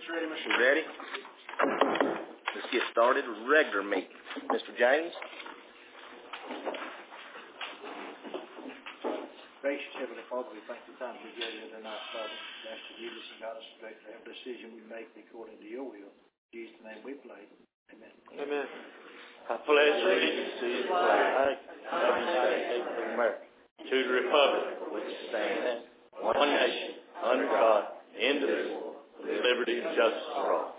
ready, Mr. You ready? Let's get started with regular meeting. Mr. James? Gracious Heavenly Father, we thank you for the time we gave you tonight, Father. We ask you to lead us and guide us straight for every decision we make according to your will. In Jesus' name we pray. Amen. Amen. I pledge allegiance to the flag of the United States of America, to the republic which stands one nation, under God, indivisible, with liberty and justice for all.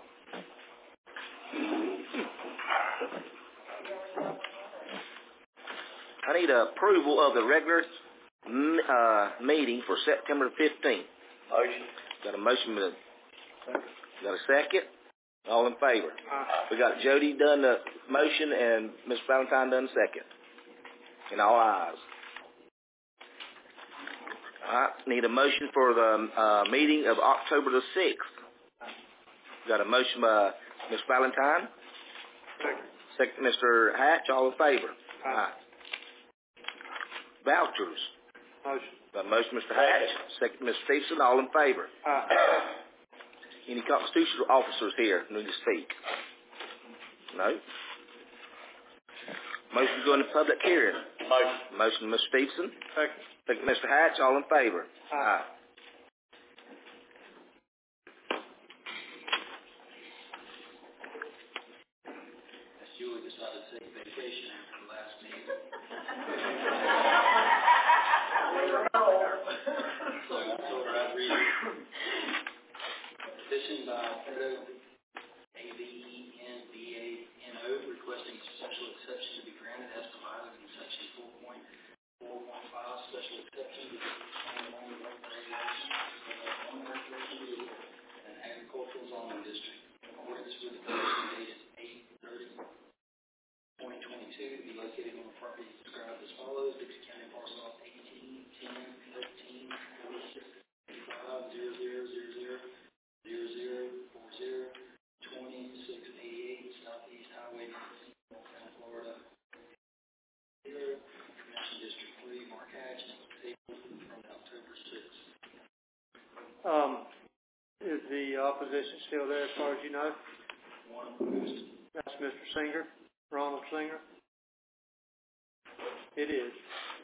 I need approval of the regular meeting for September 15th. Motion. Got a motion? Got a second? All in favor? We got Jody done the motion and Ms. Valentine done the second. And all ayes. All right. Need a motion for the meeting of October the 6th. Got a motion by Ms. Valentine. Second, Mr. Hatch. All in favor? Aye. Vouchers. Motion. Got a motion, Mr. Hatch. Second, Mr. Stevenson. All in favor? Any constitutional officers here need to speak? No. Motion to go into public hearing. Motion. Motion, Mr. Stevenson. Second. Second, Mr. Hatch. All in favor? Aye. Julie decided to take vacation after the last meeting. So I told her I'd read it. Petition by Alfredo AVENBANO requesting special exception to be granted as provided in section 4.4.5 special exception to the one recreation vehicle and agricultural zoning district in accordance with the petition dated 8/30/2022 to be located on the property described as follows: Dixie County parcel 18, 10, 13, 46, 85, 0000, 0040, 2688, Southeast Highway 19, Florida. Here, Commission District 3, Mark Hatch, table from October 6th. Is the opposition still there as far as you know? One opposed. That's Mr. Singer, Ronald Singer. It is.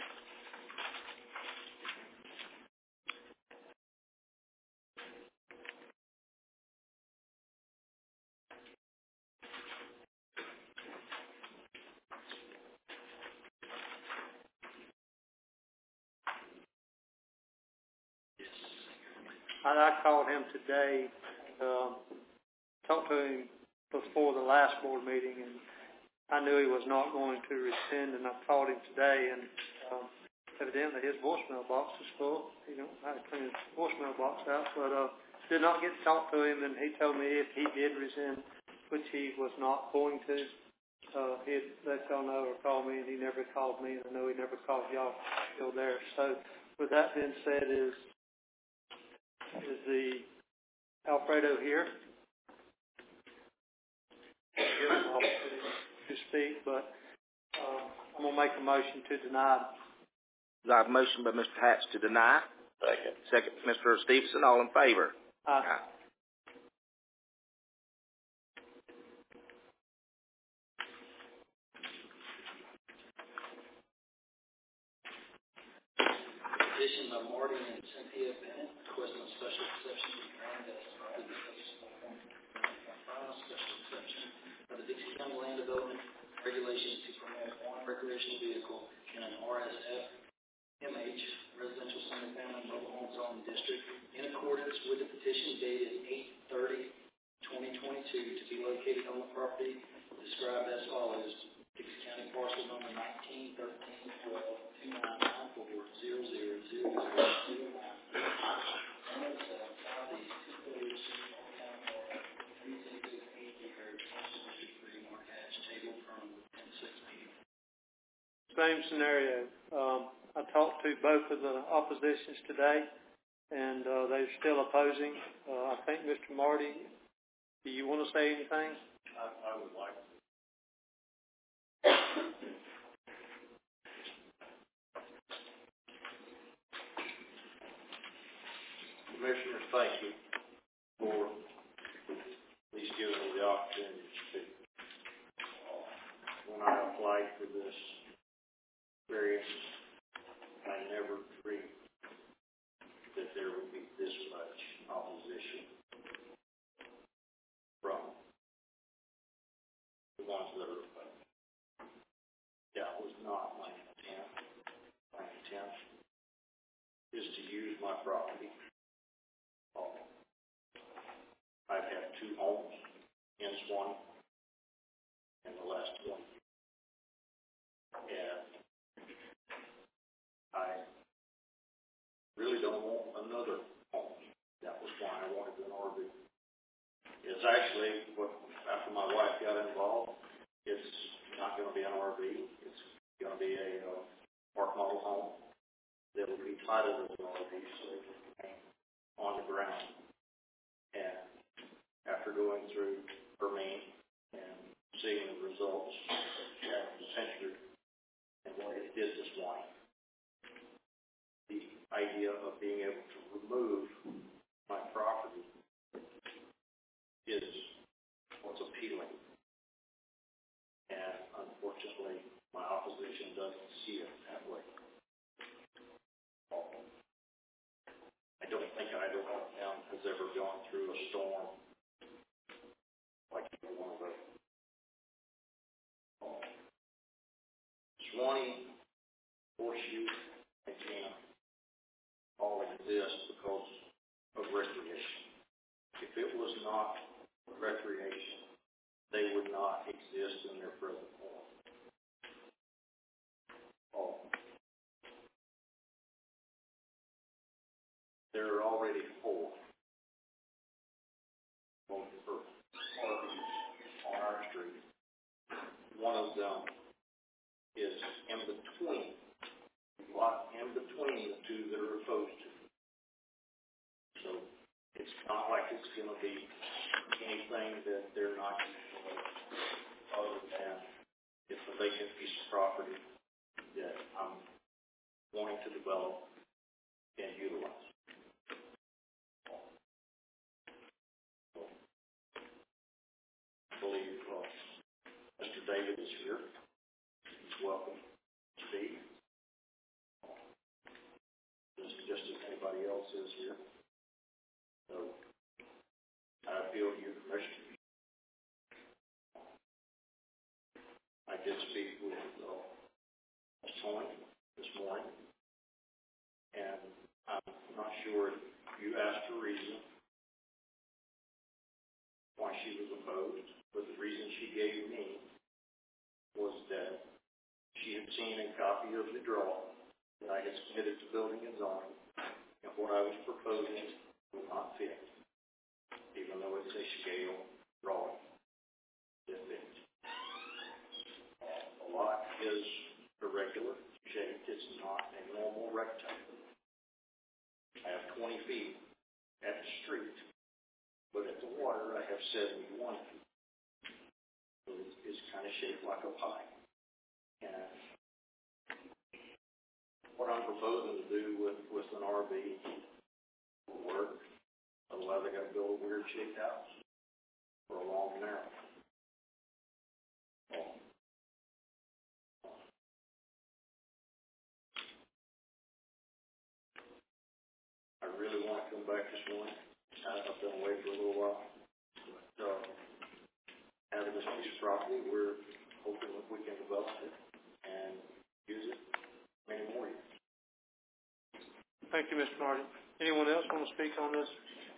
I called him today, talked to him before the last board meeting, and I knew he was not going to rescind, and I called him today, and evidently his voicemail box is full. He don't know how to clean his voicemail box out, but did not get to talk to him, and he told me if he did rescind, which he was not going to, he'd let y'all know or call me, and he never called me, and I know he never called y'all still there. So with that being said, is the Alfredo here? To speak, but I'm going to make a motion to deny. Got a motion by Mr. Hatch to deny. Second. Second, Mr. Stevenson. All in favor? Aye. Petition by Marty and Cynthia Bennett requesting a special exception to be granted as provided in section 4.5 special exception of the Dixie County Land Development Regulations to permit one recreational vehicle in an RSF MH residential single family mobile home zone district in accordance with the petition dated 8/30/2022 to be located on the property described as follows: Dixie County parcel number 19, 13, 12, 29940000009. Same scenario. I talked to both of the oppositions today, and they're still opposing. I think, Mr. Marty, do you want to say anything? I would like to. Commissioners, thank you for given me the opportunity to speak. When I applied for this variance, I never dreamed that there would be this much opposition from the ones that are opposed. That was not my intent. My intent is to use my property. I've had 2 homes in Swanee in the last 20 years. And I really don't want another home. That was why I wanted an RV. It's actually, after my wife got involved, it's not going to be an RV. It's going to be a park model home that will be titled as an RV, so it can remain on the ground. And after going through Hermine and seeing the results at the Century and what it did this morning, the idea of being able to remove my property is what's appealing. And unfortunately, my opposition doesn't see it that way. I don't think Idaho Town has ever gone through a storm like one of those. Swanee, Horseshoe, and Camp all exist because of recreation. If it was not recreation, they would not exist in their present form. There are already 4 on our street. One of them is in between, in between the 2 that are opposed to. So it's not like it's going to be anything that they're not going to do other than it's a vacant piece of property that I'm wanting to develop and utilize. I believe Mr. David is here. He's welcome to speak. Just as anybody else is here. So I appeal to you, Commissioner. I did speak with Ms. Tony this morning, and I'm not sure if you asked her reason why she was opposed, but the reason she gave me was that she had seen a copy of the drawing that I had submitted to Building and Zoning, and what I was proposing would not fit, even though it's a scale drawing. It fits. A lot is irregular shaped. It's not a normal rectangle. I have 20 feet at the street, but at the water I have 71 feet. So it's kind of shaped like a pie. And what I'm proposing to do with an RV will work. Otherwise, I got to build a weird shaped house for a long narrow. I really want to come back this morning. I've been away for a little while. But having this piece of property, we're hoping that we can develop it and use it many more years. Thank you, Mr. Martin. Anyone else want to speak on this?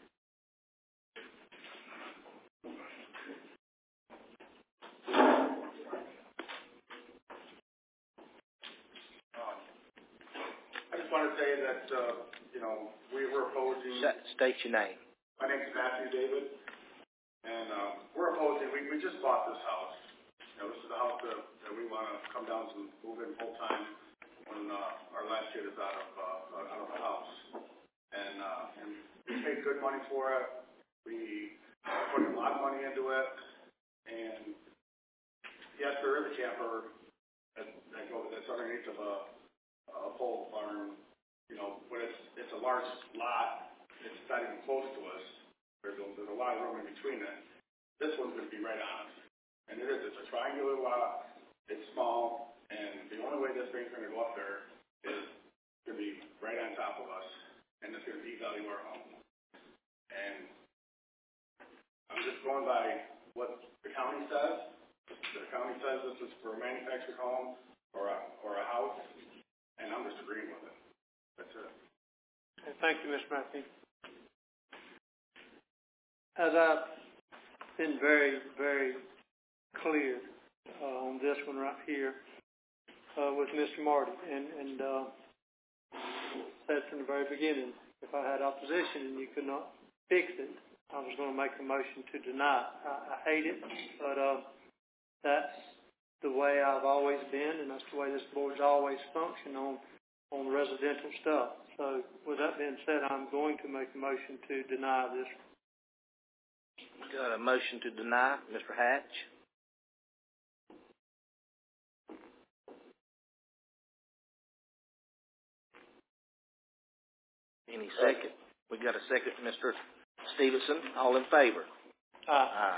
I just want to say that, we were opposing. State your name. My name is Matthew David, and we're opposing. We just bought this house. This is the house that we want to come down to move in full time when our last kid is out of the house. And we paid good money for it. We put a lot of money into it. And yes, there is a camper that's underneath of a pole barn. But it's a large lot. It's not even close to us. There's a lot of room in between it. this one's gonna be right on us. And it's a triangular lot, it's small, and the only way this thing's gonna go up there is gonna be right on top of us, and it's gonna devalue our home. And I'm just going by what the county says. The county says this is for a manufactured home or a house, and I'm just agreeing with it. That's it. Okay, thank you, Mr. Matthew. As I've been very, very clear on this one right here with Mr. Marty, and said from the very beginning, if I had opposition and you could not fix it, I was going to make a motion to deny. I hate it, but that's the way I've always been, and that's the way this board's always functioned on residential stuff. So with that being said, I'm going to make a motion to deny this. Got a motion to deny, Mr. Hatch. Any second? We got a second, Mr. Stevenson. All in favor? Aye.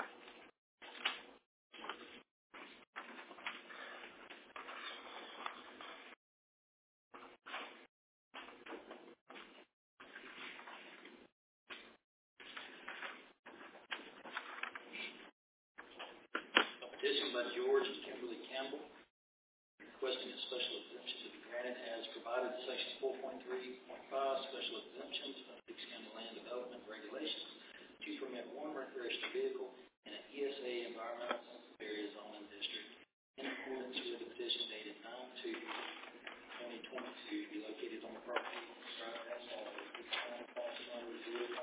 Petition by George and Kimberly Campbell, requesting a special exemption to be granted as provided in Section 4.3.5 Special Exemptions of the Dixie County Land Development Regulations to permit one recreational vehicle in an ESA environmental sensitive area zoning district in accordance with the petition dated 9/2/2022 to be located on the property described as follows: Dixie County parcel number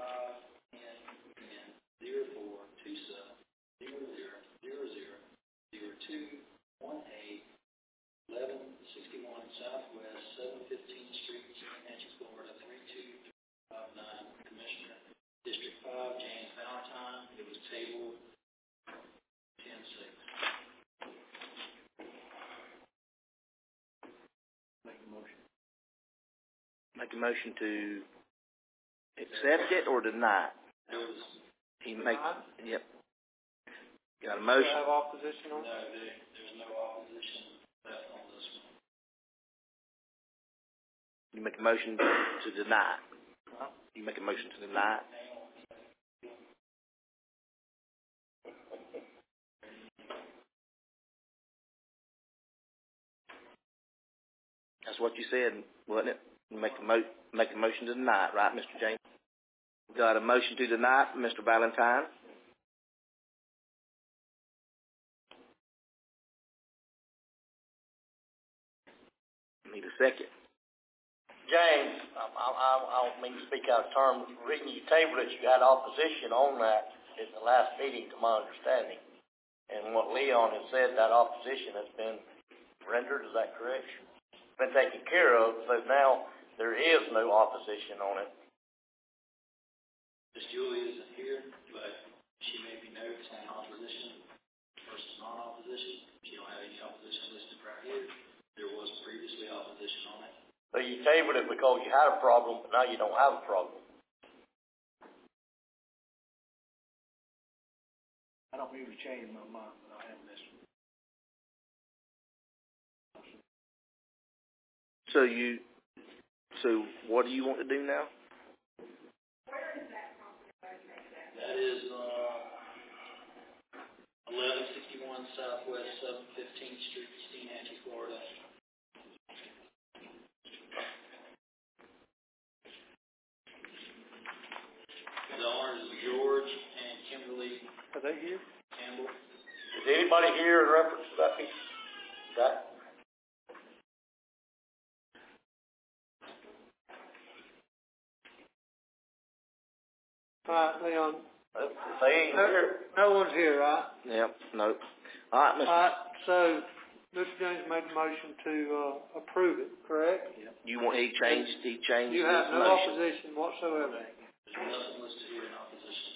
05-050-00-02-18-1161 Southwest 715th Street, Natchez, Florida 32359. Commissioner, District 5, James Valentine. It was tabled 10/6. Make a motion to accept it or deny it? There was Yep. Got a motion? Do you have opposition on it? no, there's no opposition left on this one. You make a motion to deny it. You make a motion to deny it. That's what you said, wasn't it? You make a motion to deny it, right, Mr. James? Got a motion to deny it from Mr. Valentine. Need a second. James, I don't mean to speak out of turn, but reading you tabled it, you had opposition on that in the last meeting, to my understanding. And what Leon has said, that opposition has been rendered, is that correct? Been taken care of, so now there is no opposition on it. Ms. Julie isn't here, but she may be notes on opposition versus non-opposition. She don't have any opposition listed right here. There was previously opposition on it. So you tabled it because you had a problem, but now you don't have a problem. I don't mean to change my mind, but I have this. So what do you want to do now? That is 1161 Southwest 715th Street, Natchez, Florida. The owners are George and Kimberly Are they here? Campbell. Is anybody here in reference to that? All right, Leon. They ain't here. No one's here, right? Yep, no. All right, All right, so Mr. James made the motion to approve it, correct? You want, he changed You his have no motion. opposition whatsoever. There's nothing listed here in opposition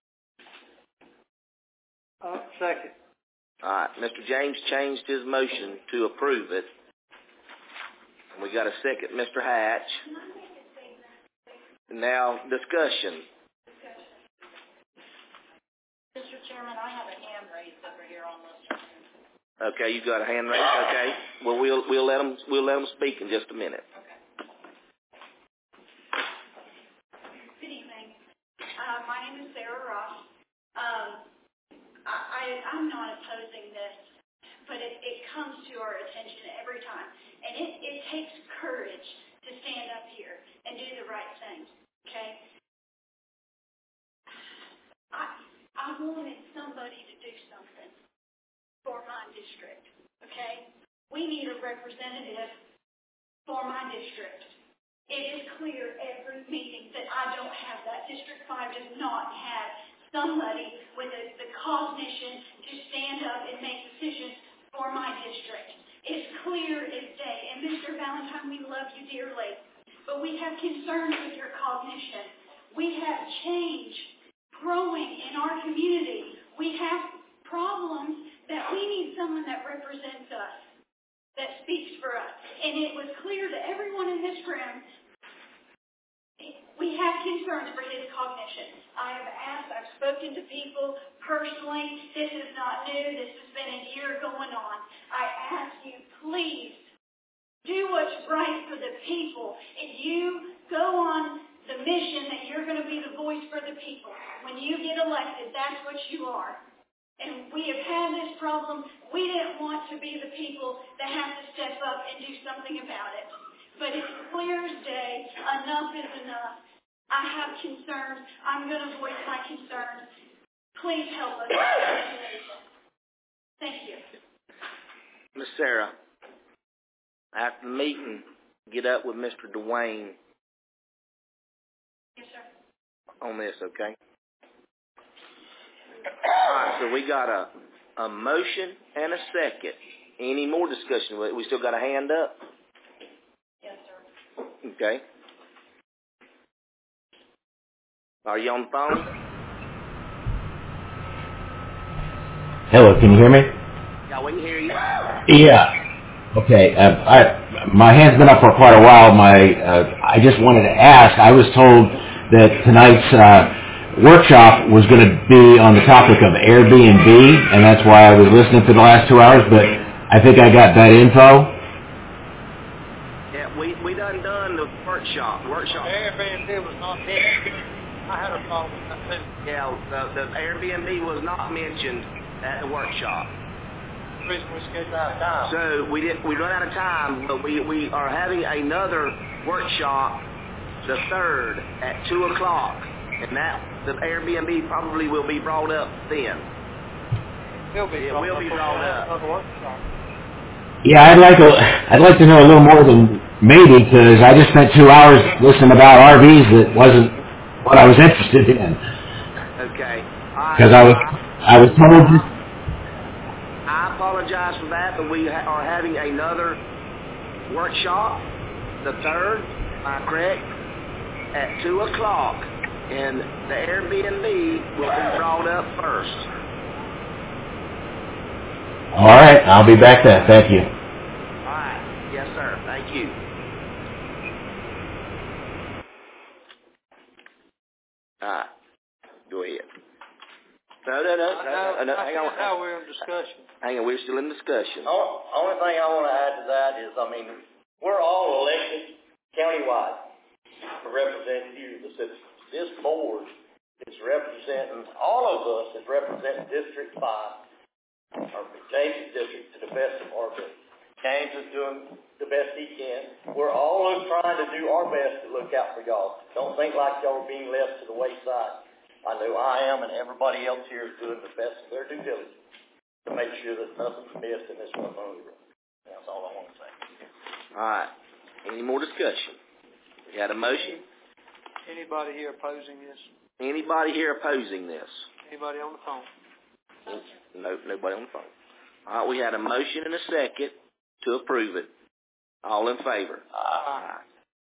to it. Second. All right, Mr. James changed his motion to approve it. And we got a second, Mr. Hatch. Now, discussion. Mr. Chairman, I have a hand raised over here on this. Okay, you got a hand raised. Okay. Well, we'll let them speak in just a minute. Okay. Good evening. My name is Sarah Ross. I'm not opposing this, but it comes to our attention every time, and it takes courage to stand up here and do the right thing. Okay. I wanted somebody to do something for my district, okay? We need a representative for my district. It is clear every meeting that I don't have that. District 5 does not have somebody with the cognition to stand up and make decisions for my district. It's clear as day. And Mr. Valentine, we love you dearly, but we have concerns with your cognition. We have change growing in our community. We have problems that we need someone that represents us, that speaks for us. And it was clear to everyone in this room, we have concerns for his cognition. I have asked, I've spoken to people personally. This is not new. This has been a year going on. I ask you, please, do what's right for the people. If you go on the mission that you're going to be the voice for the people, when you get elected, that's what you are. And we have had this problem. We didn't want to be the people that have to step up and do something about it. But it's clear as day, enough is enough. I have concerns. I'm going to voice my concerns. Please help us. Thank you. Miss Sarah, after the meeting, get up with Mr. Dwayne. Yes, sir. On this, okay? All right, so we got a motion and a second. Any more discussion? We still got a hand up? Yes, sir. Okay. Are you on the phone? Hello, can you hear me? Yeah, we can hear you. Yeah. Okay. My hand's been up for quite a while. I just wanted to ask. I was told that tonight's workshop was going to be on the topic of Airbnb, and that's why I was listening for the last 2 hours, but I think I got that info. Yeah, we done the workshop. Airbnb was not mentioned. I had a problem with that too. Yeah, the Airbnb was not mentioned at the workshop. The reason we scheduled out of time. So we run out of time, but we are having another workshop the 3rd at 2 o'clock. And the Airbnb probably will be brought up then. It will be brought up. Yeah, I'd like to know a little more than maybe, because I just spent 2 hours listening about RVs that wasn't what I was interested in. Okay. Because I was told. I apologize for that, but we are having another workshop the 3rd. Am I correct? At 2 o'clock. And the Airbnb will be brought up first. All right, I'll be back then. Thank you. All right. Yes, sir. Thank you. All right. Go ahead. No. Hang on. Now we're in discussion. Hang on. We're still in discussion. Only thing I want to add to that is, we're all elected countywide to represent you, the citizens. This board is representing, all of us is representing District 5, or James' district, to the best of our ability. James is doing the best he can. We're all trying to do our best to look out for y'all. Don't think like y'all are being left to the wayside. I know I am, and everybody else here is doing the best of their due diligence to make sure that nothing's missed in this one room. That's all I want to say. All right. Any more discussion? We got a motion? Anybody here opposing this? Anybody here opposing this? Anybody on the phone? No, nobody on the phone. All right, we had a motion and a second to approve it. All in favor? Aye.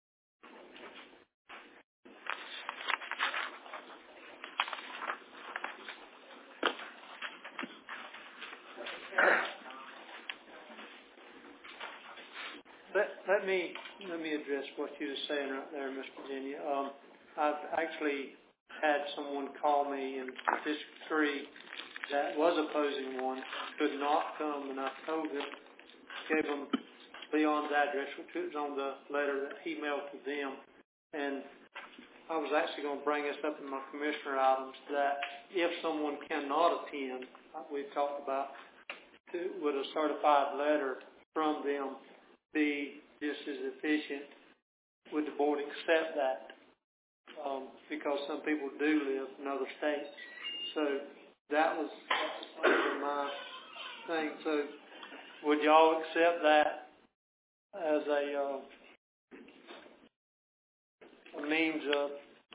Let me address what you were saying right there, Miss Virginia. I've actually had someone call me in District 3 that was opposing one could not come, and I told him, gave him Leon's address, which was on the letter that he mailed to them, and I was actually going to bring this up in my commissioner items, that if someone cannot attend, like we've talked about, would a certified letter from them be just as efficient? Would the board accept that? Because some people do live in other states. So that was my thing. So would y'all accept that as a means of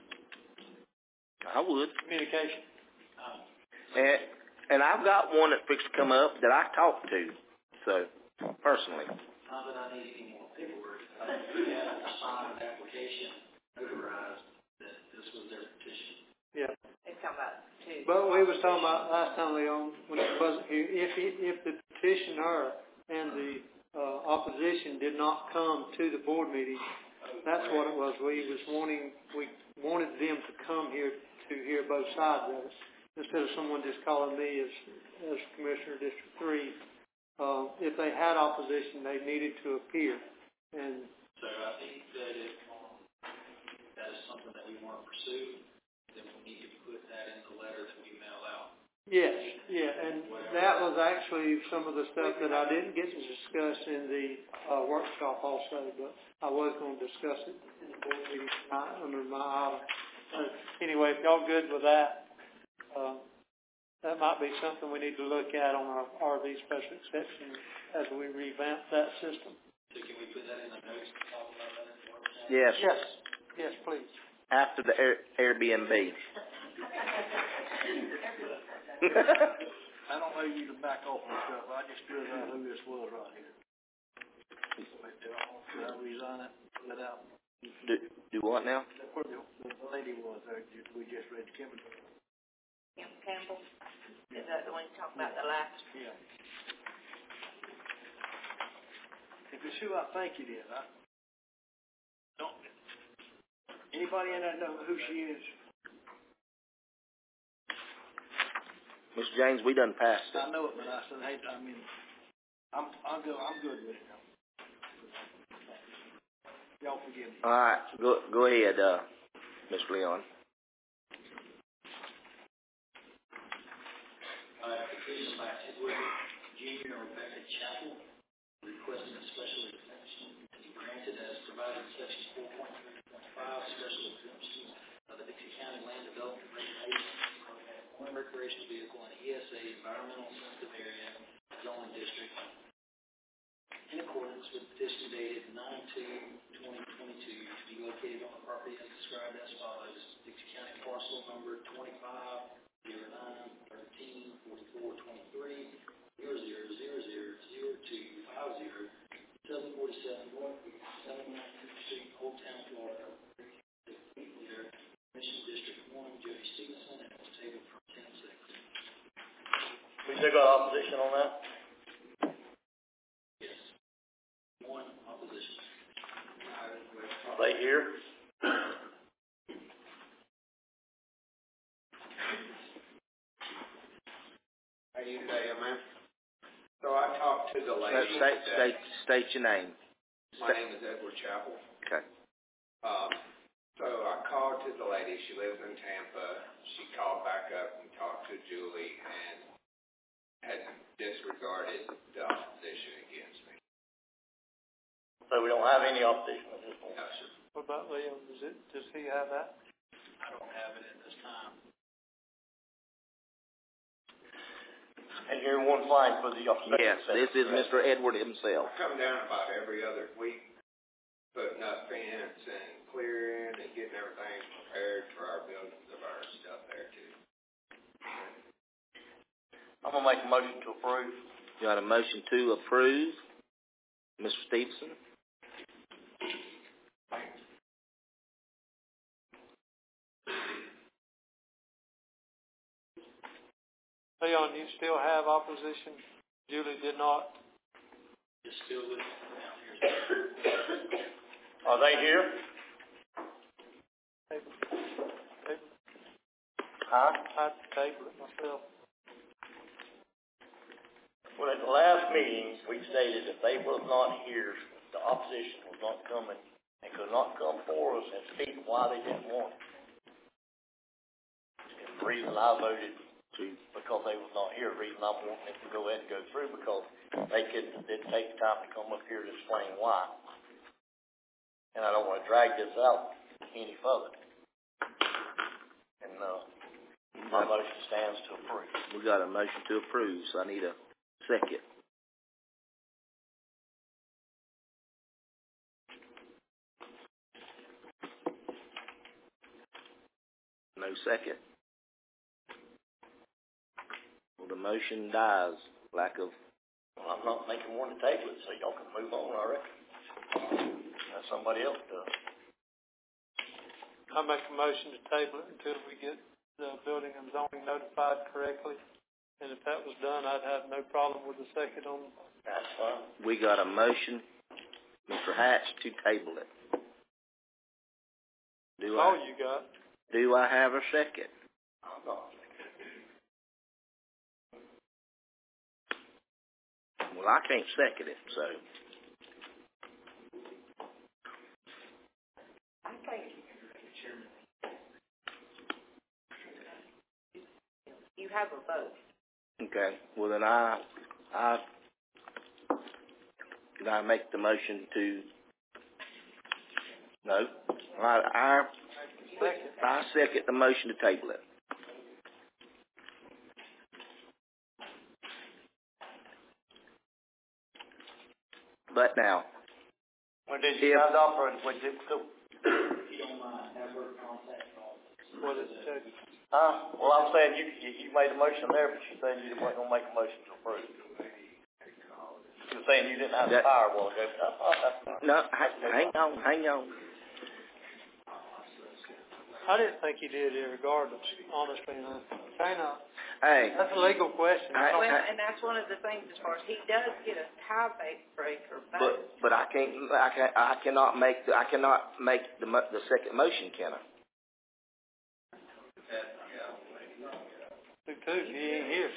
I would. communication? And I've got one that fixed to come up that I talked to, so, personally. Not that I need any more paperwork. We had a signed application notarized that this was their petition. Yeah. They come about too. But we was talking about last time, Leon, when it wasn't here, if the petitioner and the opposition did not come to the board meeting, that's what it was. We wanted them to come here to hear both sides of it, instead of someone just calling me as Commissioner of District 3. If they had opposition, they needed to appear. And so I think that if that is something that we want to pursue, then we need to put that in the letter that we mail out. yes, yeah, and that was actually some of the stuff that I didn't get to discuss in the workshop also, but I was going to discuss it in the board meeting tonight under my item. So anyway, if y'all good with that, that might be something we need to look at on our RV special exception as we revamp that system. So can we put that in the notes to talk about that in the workshop? Yes. Yes, please. After the Airbnb. I don't know you to back off and stuff. I just figured out who this was right here. Should I resign it, pull it out? Do what now? Where the lady was there, we just read Kimberly. Kim Campbell, is that the one you talked about the last? Yeah. If it's who I think it is, I don't. Anybody in there know who she is? Mr. James, we done passed it. I know it, but I said, hey, I mean, I'm good with it now. Y'all forgive me. All right, go ahead, Mr. Leon. Petition by Edward Jr. and Rebecca Chapel, requesting a special exemption to be granted as provided in section 4.3.5, special exemptions of the Dixie County Land Development Regulations, one recreational vehicle in ESA environmental sensitive area zoning district, in accordance with petition dated 9/2/2022, to be located on the property as described as follows: Dixie County parcel number 2509134423 00000250 747 North 719th Street, Old Town, Florida. Leader, Mission District 1, Jody Stevenson, and it was tabled from 10-6. We still got opposition on that? Yes. One opposition. Are they here? How you today, man? So I talked to the lady. State your name. My name is Edward Chapel. Okay. So I called to the lady. She lives in Tampa. She called back up and talked to Julie and had disregarded the opposition against me. So we don't have any opposition at this point? No, sir. What about Leon? Does he have that? I don't have it at this time. And you're one fine for the opposition? Yes, this is Mr. Edward himself. I come down about every other week, putting up fence and clearing and getting everything prepared for our buildings of our stuff there too. I'm going to make a motion to approve. You got a motion to approve, Mr. Stevenson? Leon, you still have opposition? Julie did not. It's still with down here. Are they here? Table. Huh? I'd table it myself. Well, at the last meeting, we stated if they was not here, the opposition was not coming, and could not come for us and speak why they didn't want it. And the reason I voted because they was not here, the reason I'm wanting it to go ahead and go through, because they didn't take the time to come up here to explain why. And I don't want to drag this out any further. And my motion stands to approve. We got a motion to approve, so I need a second. No second. Well, the motion dies. Lack of. Well, I'm not making one to table it, so y'all can move on, I reckon. Let somebody else do it. I make a motion to table it until we get the building and zoning notified correctly. And if that was done, I'd have no problem with the second on. That's fine. We got a motion, Mr. Hatch, to table it. That's all you got. Do I have a second? Well, I can't second it, so. I think you have a vote. Okay. Well, then can I make the motion to? No. I second the motion to table it. But now. When did you guys offer it? When did it go? If you don't mind, have her contact all. What is it? Well, I'm saying you made a motion there, but you said you weren't going to make a motion to approve. You were saying you didn't have the power a while ago. No, hang on. I didn't think he did it regardless, honestly. Hey. That's a legal question. And that's one of the things as far as he does get a tiebreaker vote. But I cannot make the second motion, can I? Who too? He ain't here.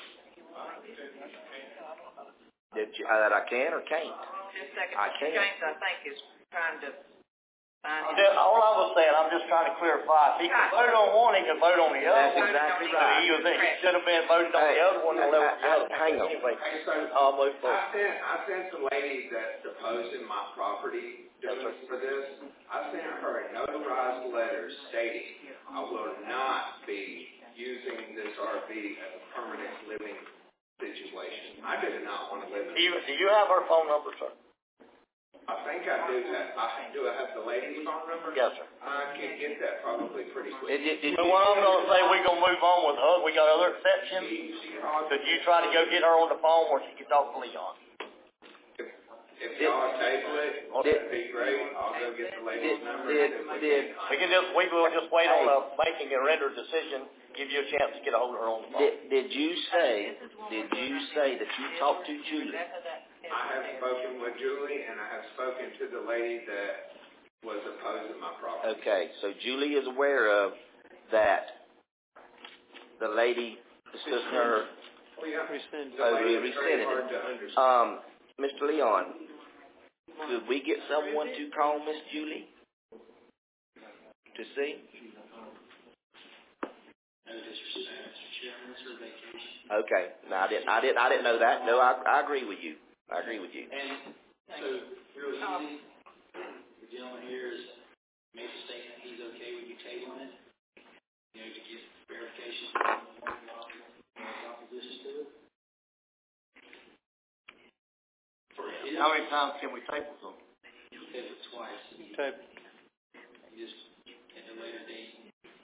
That I can or can't? Just a second. I can't. James, I think, is trying to find All I was saying, I'm just trying to clarify. If he could vote on one, he could vote on the other. That's exactly right. He should have been voted on the other one and left the other one. Hang on. Anyway, Hey, so I'll move forward. I sent the lady that's opposing my property notice for this. I sent her a notarized letter stating I will not be using this RV as a permanent living situation. I did not want to live in it. Do you have her phone number, sir? I think I do have. Do I have the lady's phone number? Yes, sir. I can get that probably pretty quick. But what I'm going to say, we're going to move on with her. We got other exceptions. Could you try to go get her on the phone where she can talk to Leon? If y'all table it, that'd be great. I'll go get the lady's number. We will just wait on making a rendered decision. Give you a chance to get a hold of her on the phone. Did you say that you talked to Julie? I have spoken with Julie, and I have spoken to the lady that was opposing my property. Okay, so Julie is aware of that. The lady discussing her. Rescinded. Rescinded it. Mr. Leon, could we get someone to call Miss Julie to see? Okay, no, I didn't know that. No, I agree with you. And so, real easy, the gentleman here has made a statement, he's okay with you tabling it, to get verification from the opposition to it. How many times can we table them? You'll table it twice. Table. You just, at a later date,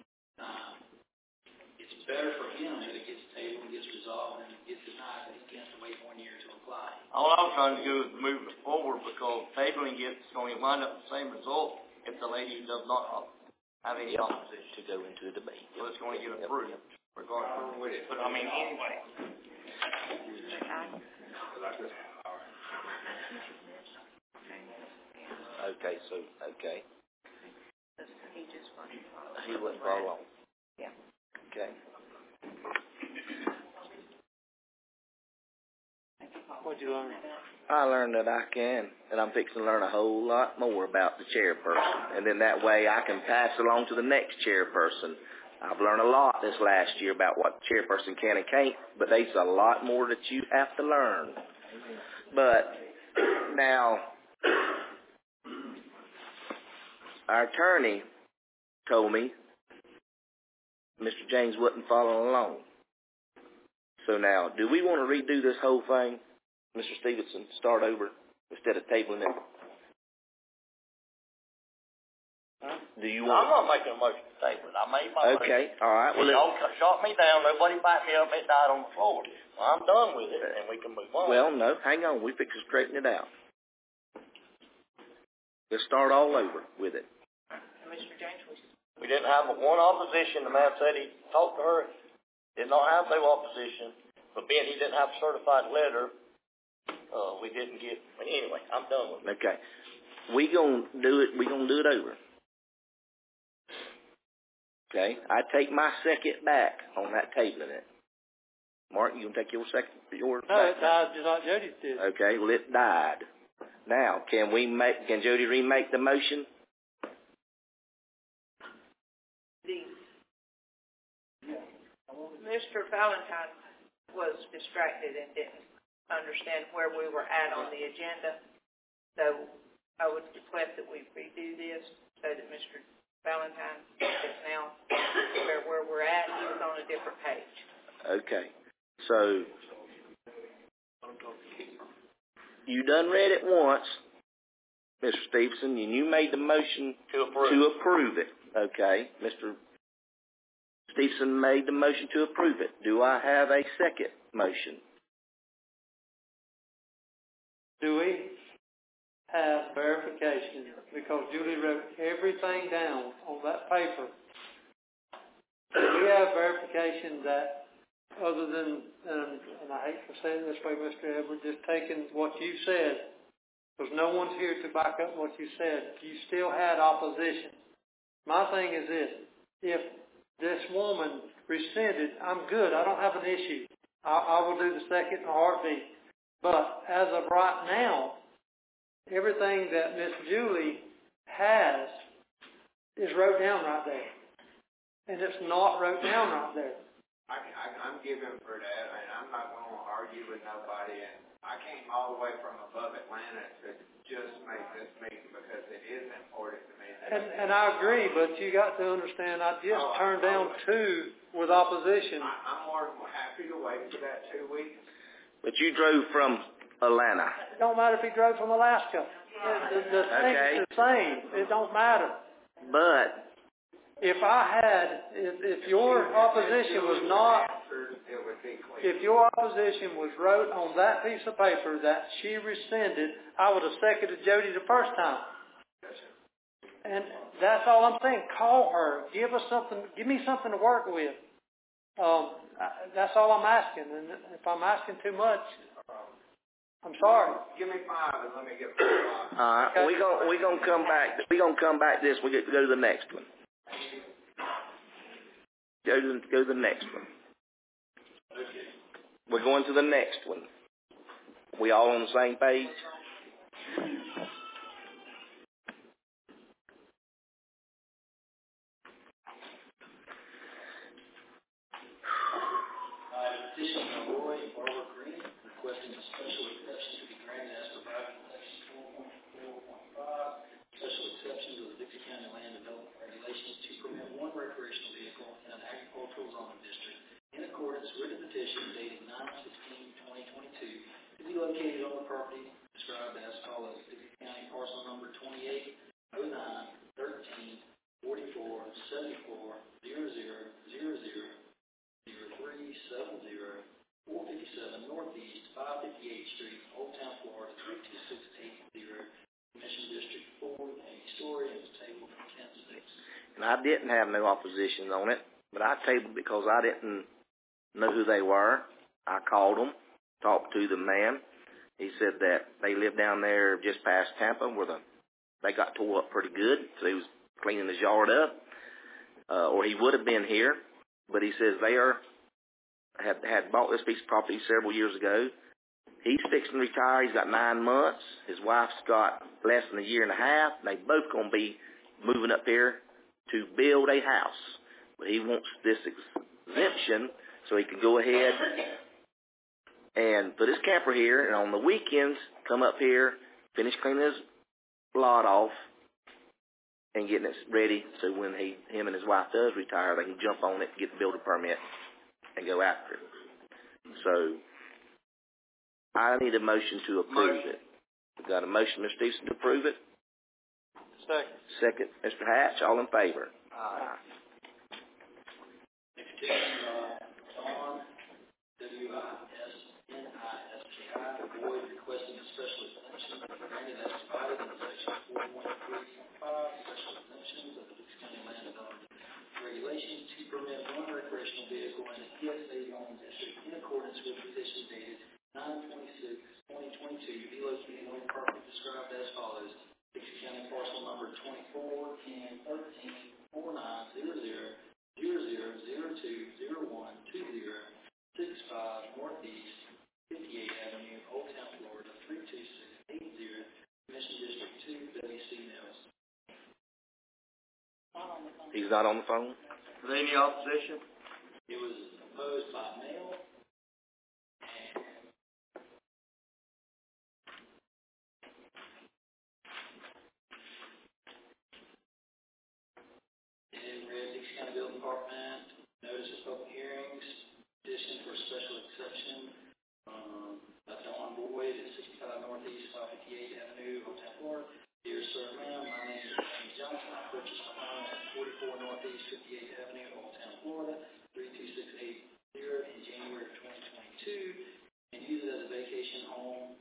it's better for him that it gets tabled and gets resolved and it gets denied, but he has to wait 1 year to apply. All I'm trying to do is move it forward because tabling it's going to wind up the same result if the lady does not have any opposition To go into a debate. So it's going to get approved regardless. But I mean, anyway. Okay. He just wouldn't follow. He wouldn't follow on. Yeah. Okay. What'd you learn? I learned that I can, and I'm fixing to learn a whole lot more about the chairperson. And then that way I can pass along to the next chairperson. I've learned a lot this last year about what the chairperson can and can't, but there's a lot more that you have to learn. But now, our attorney told me Mr. James wasn't following along. So now, do we want to redo this whole thing, Mr. Stevenson, start over instead of tabling it? Do you want? I'm not making a motion to table it. I made my motion. Okay, all right. Well, y'all shot me down. Nobody backed me up. It died on the floor. Well, I'm done with it, and we can move on. Well, no, hang on. We fix to straighten it out. Let's start all over with it. Mr. James, we didn't have one opposition. The man said he talked to her. Did not have no opposition. But being he didn't have a certified letter, we didn't get. Anyway, I'm done with it. Okay. We're going to do it over. Okay, I take my second back on that tabling it. Mark, you can take your second? No, it died just like Jody did. Okay, well, it died. Now, can Jody remake the motion? Mr. Valentine was distracted and didn't understand where we were at on the agenda. So I would request that we redo this so that Mr. Valentine is now where we're at. He was on a different page. Okay. So you done read it once, Mr. Stevenson, and you made the motion to approve it. Okay. Mr. Stevenson made the motion to approve it. Do I have a second motion? Do we have verification? Because Julie wrote everything down on that paper. Do we have verification that other than, and I hate to say it this way, Mr. Edwards, just taking what you said, because no one's here to back up what you said. You still had opposition. My thing is this. If this woman rescinded, I'm good. I don't have an issue. I will do the second in a heartbeat. But as of right now, everything that Miss Julie has is wrote down right there. And it's not wrote down right there. I'm giving for that, and I'm not going to argue with nobody. And I came all the way from above Atlanta to just make this meeting because it is important to me. And I agree, but you got to understand, I just turned down 2 with opposition. I'm more than happy to wait for that 2 weeks. But you drove from Atlanta. It don't matter if he drove from Alaska. The thing is the same. It don't matter. But if your opposition was not, if your opposition was wrote on that piece of paper that she rescinded, I would have seconded Jody the first time. And that's all I'm saying. Call her. Give us something. Give me something to work with. That's all I'm asking. And if I'm asking too much, I'm sorry. Give me 5 and let me get 5. All right, okay. We're gonna come back. We're gonna come back. We get to go to the next one. Go to the next one. We're going to the next one. We all on the same page? Petition by Roy and Barbara Green requesting a special exception to be granted as provided in section 4.4.5, special exception to the Dixie County Land Development Regulations to permit 1 recreational vehicle in an agricultural zoning district in accordance with the petition dated 9/16/2022 to be located on the property described as follows: Dixie County parcel number 2809134400000370 Northeast 558th Street, Old Town, Florida 32680, Commission District 4, a story, and was tabled from 10/6. And I didn't have no opposition on it, but I tabled because I didn't know who they were. I called them, talked to the man. He said that they live down there just past Tampa where they got tore up pretty good, so he was cleaning his yard up, or he would have been here. But he says they had bought this piece of property several years ago. He's fixing to retire. He's got 9 months. His wife's got less than a year and a half. They both going to be moving up here to build a house. But he wants this exemption so he can go ahead and put his camper here, and on the weekends come up here, finish cleaning his lot off, and getting it ready so when him and his wife does retire, they can jump on it, get the builder permit, and go after it. So I need a motion to approve it. We've got a motion, Mr. Stevenson, to approve it. Second, Mr. Hatch. All in favor? Aye. Don, W-I-S-N-I-S-K-I, Boyd, requesting a special exemption granted as provided in section 4.3.5, special exemptions of the Dix County Land Development Regulations to permit one recreational vehicle in the ESA zone district in accordance with petition dated 9/26/2022 to be located on property described as follows: Dix County parcel number 24-10-13-49-00-02-01-20-65 Northeast 58th Avenue, Old Town, Florida 32680, Commission District 2, W.C. Mills. He's not on the phone? Is there any opposition? It was opposed by mail. Building Department, notice of public hearings, petition for special exception, by Don Boyd at 65 Northeast 558 Avenue, Hotel Florida. Dear Sir, Ma'am, my name is James Johnson. I purchased a home at 44 Northeast 58th Avenue, Hotel Florida, 32680 in January of 2022, and use it as a vacation home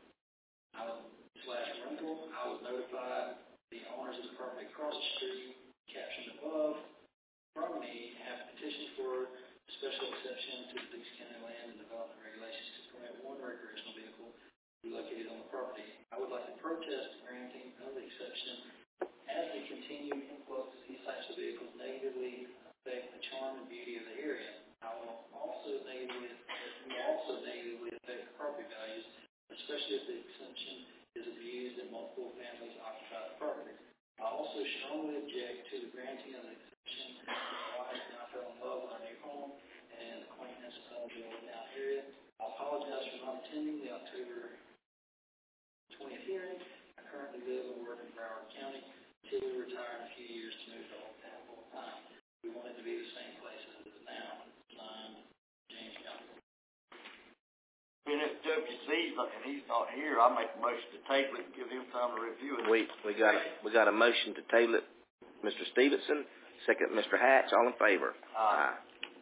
/ rental. I was notified the owners of the property across the street, captioned above, from me, have petitioned for special exception to the Dix County Land and Development Regulations to permit one recreational vehicle to be located on the property. I would like to protest the granting of the exception as the continued influx of these types of vehicles negatively affect the charm and beauty of the area. I will also negatively affect the property values, especially if the exemption is abused and multiple families occupy the property. I also strongly object to the granting of the exception. My wife and I fell in love with our new home and acquaintance of the Old Town area. I apologize for not attending the October 20th hearing. I currently live and work in Broward County until we retire in a few years to move to Old Town full time. We want it to be the same place as it is now. Signed, James Johnson. And if WC's and he's not here, I make a motion to table it and give him time to review it. We got a motion to table it, Mr. Stevenson. Second, Mr. Hatch. All in favor? Aye.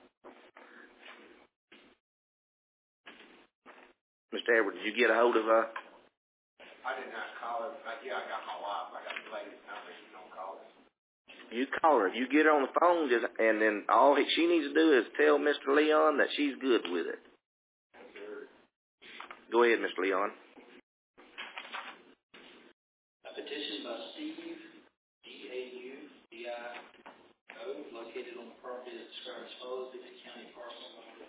Mr. Edwards, did you get a hold of I did not call him. Yeah, I got my wife. I got the lady's number. She's gonna call us. You call her. If you get her on the phone, and then all she needs to do is tell Mr. Leon that she's good with it. Go ahead, Mr. Leon. A petition by Steve, D-A-U-D-I-O, located on the property that's described as follows: Dix County parcel number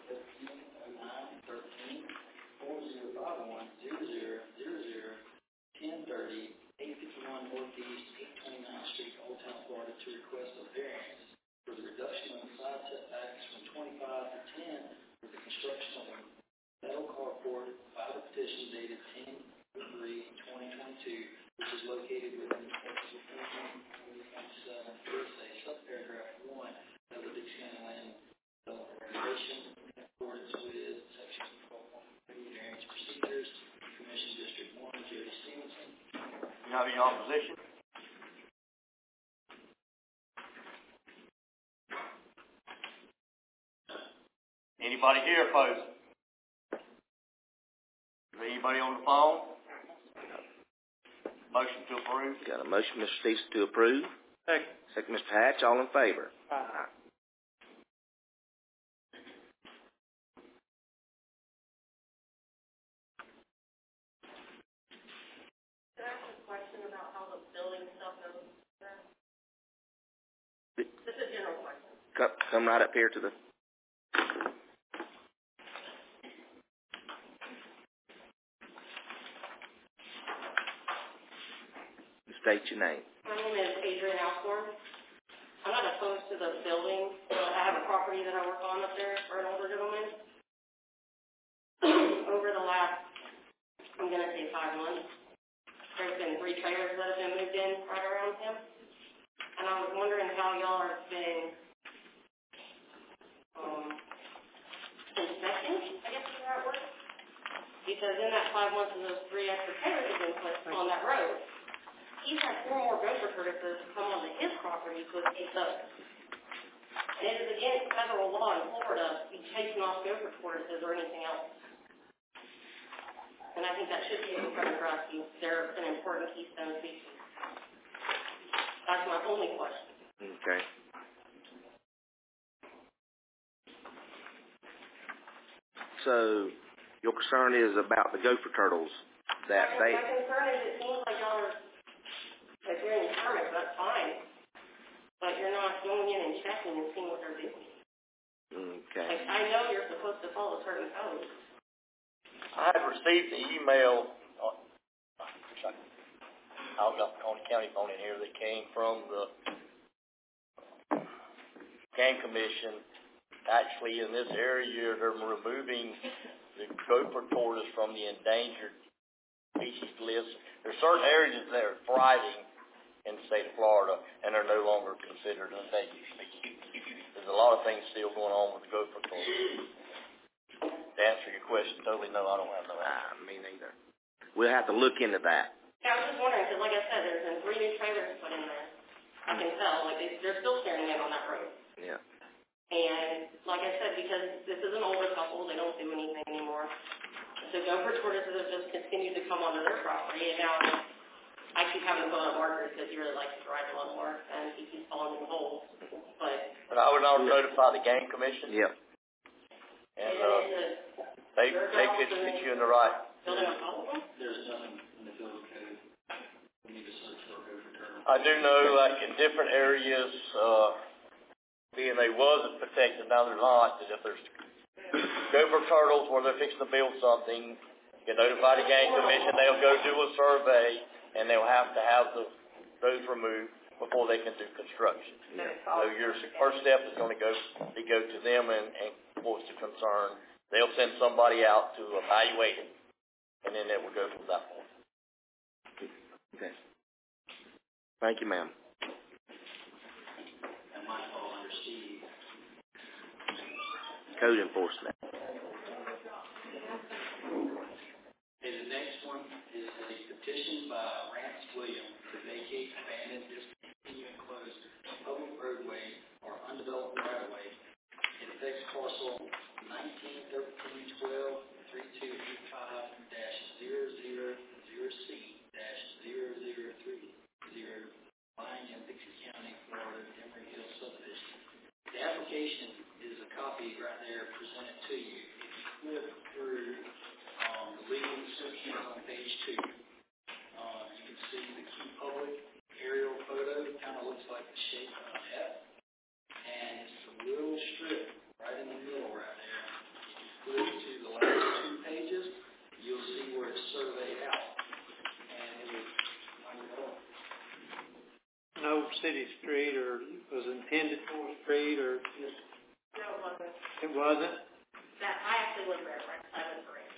1309-13-4051-00-1030-851 Northeast 829th Street, Old Town, Florida, to request a variance for the reduction of the side setbacks from 25 to 10 for the construction of a metal carport by the petition dated 10/3/2022, which is located within the Texas 4027 PSA subparagraph 1 of the Dix County Land Development Regulations in accordance with section 12.3 variance procedures, Commission District 1, Jerry Stevenson. You have any opposition? Anybody here opposed? Is there anybody on the phone? Motion to approve. Got a motion, Mr. Stevenson, to approve. Second, Mr. Hatch. All in favor? Aye. Can I ask a question about how the building stuff goes? Just a general question. Come right up here to the... state your name. My name is Adrienne Alcorn. I'm not opposed to the building, but I have a property that I work on up there for an older gentleman. Over the last, I'm going to say 5 months, there's been 3 trailers that have been moved in right around him. And I was wondering how y'all are been inspecting, I guess is the right word. Because in that 5 months of those 3 extra trailers have been put on that road, he's had 4 more gopher tortoises come onto his property to escape those. And it is against federal law in Florida to be chasing off gopher tortoises or anything else. And I think that should be a concern for us. They're an important keystone species. That's my only question. Okay. So, your concern is about the gopher turtles that My concern is it seems like y'all are, if you're in retirement, that's fine. But you're not going in and checking and seeing what they're doing. Okay. Like, I know you're supposed to follow certain codes. I had received the email, I've got the Coney County phone in here that came from the Game Commission. Actually, in this area, they're removing the gopher tortoise from the endangered species list. There's certain areas that are thriving in the state of Florida, and they're no longer considered endangered species. There's a lot of things still going on with the gopher tortoise. To answer your question, totally no, I don't have no answer. Me neither. We'll have to look into that. Yeah, I was just wondering, because like I said, there's been 3 new trailers put in there. I can tell, like, they're still staring in on that road. Yeah. And like I said, because this is an older couple, they don't do anything anymore. So gopher tortoises have just continued to come onto their property, and now I keep having to go on markers because he really likes to ride a lawnmower, and he keeps falling in the holes. But I would not notify the Game Commission. Yep. And they could get you in the right. building a problem. There's nothing in the building code. We need to search for gopher turtle. I do know, like in different areas, being they wasn't protected, now they're not, that if there's gopher turtles where they're fixing to build something, you notify the Game Commission, they'll go do a survey, and they'll have to have those removed before they can do construction. So your first step is going to go to them and voice the concern. They'll send somebody out to evaluate it, and then it will go from that point. Okay. Thank you, ma'am. That might fall under Steve. Code enforcement. Okay, the next one is a petition by Rance Williams to vacate, abandon, discontinue, and close public roadway or undeveloped right-of-way. It affects parcel 1913-12-3285-0000C-0030, lying in Dixie County, Florida, Emory Hill subdivision. The application is a copy right there presented to you. If you flip through the legal description on page 2, you can see the key public aerial photo. It kind of looks like the shape of an F. And it's a little strip right in the middle right there. If you flip to the last 2 pages, you'll see where it's surveyed out. And it was No city street, or was intended for a street, or just... No, it wasn't. It wasn't? That, I actually live there, right? I live there.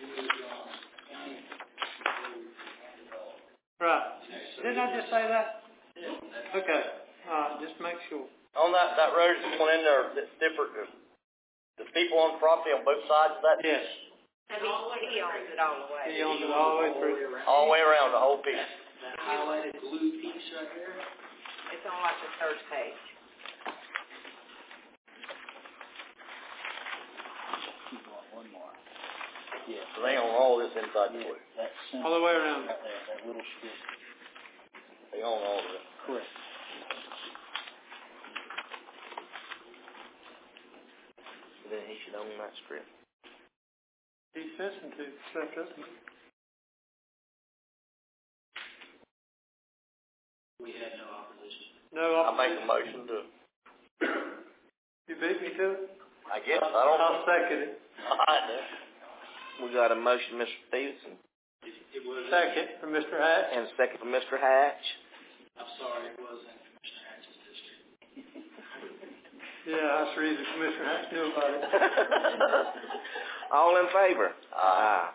Right. Didn't I just say that? Okay. Just make sure. On that road that's going in there, that's different. There's people on the property on both sides of that? Yes. And he owns it all the way. He owns it all the way through. All the way around, the whole piece. that highlighted blue piece right there. It's on like the third page. Keep on one more. Yeah. So they own all this inside the blue. That center. All the way around. Right there, that little strip. They own all of it. Correct. Then he should own that strip. He's fixing to, except us. We had no opposition. No, I make a motion to, you beat me to it? I guess, I don't know. I'll second it. All right, then. We got a motion, Mr. Stevenson. It It was. Second from Mr. Hatch. And second from Mr. Hatch. I'm sorry, it was in Commissioner Hatch's district. Yeah, that's the reason Commissioner Hatch knew about it. All in favor? Aye.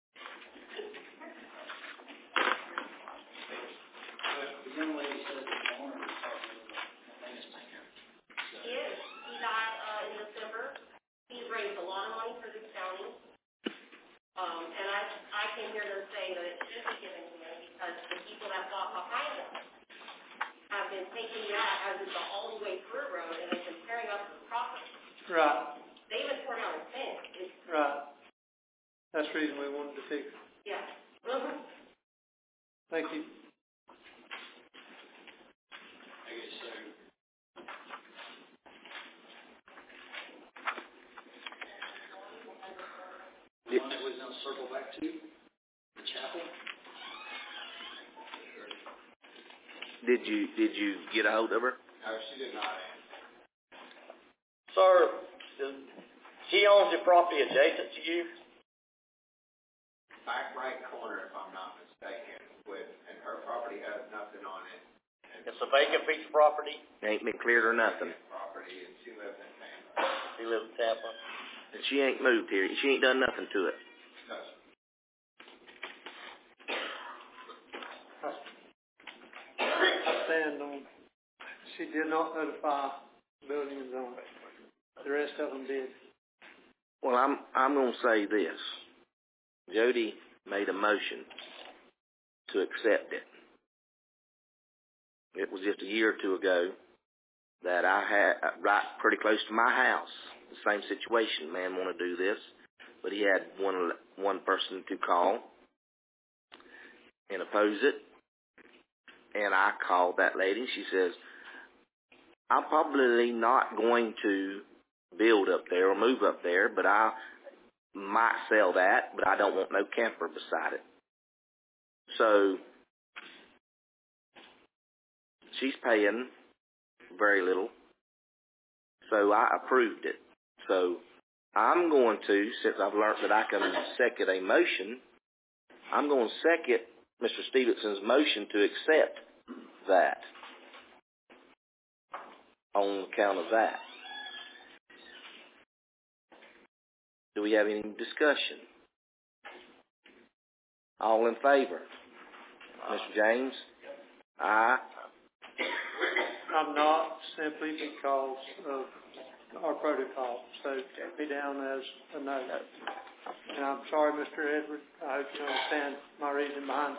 The young lady said that the owner was talking to the maintenance maker. He is. He died in December. He's raised a lot of money for this county. And I came here to say that it should be given to him because the people that fought behind him have been taking that as it's an all the way through road and they've been tearing up the property. Right, They even tore down his fence. right. That's the reason we wanted to fix it. Yeah. Mm-hmm. Thank you. Okay, so. The one that was going to circle back to, the chapel. Did you get a hold of her? No, she did not answer. Sir, she owns the property adjacent to you? Back right corner, if I'm not mistaken, and her property has nothing on it. It's a vacant piece of property? Ain't been cleared or nothing. Property, and she lives in Tampa. She lives in Tampa? And she ain't moved here. She ain't done nothing to it. No. I stand on, she did not notify building and zoning. The rest of them did. Well, I'm going to say this. Jody made a motion to accept it. It was just a year or two ago that I had, right pretty close to my house, the same situation. Man wanted to do this, but he had one person to call and oppose it. And I called that lady. She says, I'm probably not going to build up there or move up there, but I might sell that, but I don't want no camper beside it. So she's paying very little. So I approved it. So I'm going to, since I've learned that I can second a motion, I'm going to second Mr. Stevenson's motion to accept that on account of that. Do we have any discussion? All in favor? Mr. James? Aye. I'm not, simply because of our protocol, so take me down as a no. And I'm sorry, Mr. Edward, I hope you understand my reason behind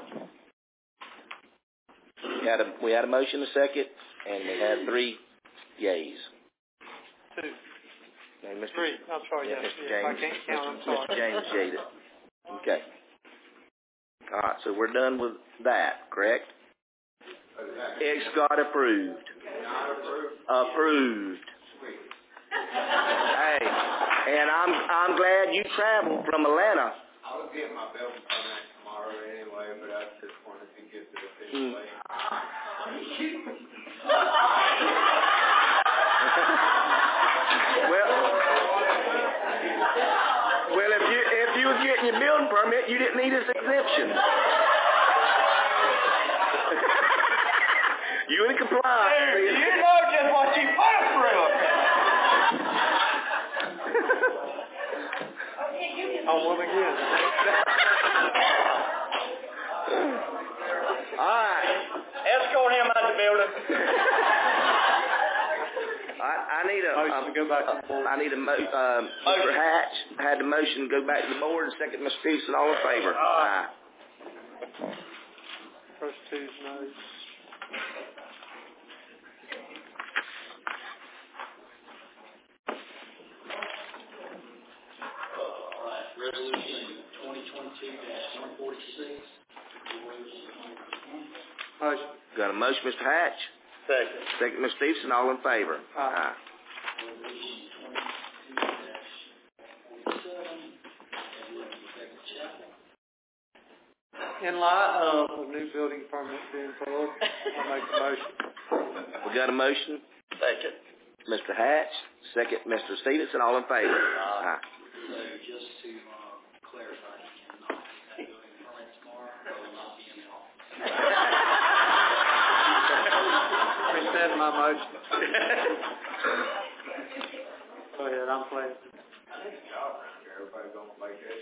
it. We had a motion, a second, and we had 3 yays. 2. Okay, Mr. 3, I'm sorry, yes. Mr. If James, I can't count, I'm sorry. Mr. James yayed it. Okay. All right, so we're done with that, correct? It's got approved. Approved. Hey, and I'm glad you traveled from Atlanta. I was getting my building permit tomorrow anyway, but I just wanted to get to the finish line. Well, if you was getting your building permit, you didn't need this exemption. You in compliance. Dude, you know just what you put us through. On one again. All right. Escort him out of the building. I need a Motion to go back to the board. I need a Mr. Hatch had the motion to go back to the board, and second Mr. Stevenson. All in favor? Aye. First 2's no's. All right, resolution 2022-146. Motion. Got a motion, Mr. Hatch. Second. Second, Mr. Stevenson. All in favor? Aye. Resolution 2022-147. Chapel. In light of a new building permit being pulled, I'll make the motion. We got a motion. Second. Mr. Hatch. Second, Mr. Stevenson. All in favor? Aye. So just to clarify, you cannot have building permit tomorrow. amend my motion. Go ahead, I'm playing. Everybody gonna play this?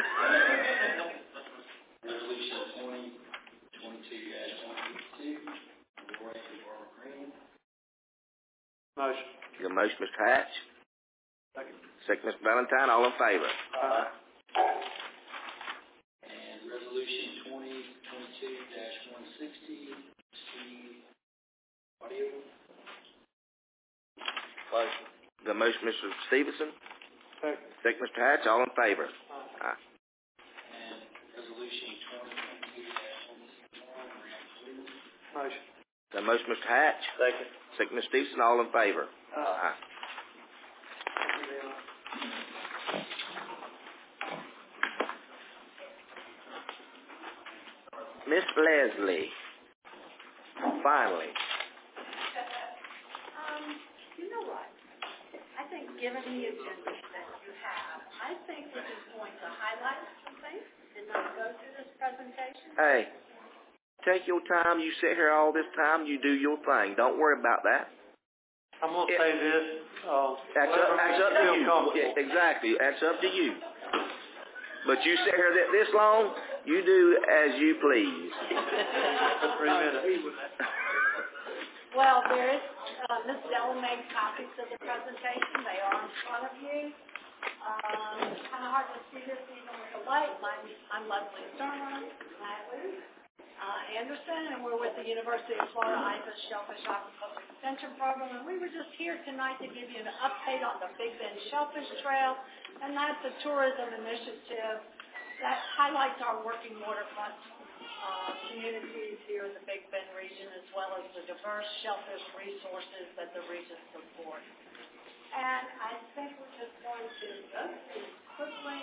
Resolution 2022-152, awarding Barbara Green. Motion. The motion, Mr. Hatch. Second, Mr. Valentine. All in favor? And resolution 2022-160, Steve Audio. The motion, Mr. Stevenson. Second. Second, Mr. Hatch. All in favor? Aye. And resolution 2022-161, Grant Blue. Motion. The motion, Mr. Hatch. Second. Second, Mr. Stevenson. All in favor? Aye. Miss Leslie. Finally. You know what? I think given the agenda that you have, I think we're just going to highlight some things and not go through this presentation. Hey, take your time. You sit here all this time. You do your thing. Don't worry about that. I'm going to say this. That's up to you. Yeah, exactly. That's up to you. But you sit here this long, you do as you please. 3 minutes. Well, there is, Ms. Della made copies of the presentation. They are in front of you. It's kind of hard to see this even with the light. I'm Leslie Sturman, Anderson, and we're with the University of Florida IFAS Shellfish Aquaculture Extension Program. And we were just here tonight to give you an update on the Big Bend Shellfish Trail, and that's a tourism initiative that highlights our working waterfront communities here in the Big Bend region, as well as the diverse shellfish resources that the region supports. And I think we're just going to go through quickly.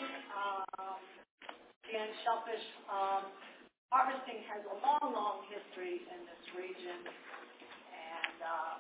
Again, shellfish harvesting has a long, long history in this region, and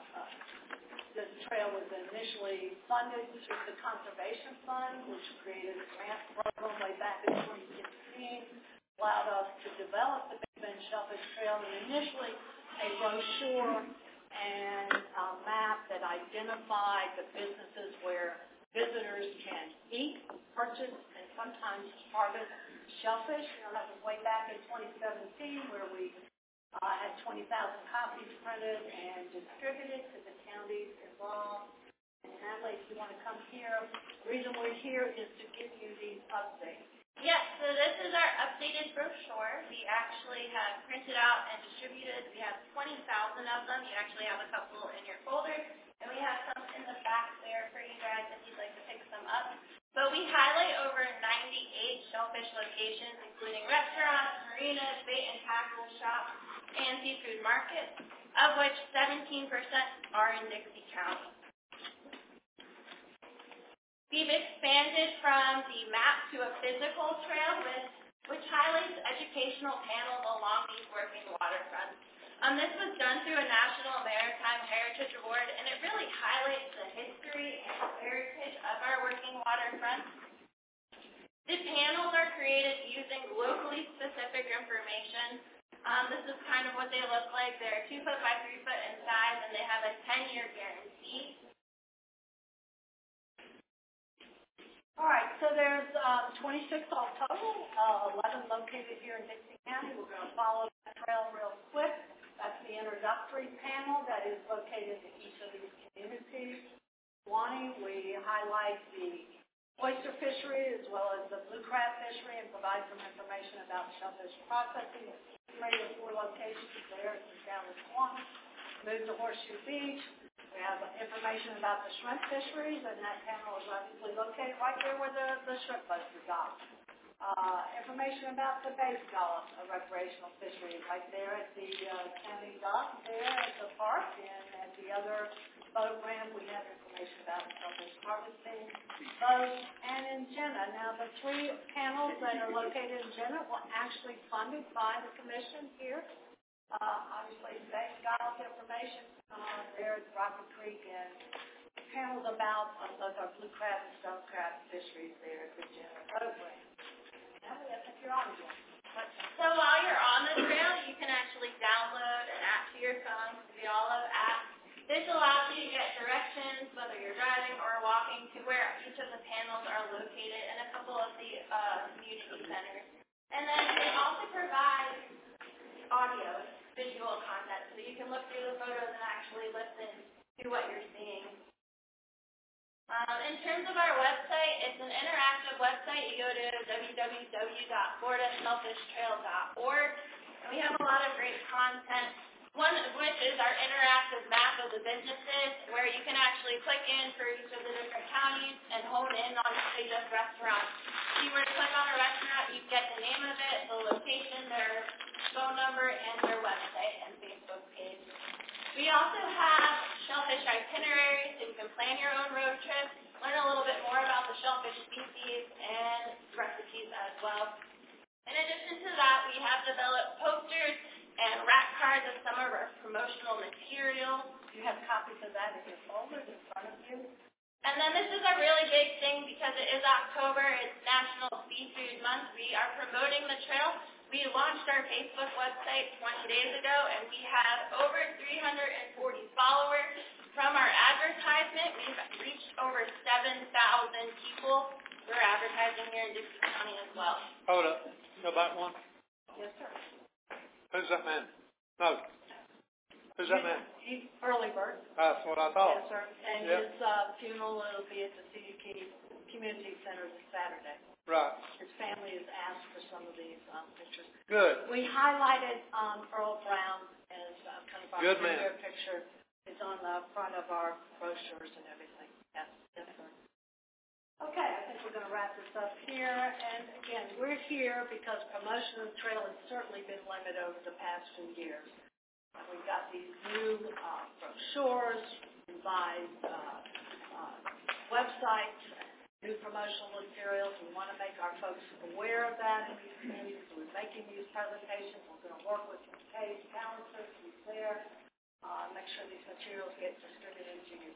this trail was initially funded through the Conservation Fund, which created a grant program way back in 2016. Allowed us to develop the Big Bend Shellfish Trail, and initially a brochure and a map that identified the businesses where visitors can eat, purchase, and sometimes harvest shellfish. You know, that was way back in 2017 where we had 20,000 copies printed and distributed to the counties involved. And Natalie, if you want to come here, the reason we're here is to give you these updates. Yes, so this is our updated brochure. We actually have printed out and distributed. We have 20,000 of them. You actually have a couple in your folder, and we have some in the back there for you guys if you'd like to pick some up. But we highlight over 98 shellfish locations, including restaurants, marinas, bait and tackle shops, and seafood markets, of which 17% are in Dixie County. We've expanded from the map to a physical trail which highlights educational panels along these working waterfronts. This was done through a National Maritime Heritage Award, and it really highlights the history and heritage of our working waterfronts. The panels are created using locally specific information. This is kind of what they look like. They're 2 foot by 3 foot in size, and they have a 10-year guarantee. All right, so there's 26 all total, 11 located here in Dixie County. We're going to follow that trail real quick. That's the introductory panel that is located in each of these communities. We highlight the oyster fishery as well as the blue crab fishery and provide some information about shellfish processing. 3 or 4 locations there down in Swanee. Move to Horseshoe Beach. We have information about the shrimp fisheries, and that panel is obviously located right there where the shrimp boats are docked. Information about the base golf, a recreational fishery, right there at the county dock there at the park, and at the other boat ramp we have information about shellfish harvesting, boats, and in Jenna. Now the 3 panels that are located in Jenna were actually funded by the commission here. Obviously, base golf information there at Rocky Creek, and panels about both our blue crab and stone crab fisheries there at the Jenna program. Now, I think you're on again. So while you're on the trail, you can actually download an app to your phone, the Olive app, the community center. And then it also provides audio, visual content, so you can look through the photos and actually listen to what you're seeing. In terms of our website, it's an interactive website. You go to www.floridaselfishtrail.org, and we have a lot of great content, one of which is our interactive map of the businesses, where you can actually click in for each of the different counties and hone in on, say, just restaurants. If you were to click on a restaurant, you'd get the name of it, the location, their phone number, and their website and Facebook page. We also have shellfish itineraries, so you can plan your own road trip, learn a little bit more about the shellfish species and recipes as well. In addition to that, we have developed posters and rack cards of some of our promotional material. You have copies of that in your folders in front of you. And then this is a really big thing because it is October. It's National Seafood Month. We are promoting the trail. We launched our Facebook website 20 days ago, and we have over 340 followers. From our advertisement, we've reached over 7,000 people through advertising here in Dixie County as well. Hold up. Go back one. Yes, sir. Who's that man? No. Who's that man? He's Early Bird. That's what I thought. Yes, sir. And his funeral will be at the CUK Community Center this Saturday. Right. His family has asked for some of these pictures. Good. We highlighted Earl Brown as kind of our Good man. picture. It's on the front of our brochures and everything. Yes, yes, sir. Okay, I think we're going to wrap this up here. And again, we're here because promotion of the trail has certainly been limited over the past few years. We've got these new brochures, revised websites, new promotional materials. We want to make our folks aware of that in these communities. So we're making these presentations. We're going to work with Case Callister, who's there, make sure these materials get distributed to your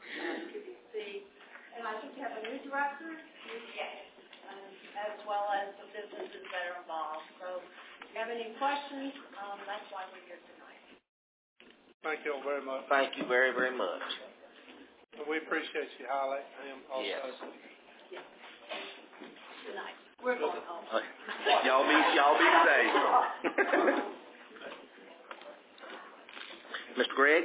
QBC. And I think you have a new director? Yes. As well as the businesses that are involved. So if you have any questions, that's why we're here tonight. Thank you all very much. Thank you very, very much. We appreciate you highlighting him also. Yes. Yes. Good night. We're going home. Y'all be safe. Mr. Gregg?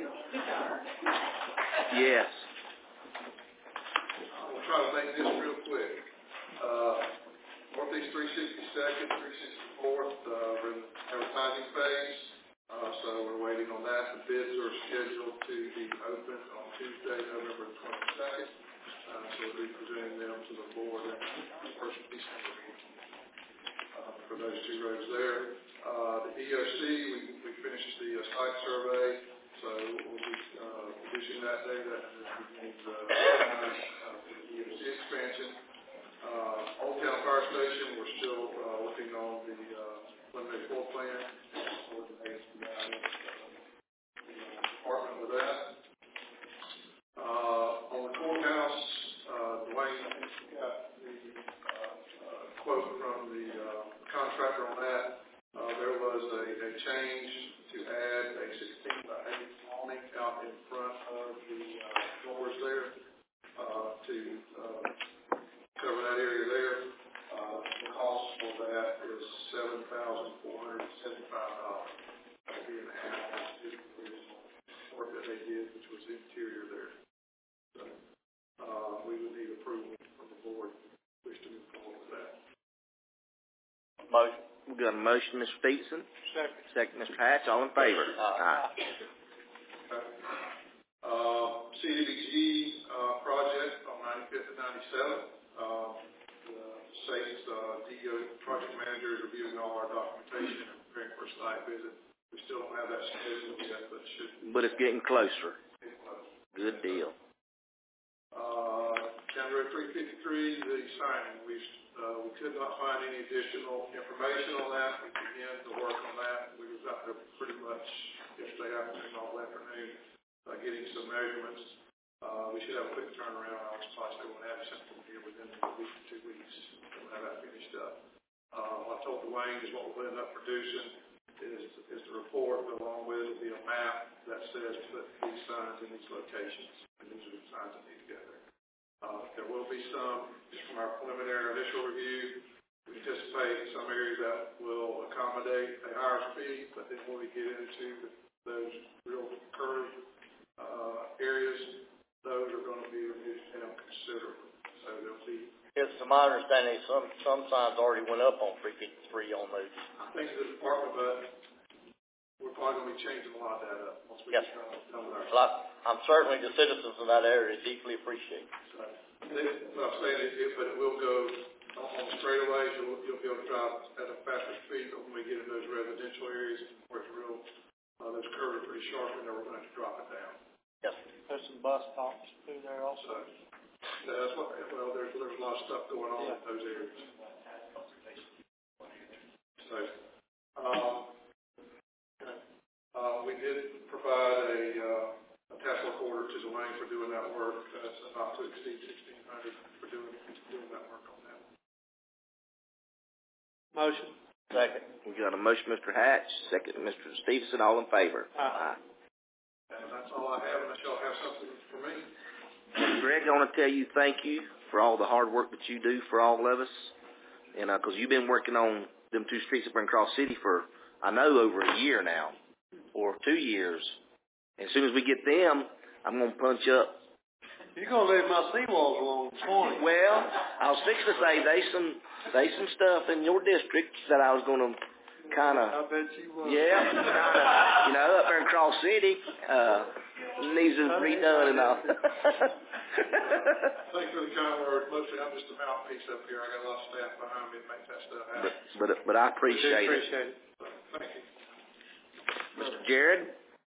Yes. I'm going to try to make this real quick. Northeast 362nd, 364th, we're in the advertising phase, so we're waiting on that. The bids are scheduled to be open on Tuesday, November 22nd, so we'll be presenting them to the board at the first December meeting for those two roads there. The EOC, we finished the site survey, so we'll be producing that data and then beginning the EOC expansion. Old Town Fire Station, we're still working on the preliminary floor plan and coordinating the department with that. On the courthouse, Dwayne got the quote from the contractor on that. There was a change to add a 16-by-8 awning out in front of the doors there to cover that area there. The cost for that is $7,475. That'll be an add-on to the original work that they did, which was the interior there. So we would need approval from the board if we wish to move forward with that. Motion. We got a motion, Mr. Stevenson. Second. Second, Mr. Hatch. All in favor? Aye. CDBG project on 95th and 97. The SACE DO project manager is reviewing all our documentation and preparing for a site visit. We still don't have that scheduled yet, but it should be. But it's getting closer. Getting close. Good deal. County Road 353, the signing. We could not find any additional information on that. We began to work on that. We was out there pretty much yesterday afternoon, all afternoon, getting some measurements. We should have a quick turnaround. I was possibly going to have something here within a week to 2 weeks. We'll have that finished up. What I told Dwayne is what we'll end up producing is the report, but along with it will be a map that says put these signs in these locations. And these are the signs that need to go there. There will be some, just from our preliminary initial review, we anticipate some areas that will accommodate a higher speed, but then when we get into those real curved areas, those are going to be reduced down considerably. So there'll be. Yes, to my understanding, some signs already went up on 353 on those. I think the department, but we're probably going to be changing a lot of that up once we get done with our. Well, I'm certainly the citizens in that area deeply appreciate. So, what I'm saying is, but it will go on straightaways. You'll be able to drive at a faster speed, but when we get in those residential areas where it's real, those curves are pretty sharp, and we're going to have to drop it down. Yes. There's some bus stops through there also. So that's what. Well, there's a lot of stuff going on in those areas. So, we did provide a task work order to Dwayne for doing that work. That's not to exceed $1,600 for doing that work on that. Motion. Second. We got a motion, Mr. Hatch. Second, Mr. Stevenson. All in favor? Aye. And that's all I have, unless y'all have something for me. Greg, I want to tell you thank you for all the hard work that you do for all of us. And because you've been working on them 2 streets up in Cross City for, I know, over a year now, or 2 years. And as soon as we get them, I'm going to punch up. You're going to leave my seawalls alone this morning. Well, I was fixing to say there's some stuff in your district that I was going to kind of. I bet you was. Yeah, kind of, up there in Cross City, needs to be redone and all. Thanks for the kind words. Mostly, I'm just a mouthpiece up here. I got a lot of staff behind me to make that stuff happen. But I appreciate it. Thank you. Mr. Jared?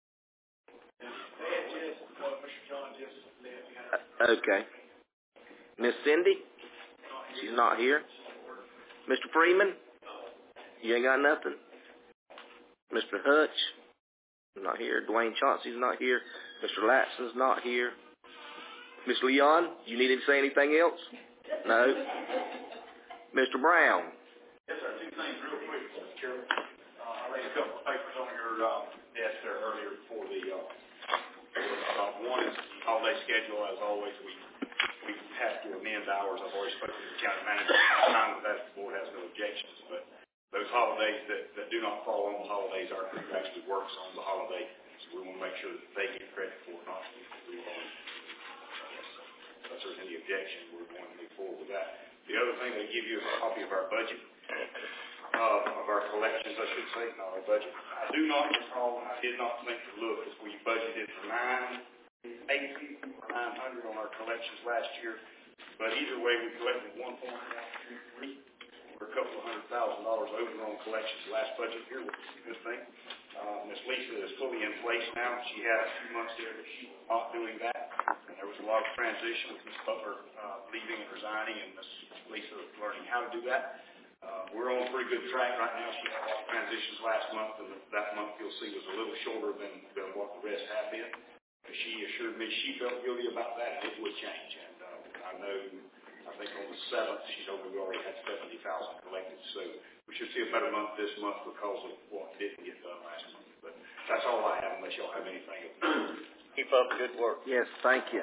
Okay. Miss Cindy? She's not here. Mr. Freeman? You ain't got nothing. Mr. Hutch? Not here. Dwayne Chauncey's not here. Mr. Latson's not here. Miss Leon, you need to say anything else? No. Mr. Brown? Yes, sir. 2 things real quick, Mr. Chairman. I laid a couple of papers on your desk there earlier before the one is the holiday schedule. As always, we have to amend hours. I've already spoken to the county manager. Time with that, the board has no objections. But those holidays that do not fall on the holidays, our crew actually works on the holiday. So we want to make sure that they get credit for it, not we will. If there's any objection, we're going to move forward with that. The other thing, they give you a copy of our budget, of our collections, I should say, not our budget. I do not recall, I did not think to look, if we budgeted for $900 on our collections last year, but either way, we collected $1.123, or a couple of $100,000 over on collections last budget year, which is a good thing. Ms. Lisa is fully in place now. She had a few months there that she was not doing that. And there was a lot of transition with Ms. Butler leaving and resigning, and Ms. Lisa learning how to do that. We're on a pretty good track right now. She had a lot of transitions last month, and that month you'll see was a little shorter than what the rest have been. She assured me she felt guilty about that, and it would change. And I think on the 7th, she told me we already had $70,000 collected. So we should see a better month this month because of what didn't get done last month. But that's all I have, unless y'all have anything. Keep up the good work. Yes, thank you.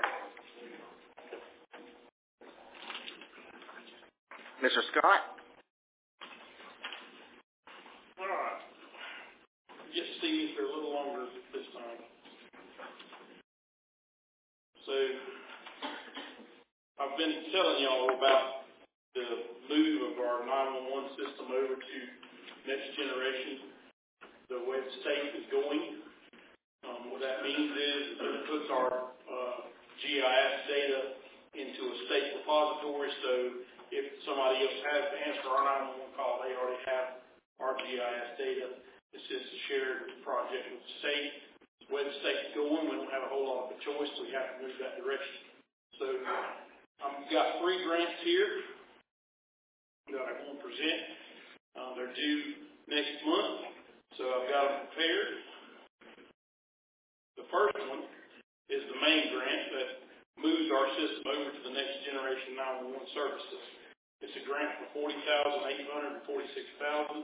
Mr. Scott? All right. Just see for a little longer this time. So, I've been telling y'all about the move of our 911 system over to Next Generation, the way the state is going. What that means is that it puts our GIS data into a state repository, so if somebody else has to answer our 911 call, they already have our GIS data. This is a shared project with the state. The way the state's going, we don't have a whole lot of a choice, so we have to move that direction. So I've got 3 grants here that I'm going to present. They're due next month, so I've got them prepared. The first one is the main grant that moves our system over to the Next Generation 911 services. It's a grant for $40,846.95.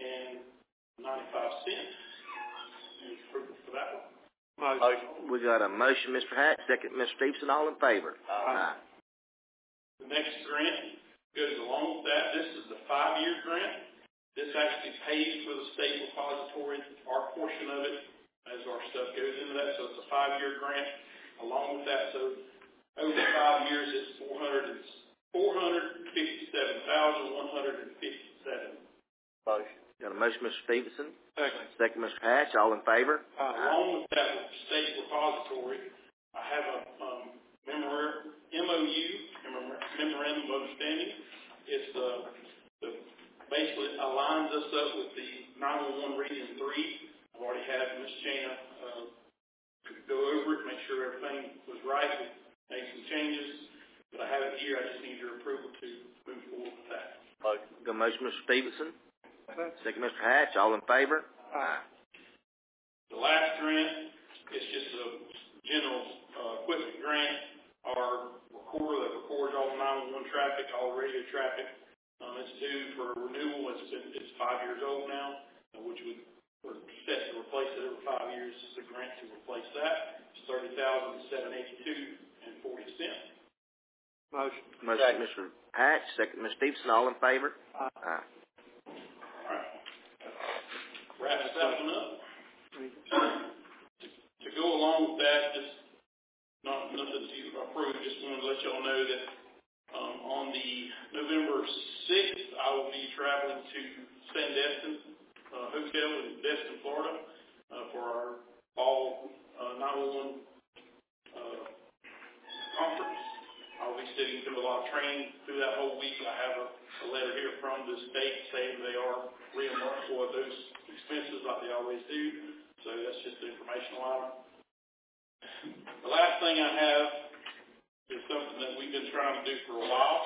Any approval for that one? Motion. We got a motion, Mr. Hatch, second, Mr. Stevenson, all in favor? Aye. The next grant goes along with that. This is the 5-year grant. This actually pays for the state repository, our portion of it, as our stuff goes into that. So it's a 5-year grant along with that. So over 5 years, it's $457,157. Motion. Got a motion, Mr. Stevenson. Second. Second, Mr. Hatch. All in favor? Along with that, with the state repository, I have a MOU, Memorandum of Understanding. It's basically aligns us up with the 911 Region 3. I've already had Ms. Jana go over it, make sure everything was right. We made some changes, but I have it here. I just need your approval to move forward with that. Got a motion, Mr. Stevenson. Second, Mr. Hatch. All in favor? Aye. The last grant is just a general equipment grant. Our recorder that records all the 911 traffic, all the radio traffic, it's due for renewal. It's 5 years old now, which we're set to replace it every 5 years. It's a grant to replace that. It's $30,782.40. Motion. Motion, Mr. Hatch. Second, Mr. Stevenson. All in favor? Aye. Aye. All right. Wraps that one up. To go along with that, just nothing to approve. Just wanted to let y'all know that on the November 6th, I will be traveling to Sandestin Hotel in Destin, Florida, for our fall 911 conference. I'll be sitting through a lot of training through that whole week. I have a letter here from the state saying they are reimbursed for those expenses like they always do. So that's just the informational item. The last thing I have is something that we've been trying to do for a while.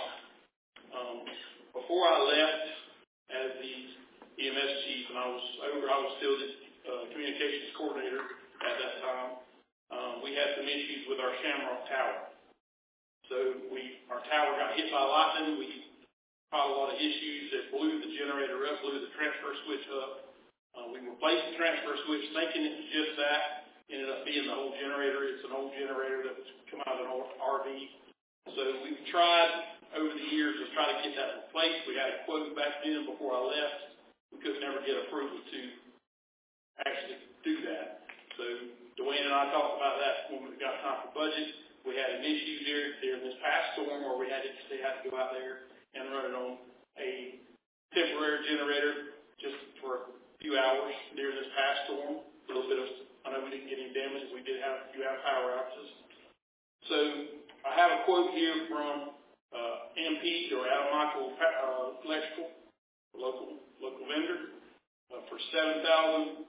Before I left as the EMS chief, and I was still the communications coordinator at that time, we had some issues with our Shamrock Tower. So our tower got hit by lightning. We had a lot of issues that blew the generator up, blew the transfer switch up. We replaced the transfer switch thinking it was just that. Ended up being the whole generator. It's an old generator that was come out of an old RV. So we've tried over the years to try to get that replaced. We had a quote back then before I left. We could never get approval to actually do that. So Dwayne and I talked about that when we got time for budget. We had an issue during this past storm where we had to go out there and run it on a temporary generator just for a few hours during this past storm. A little bit of, I know we didn't get any damage. We did have a few power outages. So I have a quote here from MP or Adam Michael Electrical, local vendor, for $7,858.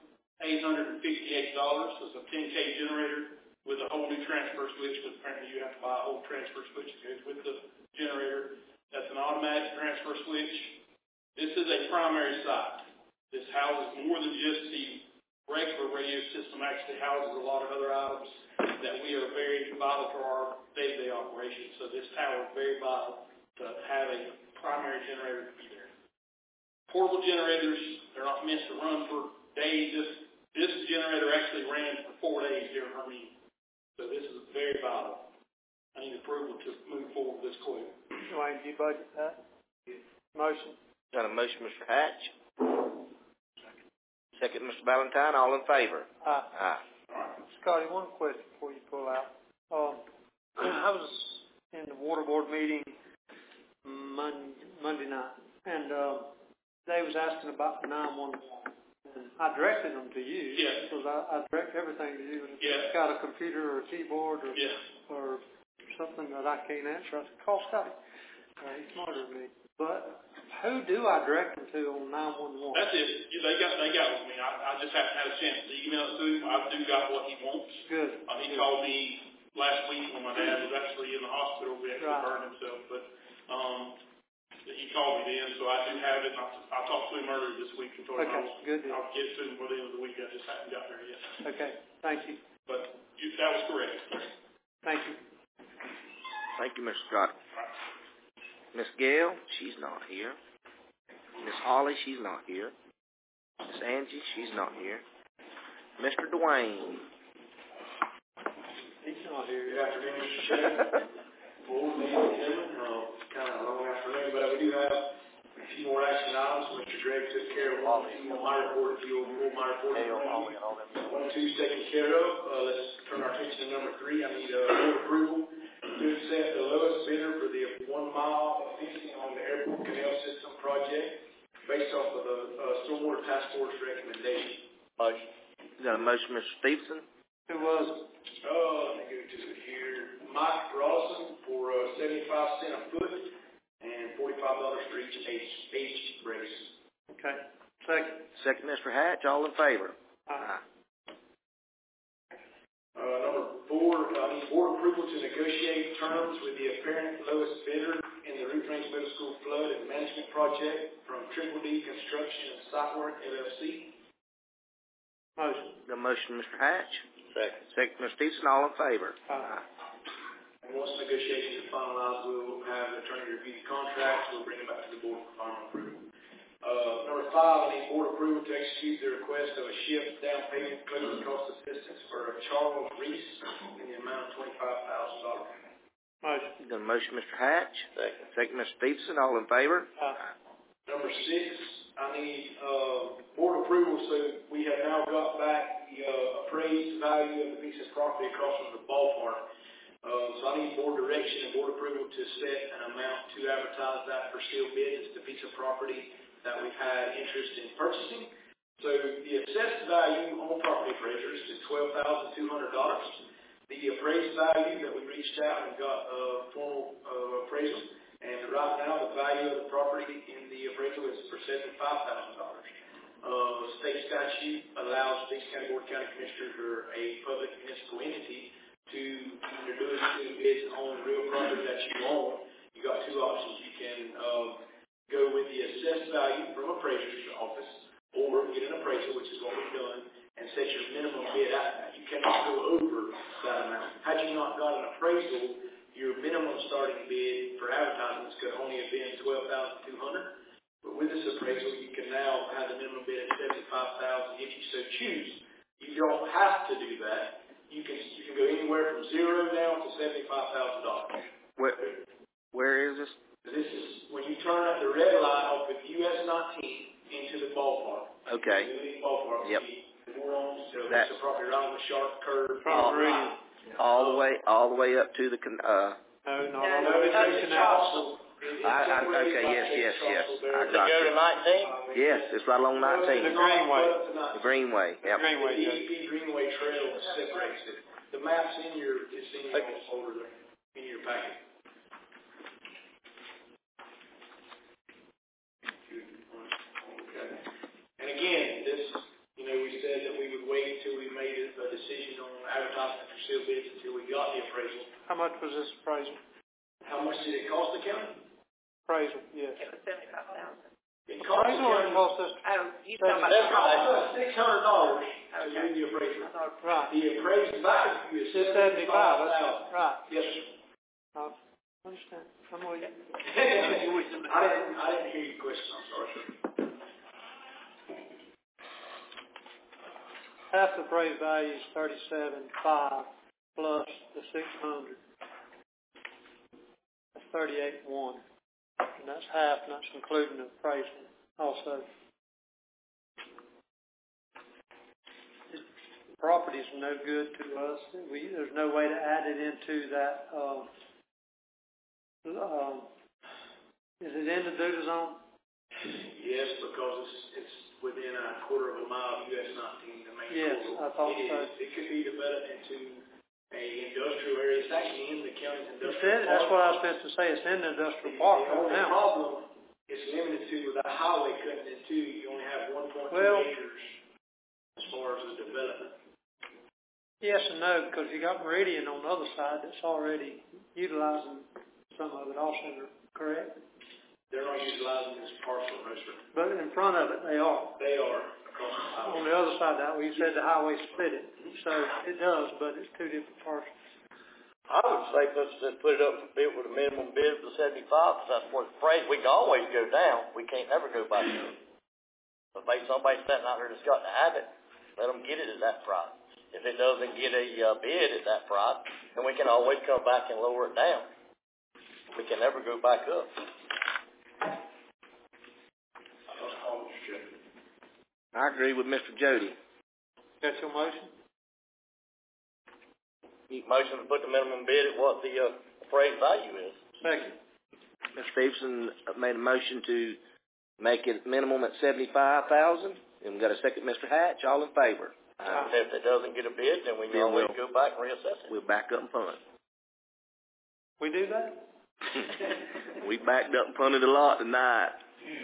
It's a 10K generator with a whole new transfer switch, because apparently you have to buy a whole transfer switch that goes with the generator. That's an automatic transfer switch. This is a primary site. This houses more than just the regular radio system. Actually houses a lot of other items that we are very vital for our day-to-day operations. So this tower is very vital to have a primary generator to be there. Portable generators, they're not meant to run for days. This generator actually ran for 4 days during our meeting. So this is very vital. I need approval to move forward with this quote. Dwayne, do you budget that? Motion. Got a motion, Mr. Hatch. Second, Mr. Valentine. All in favor? Aye. Aye. Scotty, one question before you pull out. I was in the water board meeting Monday night, and they was asking about the 911. And I directed them to you. Yes. Because I direct everything to you. And if yes. it's got a computer or a keyboard or yes. or something that I can't answer, I said, call Scotty. He's smarter than me. But who do I direct them to on 911? That's it. They got with me. I just haven't had a chance to email it to him. I do got what he wants. Good. He called me last week when my dad was actually in the hospital. We actually burned himself. But he called me then, so I do have it. I talked to him earlier this week and told him I'll get it to him by the end of the week. I just haven't got there yet. Okay. Thank you. But that was correct. Thank you. Thank you, Mr. Scott. Miss Gail, she's not here. Miss Holly, she's not here. Miss Angie, she's not here. Mr. Dwayne. He's not here. Good afternoon, Mr. Chairman, Well, ladies and gentlemen, kind of a long afternoon, but we do have a few more action items. Mr. Gregg took care of one, my report, if you'll pull my report. 1 and 2 is taken care of. Let's turn our attention to number 3. I need board approval to accept the lowest bidder for the 1 mile fixing on the airport canal system project based off of the Stormwater Task Force recommendation. Motion. You got a motion, Mr. Stevenson? Who was it? Let me go to it here. Mike Rawson for 75 cents a foot and $45 for each brace. Okay. Second. Second, Mr. Hatch. All in favor? Aye. Number 4, I need board approval to negotiate terms with the apparent lowest bidder in the Ruth Range Middle School Flood and Management Project from Triple D Construction and Site Work, LLC. Motion. The motion, Mr. Hatch. Second. Second, Mr. Stevenson. All in favor? Aye. And once negotiations are finalized, we'll have an attorney review the contracts. We'll bring it back to the board for final approval. Number 5, I need board approval to execute the request of a shift down payment closing cost assistance for Charles Reese in the amount of $25,000. Motion. The motion, Mr. Hatch. Second. Second, Mr. Stevenson. All in favor? Aye. Number 6, I need board approval, so we have now got back the appraised value of the piece of property across from the ballpark. So I need board direction and board approval to set an amount to advertise that for sealed bid. It's the piece of property that we've had interest in purchasing. So the assessed value on property appraisers is $12,200. The appraised value that we reached out and got formal appraisal, and right now the value of the property in the appraisal is for $75,000. State statute allows these County Board of County Commissioners or a public municipal entity to either do bids on real property that you own. You got 2 options. You can go with the assessed value from appraiser's office, or get an appraisal, which is what we've done, and set your minimum bid at that. You cannot go over that amount. Had you not got an appraisal, your minimum starting bid for advertisements could only have been $12,200. But with this appraisal, you can now have the minimum bid at $75,000 if you so choose. You don't have to do that. You can go anywhere from 0 down to $75,000. Where is this? This is when you turn up the red light off of US 19 into the ballpark. Okay. The ballpark. Yep. That's the property right on the sharp curve. All the way up to the No, okay, yes. I got Go you. to 19? Yes, it's right along 19. The Greenway. The Greenway, yep. Greenway, The DEP Greenway Trail separates it. The map's in your folder there, in your packet. Okay. And again, this, we said that we would wait until we made a decision on advertising for sealed bids until we got the appraisal. How much was this appraisal? How much did it cost the county? Appraisal, yes. It was $75,000. It cost the county. Cost us You talking about $600 to do the appraisal. right. The appraised value is $75,000. $75,000. Right. Yes, sir. I understand. I'm with you. I didn't hear your question. I'm sorry, sir. Half the appraised value is $37,500 plus the $600. That's $38,100. And that's half, and that's including the appraisal also. The property is no good to us. There's no way to add it into that. Is it in the Duda zone? Yes, because it's within a quarter of a mile of US 19, the main Yes, corridor. I thought so. It could be developed into a industrial area. It's actually in the county's industrial park. That's what I was supposed to say. It's in the industrial park The only now. problem it's limited to with the highway cutting it to, you only have 1.2 acres as far as the development. Yes and no, because you got Meridian on the other side that's already utilizing some of it also, correct? They're not utilizing this parcel, no, sir. But in front of it, they are. They are across the highway. On the other side of that, you said the highway split it. So it does, but it's 2 different parcels. I would say let's just put it up for bid with a minimum bid of the 75, because that's what the price. We can always go down. We can't never go back up. But maybe somebody sitting out there that's got to have it, let them get it at that price. If it doesn't get a bid at that price, then we can always come back and lower it down. we can never go back up. I agree with Mr. Jody. That's your motion? Motion to put the minimum bid at what the appraised value is. Second. Mr. Stevenson made a motion to make it minimum at $75,000. And we got a second, Mr. Hatch. All in favor? If it doesn't get a bid, then we can always go back and reassess it. We'll back up and punt. We do that? We backed up and punted a lot tonight.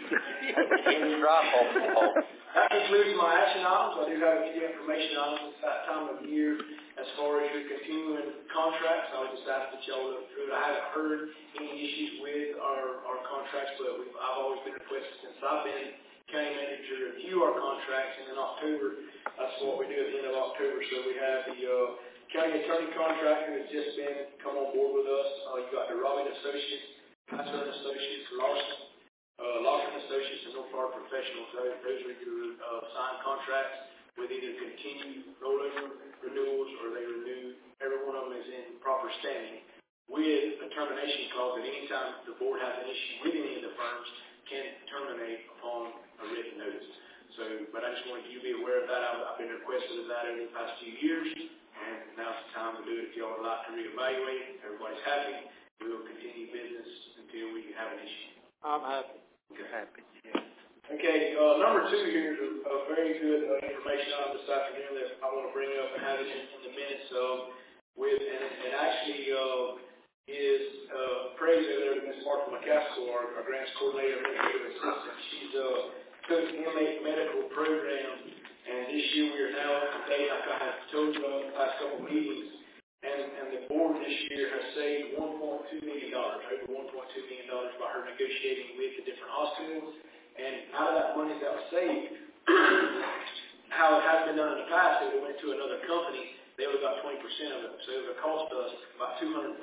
That concludes my action items. I do have a few information items. It's that time of year as far as your continuing contracts. I would just ask that y'all look through it. I haven't heard any issues with our contracts, but I've always been requested since I've been county manager to review our contracts, and in October, that's what we do at the end of October. So we have the county attorney contract who has just come on board with us. You've got the Robin Associates, Pastor Associates, Lawson Associates, and North Florida Professionals. Those are your signed contracts with either continued rollover renewals or they renew. Every one of them is in proper standing with a termination clause at any time the board has an issue with any of the firms can terminate upon a written notice. So, but I just wanted you to be aware of that. I've been requested of that over the past few years, and now's the time to do it. If y'all would like to reevaluate, everybody's happy. We will continue business until we have an issue. I'm happy. Okay. Happy. Yeah. Okay. Number two here is a very good information item this afternoon that I want to bring up and have it in the minutes with, and actually is praise over there to Ms. Martha McCaskill, our grants coordinator, administrative assistant. She's took the inmate medical program, and this year we are now up to date, like I have told you on the past couple of meetings, and the board this year has saved $1.2 million, over $1.2 million by her negotiating with the different hospitals, and out of that money that was saved, how it has been done in the past, if it went to another company, they would have got 20% of it. So it would cost us about $240,000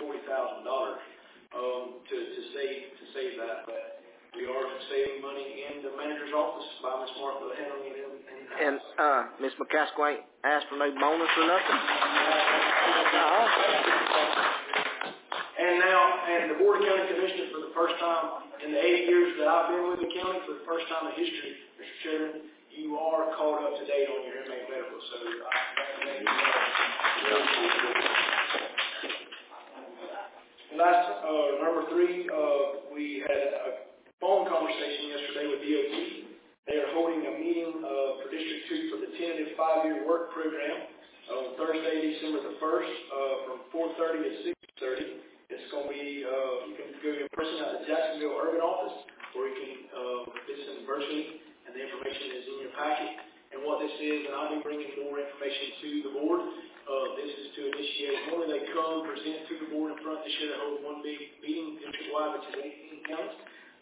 to save that. But we are saving money in the manager's office by Ms. Martha handling it in And Ms. McCaskill ain't asked for no bonus or nothing? And the Board of County Commissioners, for the first time in the 8 years that I've been with the county, for the first time in history, Mr. Chairman, you are caught up to date on your inmate medical. So last, number three, we had a phone conversation yesterday with DOT. They are holding a meeting for District 2 for the tentative 5-year work program on Thursday, December the 1st, from 4:30 to 6:30. It's going to be, you can go in person at the Jacksonville Urban office, or you can listen virtually, and the information is in your packet. And what this is, and I'll be bringing more information to the board. This is to initiate. Normally they come, present to the board in front. This year they hold one big meeting district-wide, which is 18 counties.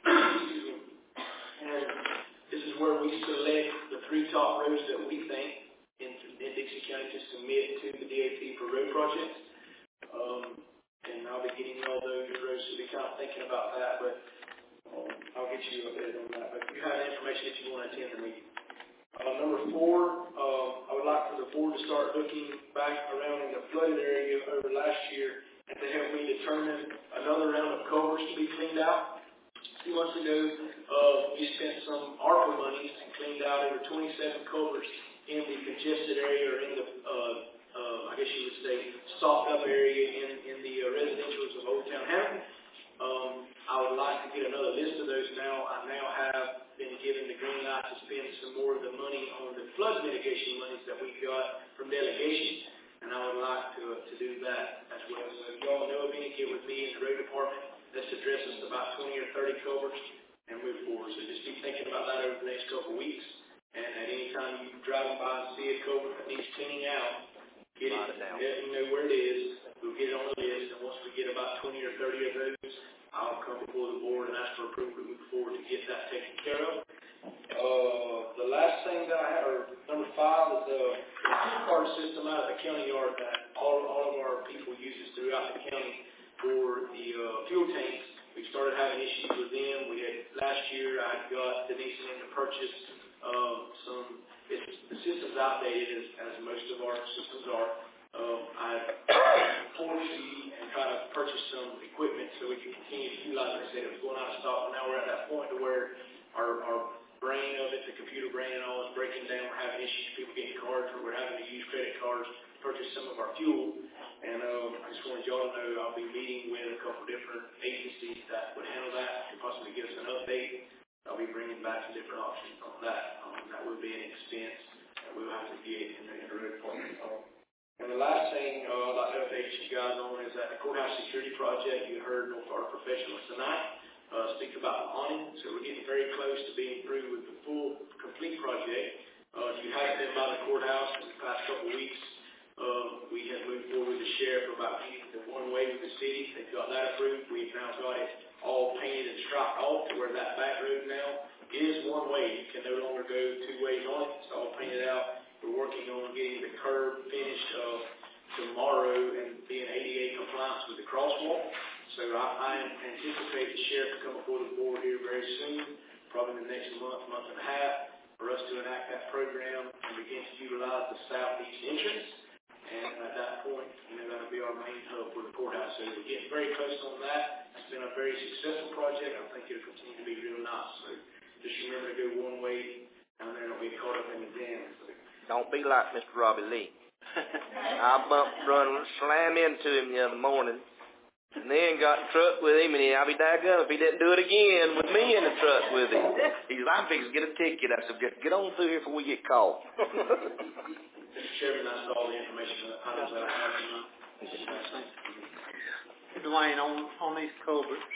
And this is where we select the 3 top roads that we think in Dixie County to submit to the DOT for road projects. And I'll be getting all those roads, so be kind of thinking about that, but I'll get you updated on that. But if you have information that you want to attend the meeting. Number 4, I would like for the board to start looking back around in the flooded area over last year and to help me determine another round of culverts to be cleaned out. 2 months ago, we spent some ARPA monies and cleaned out over 27 culverts in the congested area, or in the, I guess you would say, stopped up area in the residentials of Old Town Hampton. I would like to get another list of those now. I now have been given the green light to spend some more of the money on the flood mitigation monies that we got from delegation, and I would like to do that as well. So if y'all know of any, get with me in the road department. Let's address us about 20 or 30 culverts and move forward. So just be thinking about that over the next couple of weeks. And at any time you drive by and see a culvert that needs cleaning out, get it, let me know where it is. We'll get it on the list, and once we get about 20 or 30 of those, I'll come before the board and ask for approval to move forward to get that taken care of. The last thing that I have, or number 5, is the fuel card system out of the county yard that all of our people uses throughout the county for the fuel tanks. We started having issues with them. We had last year. I got Denise in to purchase some. The system's outdated, as most of our systems are. I foresee and try to purchase some equipment so we can continue to utilize, like I said, it was going out of stock, but now we're at that point to where our brain of it, the computer brain and all, is breaking down. We're having issues, people getting cards, or we're having to use credit cards to purchase some of our fuel. And I just wanted y'all to know I'll be meeting with a couple different agencies that would handle that, and possibly give us an update. I'll be bringing back some different options on that. That would be an expense that we'll have to get in the road department. And the last thing I'd like to update you guys on is that the courthouse security project. You heard our professionals tonight speak about the awning. So we're getting very close to being through with the full, complete project. If you haven't been by the courthouse in the past couple of weeks, we have moved forward with the sheriff about getting the one-way with the city. They've got that approved. We've now got it all painted and striped off to where that back road now is one way. You can no longer go two ways on it. It's all painted out. We're working on getting the curb finished tomorrow and being ADA compliance with the crosswalk. So I anticipate the sheriff to come before the board here very soon, probably in the next month and a half, for us to enact that program and begin to utilize the southeast entrance. And at that point, that'll be our main hub for the courthouse. So we're getting very close on that. It's been a very successful project. I think it'll continue to be real nice. So just remember to go one way down there and don't get caught up in the jam. So, don't be like Mr. Robbie Lee. I slam into him the other morning, and then got in the truck with him, and I'll be daggone if he didn't do it again with me in the truck with him. He's like, I'm fixing to get a ticket. I said, get on through here before we get caught. Mr. Chairman, that's all the information that I have tonight. Dwayne, on these culverts,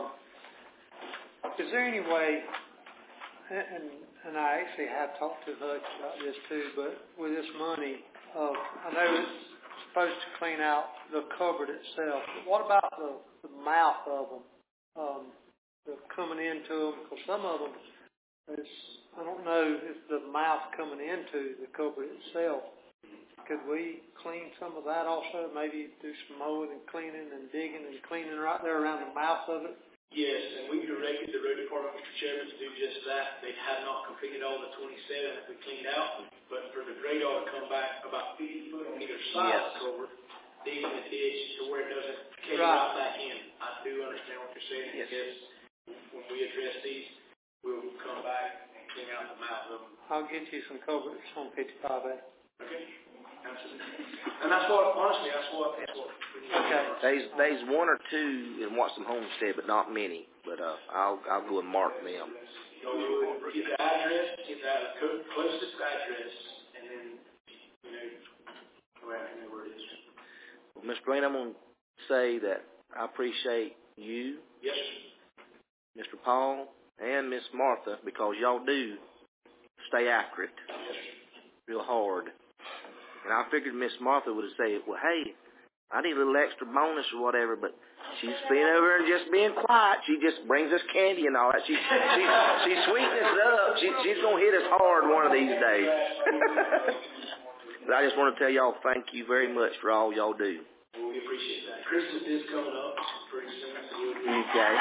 is there any way, and I actually have talked to Hutch about this too, but with this money, I know it's supposed to clean out the culvert itself, but what about the mouth of them, the coming into them? Because some of them, I don't know if the mouth coming into the culvert itself. Could we clean some of that also? Maybe do some mowing and cleaning and digging and cleaning right there around the mouth of it? Yes, and we directed the road department, Mr. Chairman, to do just that. They have not completed all the 27 that we cleaned out, but for the grade ought to come back about 50 foot on either side of the culvert, digging the ditch to where it doesn't cave right back in. I do understand what you're saying. Yes. When we address these, we'll come back and clean out the mouth of them. I'll get you some culverts on 55A. Okay. Absolutely. And that's what okay. There's one or two in Watson Homestead, but not many. But I'll go and mark them. Get the address, get the closest address, and then go out and know where it is. Well, Mr. Blaine, I'm going to say that I appreciate you, yes, Mr. Paul, and Miss Martha, because y'all do stay after it real hard. And I figured Miss Martha would have said, well, hey, I need a little extra bonus or whatever, but she's been over and just being quiet. She just brings us candy and all that. She sweetens us up. She's going to hit us hard one of these days. But I just want to tell y'all thank you very much for all y'all do. Well, we appreciate that. Christmas is coming up pretty soon. Okay.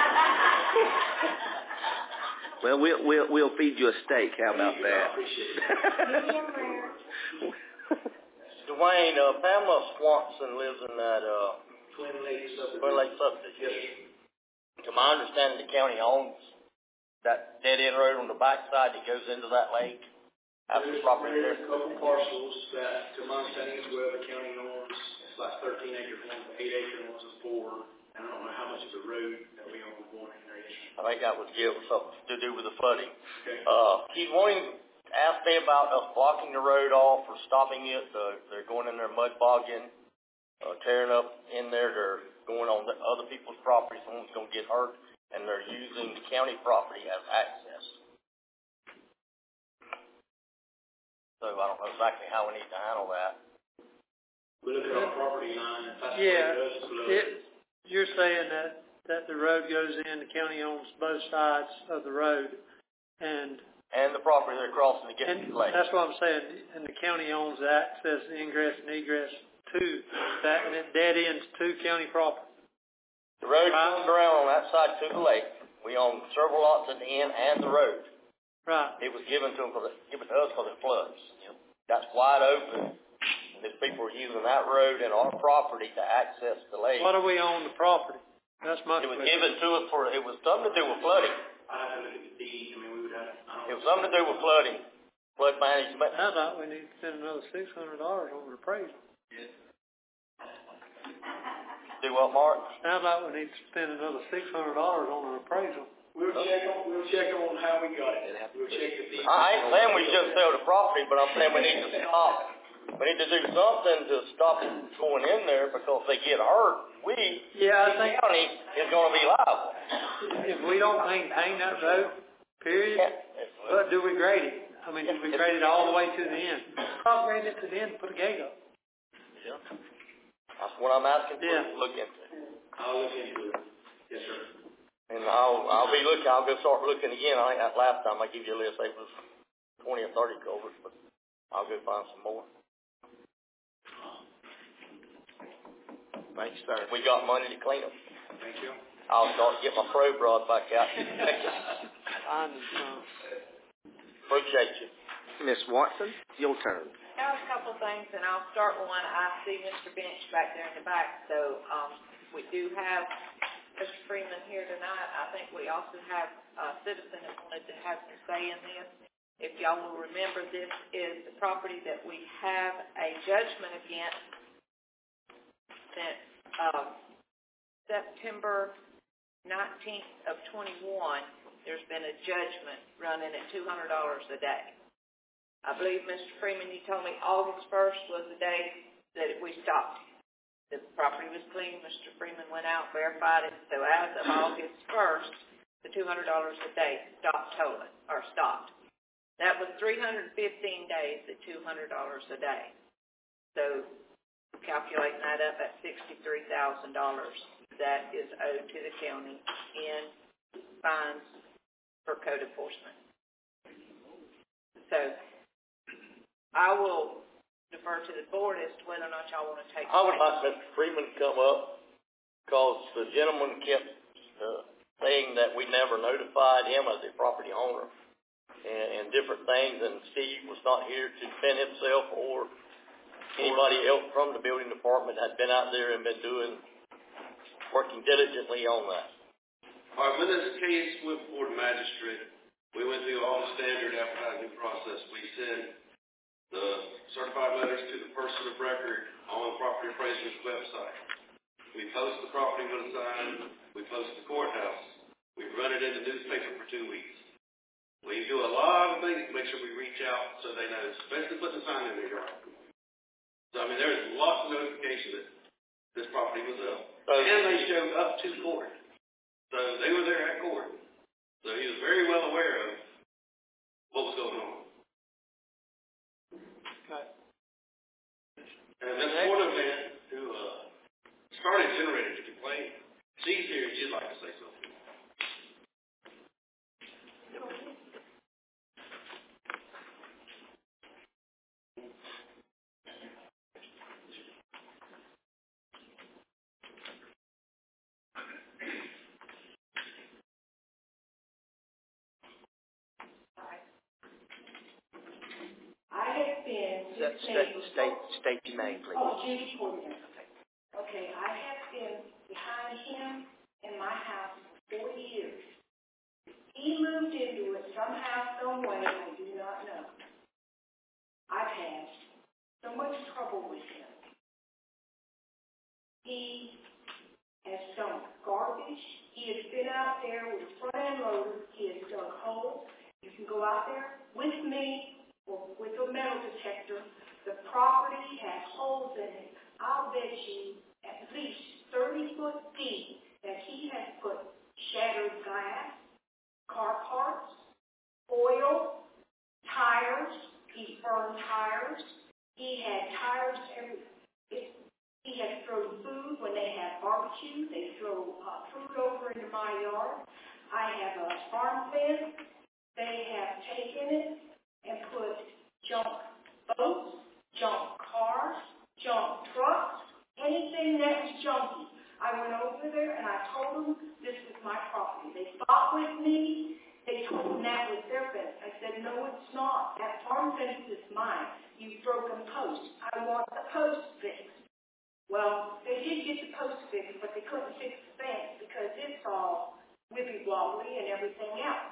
Well, we'll feed you a steak. How about that? I appreciate it. Dwayne, Pamela Swanson lives in that Twin Lakes subdivision. Yes. To my understanding, the county owns that dead-end road on the backside that goes into that lake. There's a couple parcels that, to my understanding as well, the county owns. It's like 13 acres, 8 acre ones, and 4. And I don't know how much of the road that we own going in there. I think that was something to do with the flooding. Okay. He's wanting to ask me about us blocking the road off or stopping it. They're going in there mud bogging, tearing up in there. They're going on other people's property. Someone's going to get hurt, and they're using the county property as access. So I don't know exactly how we need to handle that. We look at our property line. You're saying that the road goes in, the county owns both sides of the road, and the property they're crossing to get to the lake. That's what I'm saying. And the county owns the access, ingress, and egress to that, and it dead ends to county property. The road comes around on that side to the lake. We own several lots at the end and the road. Right. It was given to us because it floods. That's wide open. is people are using that road and our property to access the lake. What do we own the property? That's my It was question. given to us it was something to do with flooding. I have to look at the deed, I mean, we would have, It was something to do with flooding, flood management. Sounds like we need to spend another $600 on an appraisal. Do what, Mark? Sounds like we need to spend another $600 on an appraisal. we'll check on how we got it. We'll check the deed. I ain't saying we just sell the property, but I'm saying we need to stop. We need to do something to stop it going in there, because if they get hurt, I think the county is going to be liable. If we don't maintain that road, period, but do we grade it? I mean, do we grade it all the way to the end? Stop grading it to the end and put a gate up. Yeah. That's what I'm asking for you to look into. I'll look into it. Yes, sir. And I'll be looking. I'll go start looking again. I think that last time I gave you a list, it was 20 or 30 culverts, but I'll go find some more. Thanks, sir. We got money to clean them. Thank you. I'll start to get my probe rod back out. Appreciate you. Ms. Watson, your turn. I have a couple of things, and I'll start with one. I see Mr. Bench back there in the back, so we do have Mr. Freeman here tonight. I think we also have a citizen that wanted to have some say in this. If y'all will remember, this is the property that we have a judgment against since September 19th of 21. There's been a judgment running at $200 a day. I believe, Mr. Freeman, you told me August 1st was the day that we stopped. The property was clean. Mr. Freeman went out, verified it. So as of August 1st, the $200 a day stopped. That was 315 days at $200 a day. So calculating that up at $63,000, that is owed to the county in fines for code enforcement. So I will defer to the board as to whether or not y'all want to take. I would like Mr. Freeman to come up, because the gentleman kept saying that we never notified him as a property owner and different things, and Steve was not here to defend himself, or anybody else from the building department had been out there and been working diligently on that. All right, when this case went before the magistrate, we went through all the standard advertising process. We sent the certified letters to the person of record on the property appraiser's website. We post the property with a sign. We post the courthouse. We run it in the newspaper for 2 weeks. We do a lot of things to make sure we reach out so they know, especially putting a sign in their yard. So, I mean, there's lots of notification that this property was up. And they showed up to court. So they were there at court. So he was very well aware of what was going on. And this Florida man who started generating the complaint, she's here and she'd like to say something. State your name, please. Oh, Judy Coleman. Okay, I have been behind him in my house for 4 years. He moved into it somehow, some way, I do not know. I've had so much trouble with him. He has dumped garbage. He has been out there with a front end loader. He has dug holes. You can go out there with me or with a metal detector. The property has holes in it. I'll bet you at least 30 foot deep that he has put shattered glass, car parts, oil, tires. He burned tires. He had tires everywhere. He has thrown food when they have barbecue. They throw food over into my yard. I have a farm fence. They have taken it and put junk boats, junk cars, junk trucks, anything that was junky. I went over there and I told them this is my property. They fought with me. They told them that was their fence. I said, no, it's not. That farm fence is mine. you've broken posts. I want the post fixed. Well, they did get the post fixed, but they couldn't fix the fence because it's all wibbly-wobbly and everything else.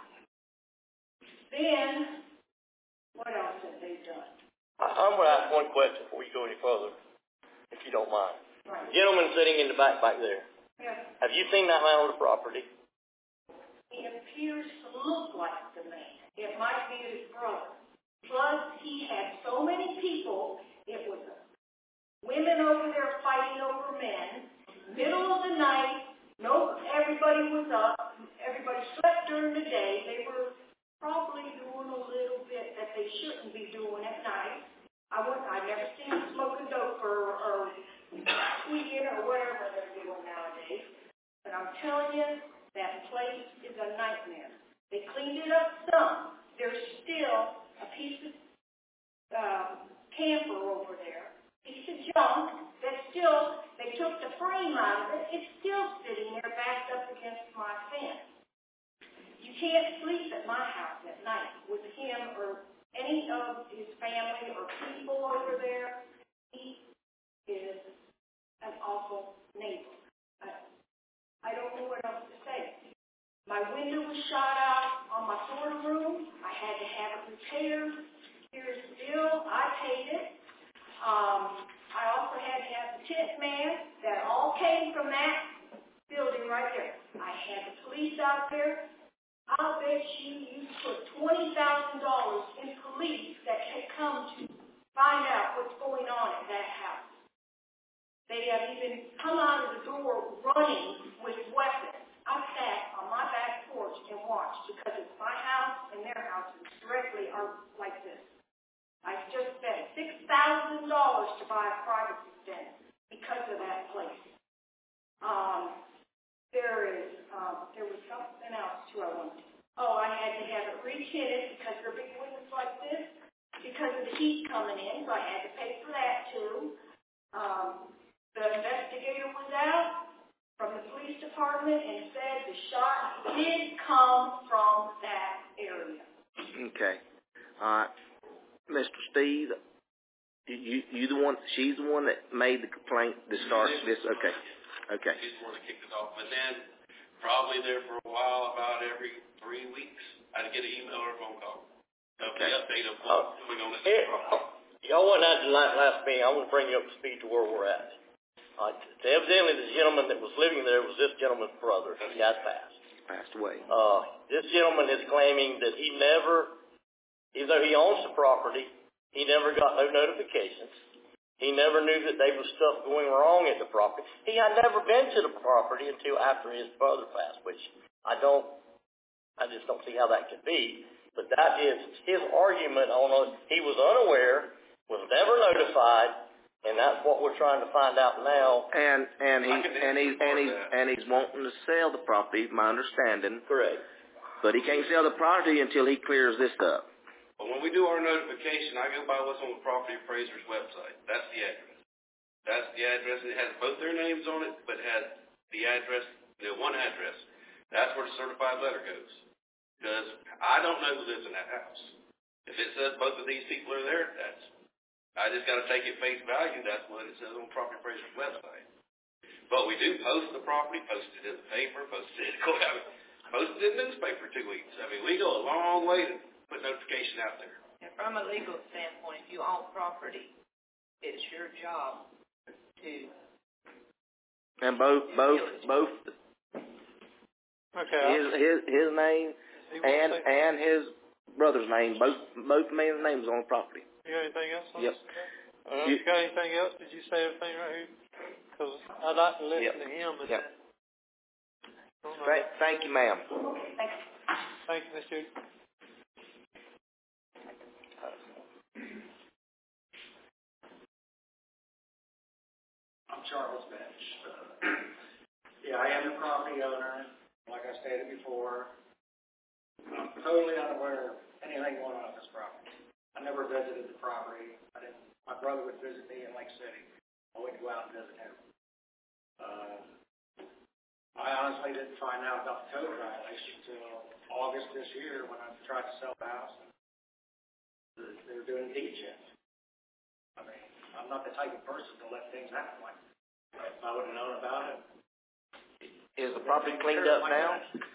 Then, what else have they done? I'm going to ask one question before you go any further, if you don't mind. Right. Gentleman sitting in the back there. Yeah. Have you seen that man on the property? He appears to look like the man. It might be his brother. Plus, he had so many people. It was women over there fighting over men. Middle of the night, everybody was up. Everybody slept during the day. They were probably doing a little bit that they shouldn't be doing at night. I've never seen them smoking dope or tweeting or whatever they're doing nowadays. But I'm telling you, that place is a nightmare. They cleaned it up some. There's still a piece of camper over there, piece of junk that still, they took the frame out of it. It's still sitting there backed up against my fence. You can't sleep at my house at night with him or any of his family or people over there. He is an awful neighbor. I don't know what else to say. My window was shot out on my corner room. I had to have it repaired. Here's the bill. I paid it. I also had to have the tent man. That all came from that building right there. I had the police out there. I'll bet you put $20,000 in police that had come to find out what's going on at that house. They have even come out of the door running with weapons. I sat on my back porch and watched because it's my house and their houses directly are like this. I just spent $6,000 to buy a privacy fence because of that place. There was something else too I wanted. Oh, I had to have it re-tinted because they're big windows like this because of the heat coming in, so I had to pay for that too. The investigator was out from the police department and said the shot did come from that area. Okay. Mr. Steve, you the one, she's the one that made the complaint to start this? Okay. Okay. She's the one that kicked it off. But then, probably there for a while, about every 3 weeks, I'd get an email or a phone call of the update of what's going on in the property. Y'all wasn't at the last meeting. I want to bring you up to speed to where we're at. Evidently, the gentleman that was living there was this gentleman's brother. He has passed away. This gentleman is claiming that he never, even though he owns the property, he never got no notifications. He never knew that there was stuff going wrong at the property. He had never been to the property until after his brother passed, which I just don't see how that could be. But that is his argument on he was unaware, was never notified, and that's what we're trying to find out now. And he's wanting to sell the property, my understanding. Correct. But he can't sell the property until he clears this up. But when we do our notification, I go by what's on the property appraiser's website. That's the address. That's the address, and it has both their names on it, but has the address, the one address. That's where the certified letter goes. Because I don't know who lives in that house. If it says both of these people are there, I just got to take it face value. That's what it says on the property appraiser's website. But we do post the property, post it in the paper, post it in the newspaper 2 weeks. I mean, we go a long way to put notification out there. And from a legal standpoint, if you own property, it's your job to. And both. Okay. His name and his brother's name, both men's names on the property. You got anything else on Yep. this? You got anything else? Did you say everything right here? Because I'd like to listen to him. And Thank you, ma'am. Thank you, Ms. Judy. I'm Charles Bench. I am the property owner. Like I stated before, I'm totally unaware of anything going on at this property. I never visited the property. My brother would visit me in Lake City. I wouldn't go out and visit him. I honestly didn't find out about the code violation until August this year when I tried to sell the house. They were doing deed checks. I mean, I'm not the type of person to let things happen like that. If I would have known about it. Is the property cleaned up now?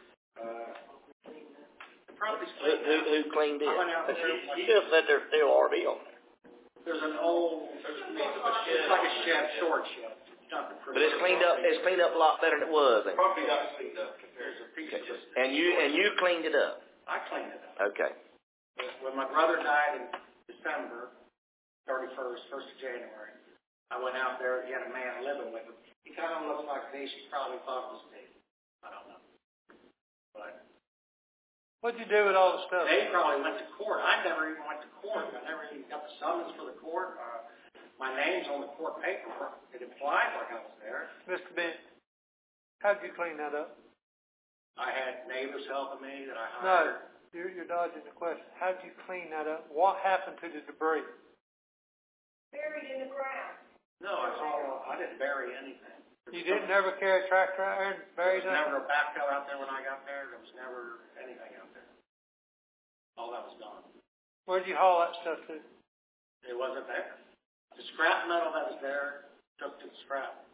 The property's cleaned up. Who cleaned it? I went out there. She just said there's still RV on there. There's an old, it's like a shed, storage shed. But it's cleaned up. It's cleaned up a lot better than it was. The property got cleaned up compared to people. And you cleaned it up. I cleaned it up. Okay. When my brother died in December 31st, 1st of January, I went out there. He had a man living with him. He kind of looks like me. She probably thought it was me. I don't know. But what'd you do with all the stuff? they probably went to court. I never even went to court. I never even got the summons for the court. My name's on the court paperwork. It implied like I was there. Mr. Ben, how'd you clean that up? I had neighbors helping me that I No, hired. you're dodging the question. How'd you clean that up? What happened to the debris? Buried in the ground. No, I didn't bury anything. You didn't ever carry a tractor out there and bury There was that? never a backhoe out there when I got there. There was never anything out there. All that was gone. Where'd you haul that stuff to? It wasn't there. The scrap metal that was there took to the scrap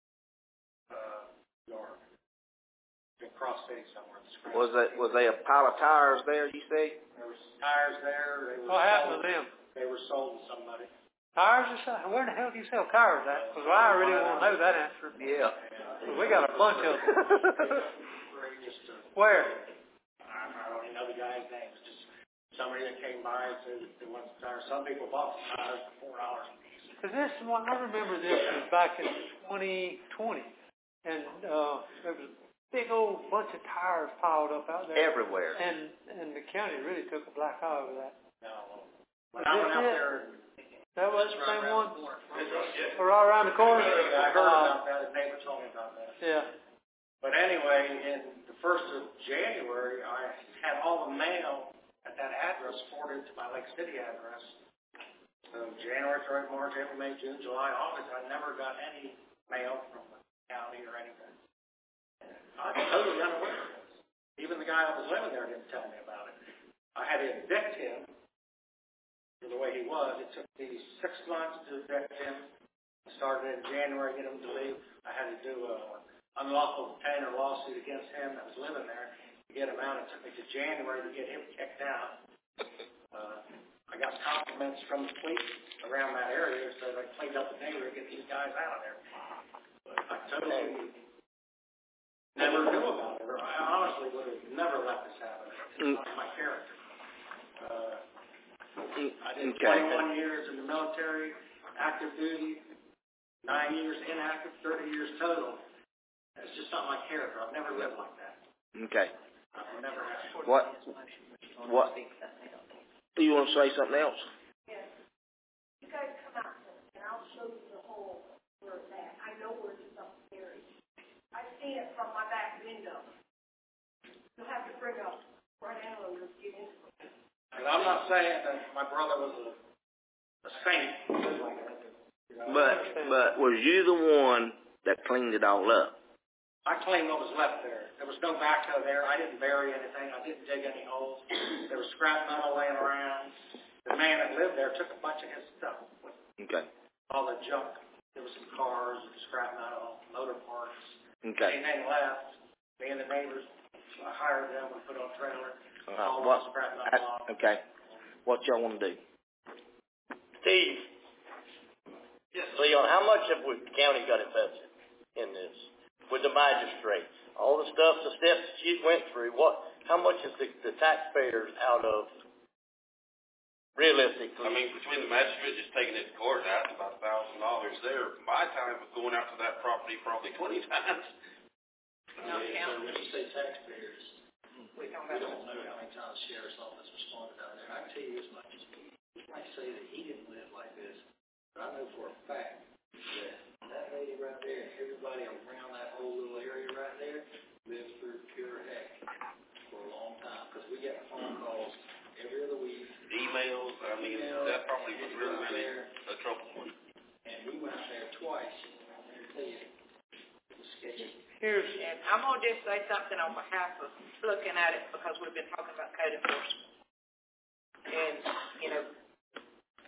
yard. In Cross City somewhere. Was they a pile of tires there, you say? There was tires there. They were What happened to them? They were sold to somebody. Tires or something? Where the hell do you sell tires at? Because I really want to know that answer. Yeah. We got a bunch of them. Where? I don't even know the guy's name. It's just somebody that came by and said they want the tires. Some people bought the tires for $4 a piece. Because this one, I remember this was back in 2020, and there was a big old bunch of tires piled up out there. Everywhere. And the county really took a black eye over that. No. When I went out there, that was the same one? right around the corner? I heard about that. His neighbor told me about that. Yeah. But anyway, in the 1st of January, I had all the mail at that address forwarded to my Lake City address. So January, February, March, April, May, June, July, August, I never got any mail from the county or anything. I was totally unaware of this. Even the guy that was living there didn't tell me about it. I had to evict him for the way he was. It took me 6 months to evict him. I started in January, get him to leave. I had to do an unlawful detainer lawsuit against him that was living there to get him out. It took me to January to get him kicked out. I got compliments from the police around that area, so they cleaned up the neighborhood to get these guys out of there. But I totally never knew about it. I honestly would have never let this happen. It's not my character. I did 21 years in the military, active duty, 9 years inactive, 30 years total. It's just not my character. I've never lived like that. Okay. I've never had. What? Do you want to say something else? Yes. You guys come out and I'll show you the hole where it's at. I know where it's up buried. I've seen it from my back window. You'll have to bring a front end loader to get into it. And I'm not saying that my brother was a saint. But was you the one that cleaned it all up? I cleaned what was left there. There was no backhoe there. I didn't bury anything. I didn't dig any holes. There was scrap metal laying around. The man that lived there took a bunch of his stuff. Okay. All the junk. There was some cars, scrap metal, motor parts. Okay. Anything left. Me and the neighbors, I hired them and put on a trailer. All What? scrap metal off. Okay. What y'all want to do? Steve. Yes. Leon, how much have the county got invested in this? With the magistrate, all the steps that you went through, how much is the taxpayers out of realistically? I mean, between the magistrate just taking it to court, that's about $1,000 there. My time of going out to that property probably 20 times. When you say taxpayers, we don't know how many times the sheriff's office responded out there. I can tell you as much as he might say that he didn't live like this, but I know for a fact that lady right there and everybody around that whole little area right there lives through pure heck for a long time, because we get phone calls every other week. Emails, I mean, that probably was really a trouble one. And we went out there twice, and I can tell you, it was sketchy. And I'm going to just say something on behalf of looking at it, because we've been talking about code enforcement. And, whether it was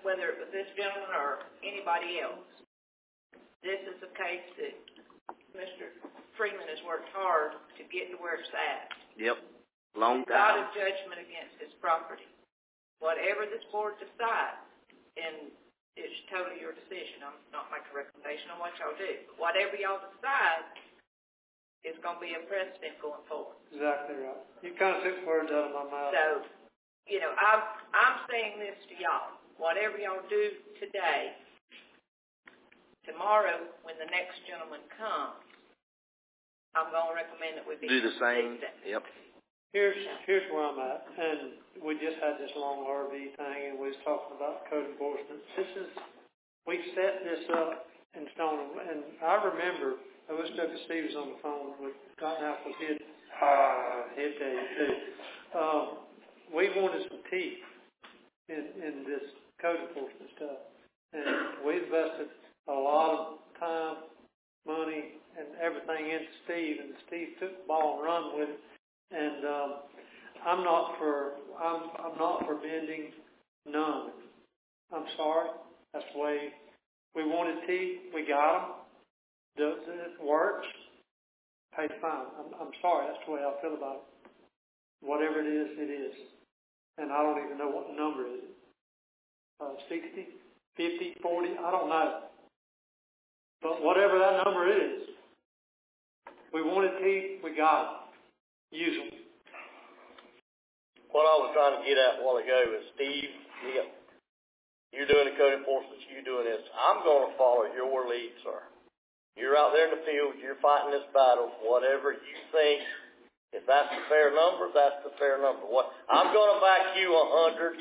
of this gentleman or anybody else. This is a case that Mr. Freeman has worked hard to get to where it's at. Yep. Long He's got time. a judgment against his property. Whatever this board decides, and it's totally your decision. I'm not making a recommendation on what y'all do. But whatever y'all decide is going to be a precedent going forward. Exactly right. You kind of took words out of my mouth. So, I'm saying this to y'all. Whatever y'all do today, tomorrow when the next gentleman comes, I'm going to recommend that we Do the same. Yep. Here's where I'm at, and we just had this long RV thing, and we was talking about code enforcement. We set this up in stone, and I remember, I wish Dr. Steve was on the phone with Cotton Apple. He'd tell you too. We wanted some teeth in this code enforcement stuff, and we invested a lot of time, money, and everything into Steve, and Steve took the ball and run with it. And I'm not for bending none. I'm sorry. That's the way we wanted teeth. We got them. It works. Hey, fine. I'm sorry. That's the way I feel about it. Whatever it is, it is. And I don't even know what the number is. 60, 50, 40, I don't know. But whatever that number is, we wanted teeth. We got them. Use them. What I was trying to get at a while ago is, Steve, you're doing the code enforcement, you're doing this. I'm going to follow your lead, sir. You're out there in the field, you're fighting this battle. Whatever you think, if that's the fair number, that's the fair number. I'm going to back you 110%.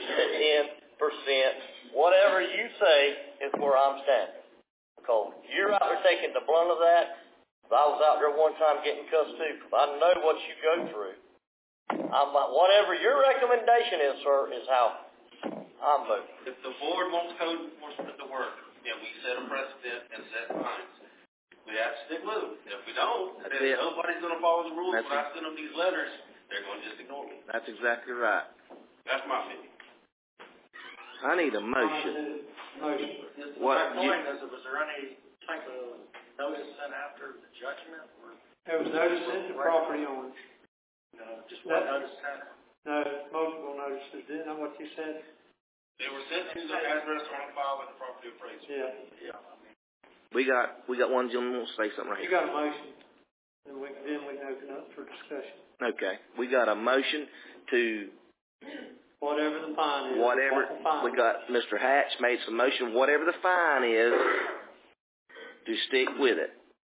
Whatever you say is where I'm standing. Because you're out there taking the blunt of that. I was out there one time getting cussed too. I know what you go through. I'm like, whatever your recommendation is, sir, is how I'm voting. If the board wants code enforcement to work, then we set a precedent and set fines. We have to stick with them. If we don't, then nobody's going to follow the rules. When I send them these letters, they're going to just ignore me. That's exactly right. That's my opinion. I need a motion. My point is, was there any type of notice sent after the judgment? Or there was notice sent to property owners. Just one notice sent? No, multiple notices. Isn't that what you said? They were sent to the address on file at the property appraiser. Yeah. We got one gentleman wants to say something right here. You got a motion, and then we can open up for discussion. Okay. We got a motion to whatever the fine is. We got Mr. Hatch made some motion. Whatever the fine is, to stick with it.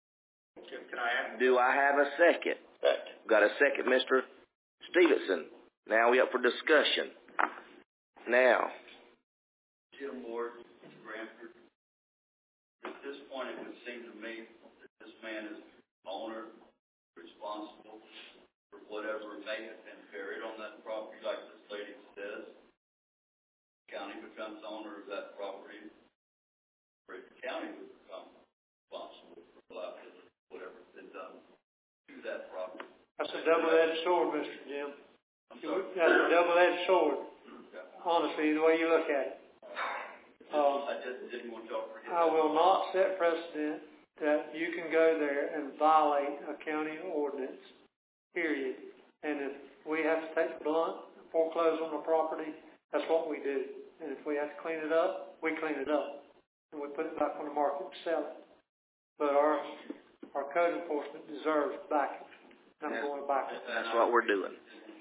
Do I have a second? Got a second, Mr. Stevenson. Now we up for discussion. Now. Jim Ward, Brantford. At this point, it would seem to me that this man is owner, responsible for whatever may have been buried on that property, like this lady says. The county becomes owner of that property, or the county would become responsible for liability, whatever's been done to that property. That's a double-edged sword, Mr. Jim. That's a double-edged sword. Honestly, the way you look at it. I just didn't want y'all to forget. I will not set precedent that you can go there and violate a county ordinance, period. And if we have to take the blunt, foreclose on the property, that's what we do. And if we have to clean it up, we clean it up. And we put it back on the market and sell it. But our code enforcement deserves backing. I'm going back. That's what we're doing.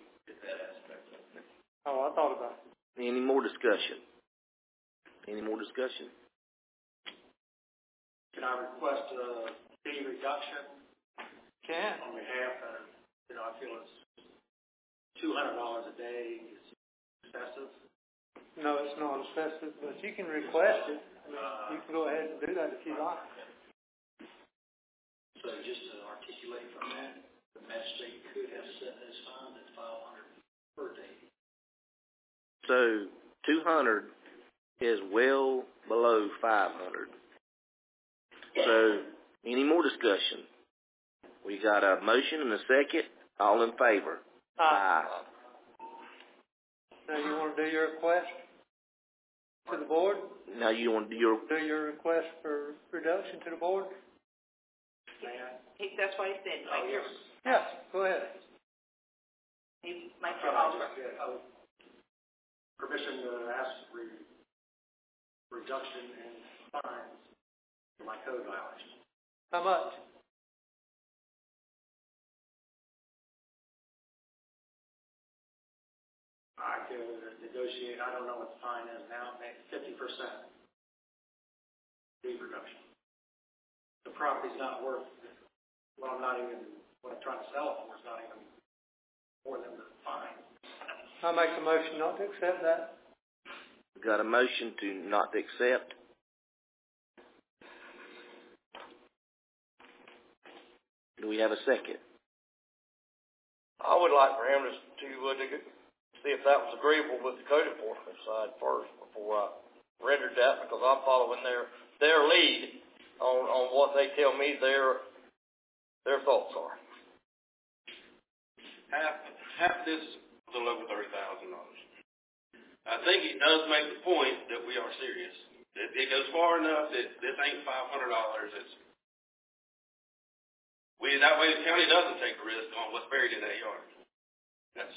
Oh, I thought about it. Any more discussion? Any more discussion? Can I request a fee reduction? Can. On behalf of, I feel it's $200 a day is excessive. No, it's not excessive, but you can request it. You can go ahead and do that if you like. So just to articulate from that, the magistrate could have set this fine at $500 per day. So 200 is well below 500. So any more discussion? We got a motion and a second. All in favor? Aye. Now you want to do your request? to the board? Now you want to do your... Do your request for reduction to the board? That's what he said. Yes, go ahead. He makes I your would permission to ask reduction in fines for my code violation. How much? I could negotiate, I don't know what the fine is now, maybe 50% fee reduction. The property's not worth, what I'm trying to sell it for is not even more than the fine. I make a motion not to accept that. Got a motion to not to accept. Do we have a second? I would like for him to see if that was agreeable with the code enforcement side first before I rendered that, because I'm following their lead on what they tell me their thoughts are. Half this is a little over $30,000. I think it does make the point that we are serious. It goes far enough that this ain't $500. That way the county doesn't take a risk on what's buried in that yard. That's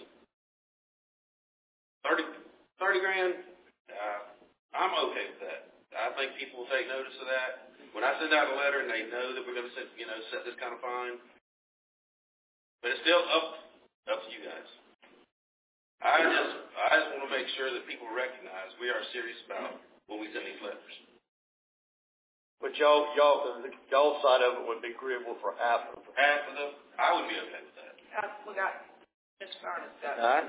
$30 grand. I'm okay with that. I think people will take notice of that. When I send out a letter and they know that we're going to set this kind of fine, but it's still up to you guys. I just want to make sure that people recognize we are serious about when we send these letters. But y'all's side of it would be agreeable for half of it. Half of them, I would be okay with that. We got Ms. Furnace. All right.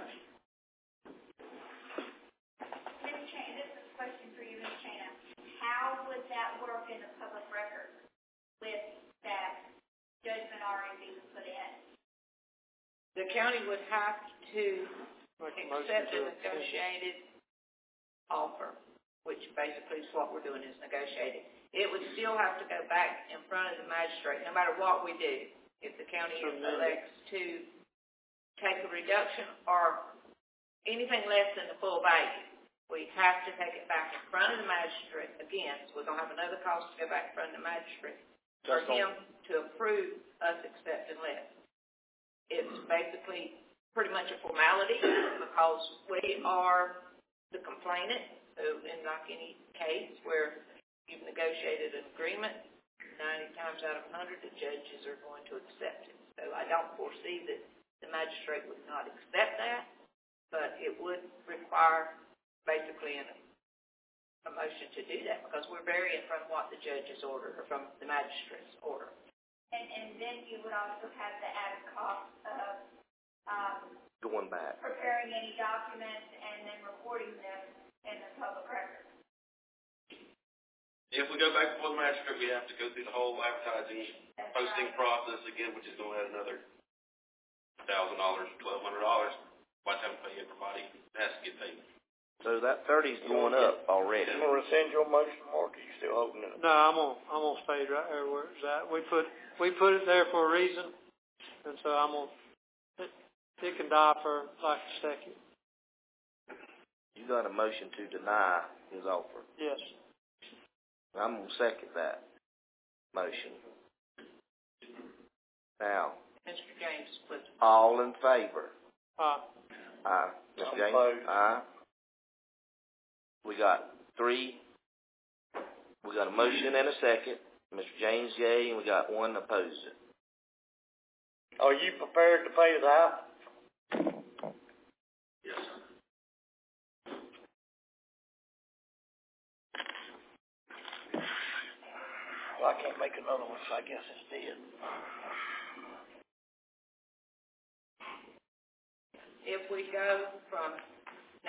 Ms. Chana, this is a question for you, Ms. Chana. How would that work in the public record with that judgment already being put in? The county would have to accept a negotiated offer, which basically is what we're doing, is negotiating. It would still have to go back in front of the magistrate, no matter what we do. If the county elects to take a reduction or anything less than the full value, we have to take it back in front of the magistrate again. So we're going to have another cost to go back in front of the magistrate for him to approve us accepting less. It's basically pretty much a formality because we are the complainant. So in like any case where you've negotiated an agreement, 90 times out of 100 the judges are going to accept it. So I don't foresee that the magistrate would not accept that, but it would require basically a motion to do that because we're varying from what the judge's order or from the magistrate's order. And then you would also have the added cost of going back, preparing any documents and then reporting them in the public record. If we go back before the magistrate, we have to go through the whole advertising, posting process again, which is going to add another $1,000, $1,200. By the time we pay everybody, it has to get paid. So that 30's going up already. You want to rescind your motion, Mark? Are you still holding it? No, I'm gonna stay right there where it's at. We put it there for a reason, and so it can die for like a second. You got a motion to deny his offer. Yes. I'm going to second that motion. Now, Mr. James, please. all in favor? Aye. Aye. Mr. James? Aye. We got 3. We got a motion and a second. Mr. James, yay, and we got 1 opposed it. Are you prepared to pay it out? Yes, sir. Well, I can't make another one, so I guess it's dead. If we go from 9,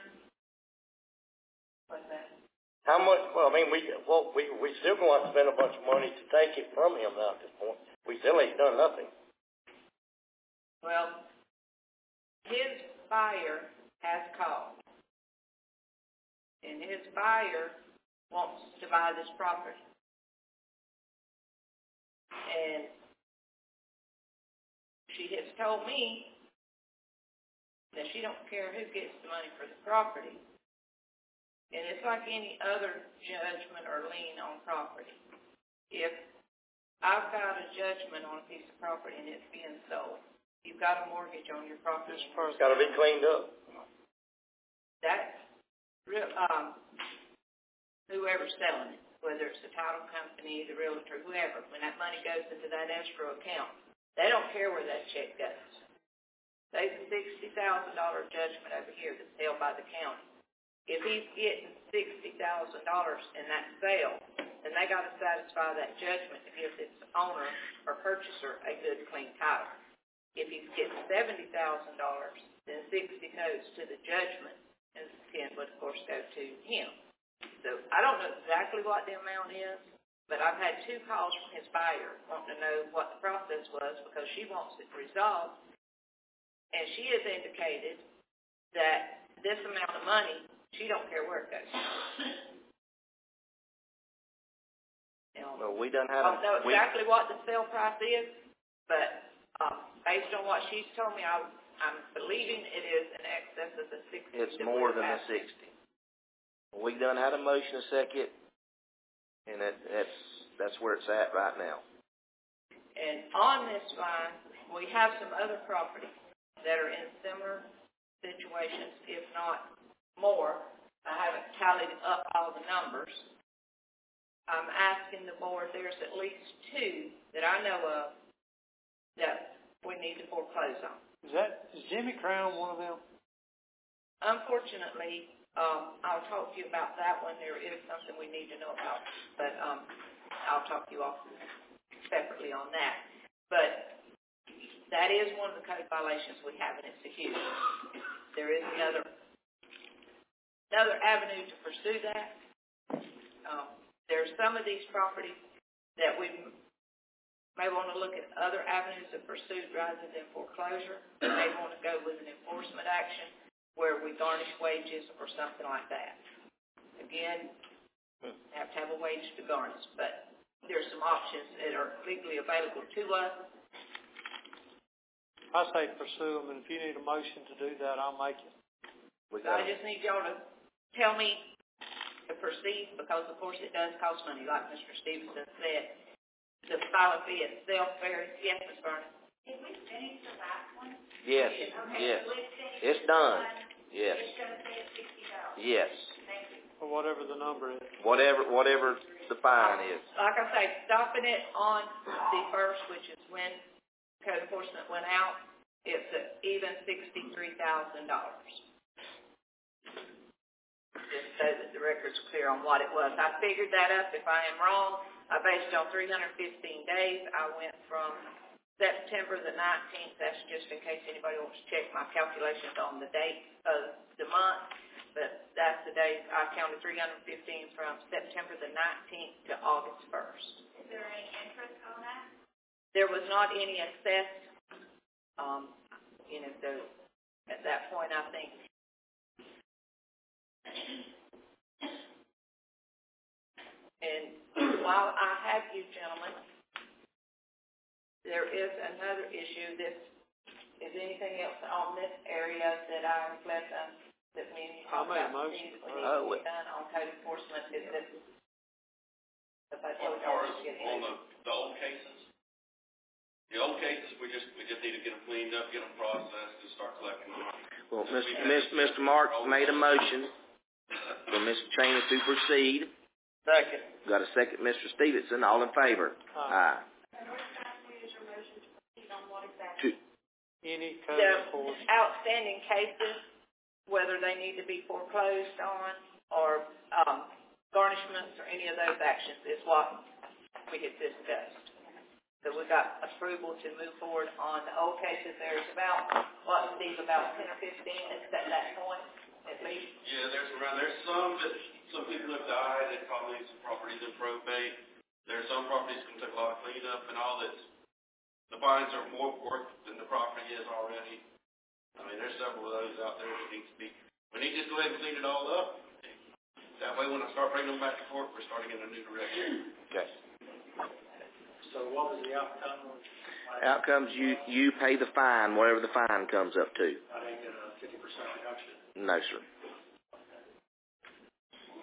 what's that? How much? Well, I mean, we still going to have to spend a bunch of money to take it from him now at this point. We still ain't done nothing. Well, his buyer has called, and his buyer wants to buy this property. And she has told me that she don't care who gets the money for the property And it's like any other judgment or lien on property. If I've got a judgment on a piece of property and it's being sold, you've got a mortgage on your property. It's got to be cleaned up. That's real, whoever's selling it, whether it's the title company, the realtor, whoever, when that money goes into that escrow account, they don't care where that check goes. There's a $60,000 judgment over here that's held by the county. If he's getting $60,000 in that sale, then they got to satisfy that judgment to give its owner or purchaser a good, clean title. If he's getting $70,000, then 60 goes to the judgment, and 10 would, of course, go to him. So I don't know exactly what the amount is, but I've had 2 calls from his buyer wanting to know what the process was because she wants it resolved, and she has indicated that this amount of money, she don't care where it goes. Well, we done had I don't know exactly what the sale price is, but based on what she's told me, I'm believing it is in excess of the 60. It's more than the 60. We done had a motion a second, and that's where it's at right now. And on this line, we have some other properties that are in similar situations, if not more. I haven't tallied up all the numbers. I'm asking the board, there's at least 2 that I know of that we need to foreclose on. Is Jimmy Crown one of them? Unfortunately, I'll talk to you about that one. There is something we need to know about, but I'll talk to you all separately on that. But that is one of the code violations we have, and it's a huge. There is another avenue to pursue that. There's some of these properties that we may want to look at other avenues of pursuit rather than foreclosure. We may want to go with an enforcement action where we garnish wages or something like that. Again, have to have a wage to garnish, but there's some options that are legally available to us. I say pursue them, and if you need a motion to do that, I'll make it. I just need y'all to tell me to proceed because, of course, it does cost money, like Mr. Stevenson said. The filing fee itself varies. Yes, Ms. Vernon? Did we finish the last one? Yes, Okay, yes. so let's finish It's this done. one. Yes. It's going to stay at $60. Yes. Thank you. Or whatever the number is. Whatever the fine is. Like I say, stopping it on the 1st, which is when code enforcement went out, it's even $63,000. Just so that the record's clear on what it was. I figured that up. If I am wrong, I based it on 315 days. I went from September the 19th. That's just in case anybody wants to check my calculations on the date of the month. But that's the days I counted 315 from September the 19th to August 1st. Is there any interest on that? There was not any assessed. So at that point, I think. And while I have you gentlemen, there is another issue. Is anything else on this area that I have left that we need to talk about? Things that we need to be done on code enforcement? As far as on the old cases, we just need to get them cleaned up, get them processed, and start collecting them. Well, Mr. Mark made a motion for Mr. Cheney to proceed. Second. Got a second, Mr. Stevenson. All in favor? Aye. And what exactly is your motion to proceed on what exactly? Any code The enforcement. outstanding cases, whether they need to be foreclosed on or garnishments or any of those actions is what we had discussed. So we got approval to move forward on the old cases. There's about 10 or 15 that's at that point, at least. Yeah, there's some people have died that probably need some properties in probate. There's some properties going to take a lot of cleanup and all that. The fines are more work than the property is already. I mean, there's several of those out there that need to be. We need to just go ahead and clean it all up. That way, when I start bringing them back to court, we're starting in a new direction. Okay. So what was the outcome? Outcomes, you pay the fine, whatever the fine comes up to. I didn't get a 50% reduction. No, sir.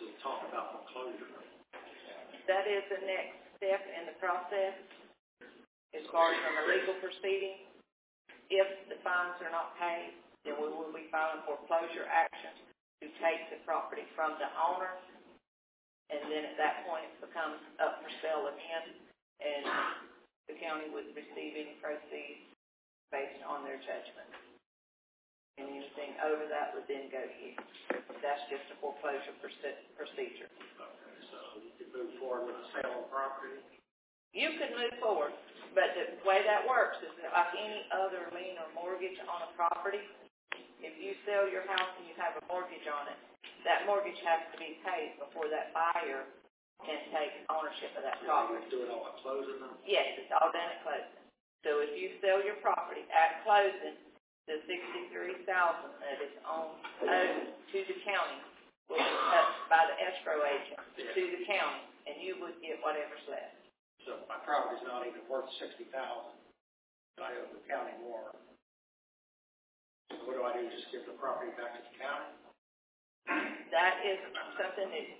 to talk about foreclosure. That is the next step in the process as far as from a legal proceeding. If the fines are not paid, then we will be filing foreclosure action to take the property from the owner, and then at that point it becomes up for sale again, and the county would receive any proceeds based on their judgment. And anything over that would then go to you. That's just a foreclosure procedure. Okay, so you could move forward with the sale of property? You could move forward, but the way that works is that like any other lien or mortgage on a property, if you sell your house and you have a mortgage on it, that mortgage has to be paid before that buyer can take ownership of that property. You do it all at closing then? Yes, it's all done at closing. So if you sell your property at closing, the $63,000 that is owed to the county will be cut by the escrow agent to the county, and you would get whatever's left. So my property's not even worth $60,000. I owe the county more. So what do I do? Just give the property back to the county? That is something that,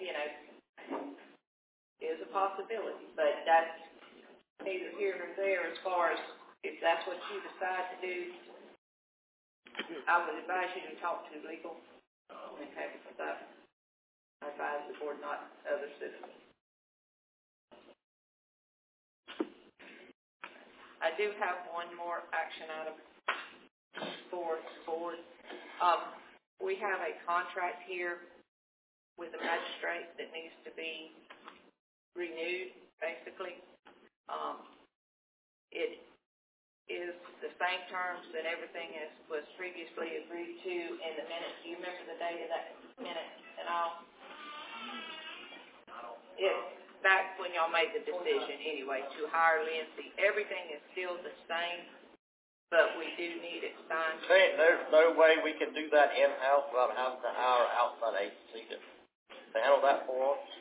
is a possibility, but that's neither here nor there as far as if that's what you decide to do. I would advise you to talk to legal, okay, because I advise the board, not other citizens. I do have one more action item for the board. We have a contract here with the magistrate that needs to be renewed, basically. It is the same terms and everything as was previously agreed to in the minutes. Do you remember the date of that minute at all? It's back when y'all made the decision anyway to hire Lindsay. Everything is still the same, but we do need it signed. There's no way we can do that in-house without having to hire an outside agency to handle that for us?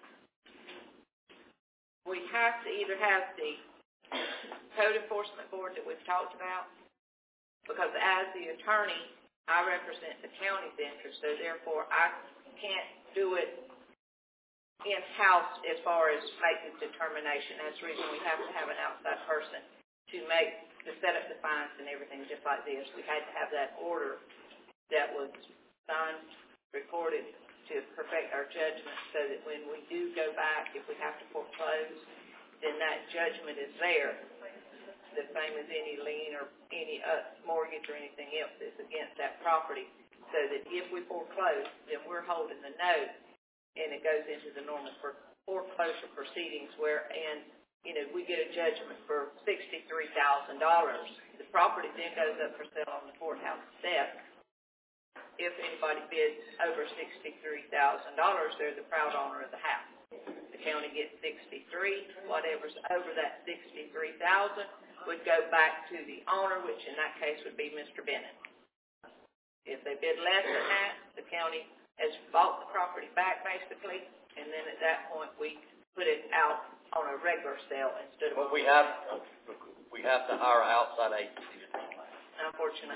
We have to either have the code enforcement board that we've talked about, because as the attorney, I represent the county's interest, so therefore I can't do it in-house as far as making determination. That's the reason we have to have an outside person to set up the fines and everything just like this. We had to have that order that was signed, recorded to perfect our judgment so that when we do go back, if we have to foreclose, then that judgment is there, the same as any lien or any mortgage or anything else that's against that property, so that if we foreclose, then we're holding the note, and it goes into the normal foreclosure proceedings wherein, we get a judgment for $63,000. The property then goes up for sale on the courthouse steps. If anybody bids over $63,000, they're the proud owner of the house. The county gets $63,000. Whatever's over that $63,000 would go back to the owner, which in that case would be Mr. Bennett. If they bid less than that, the county has bought the property back basically, and then at that point we put it out on a regular sale instead of. But we have to hire an outside agency. Unfortunately.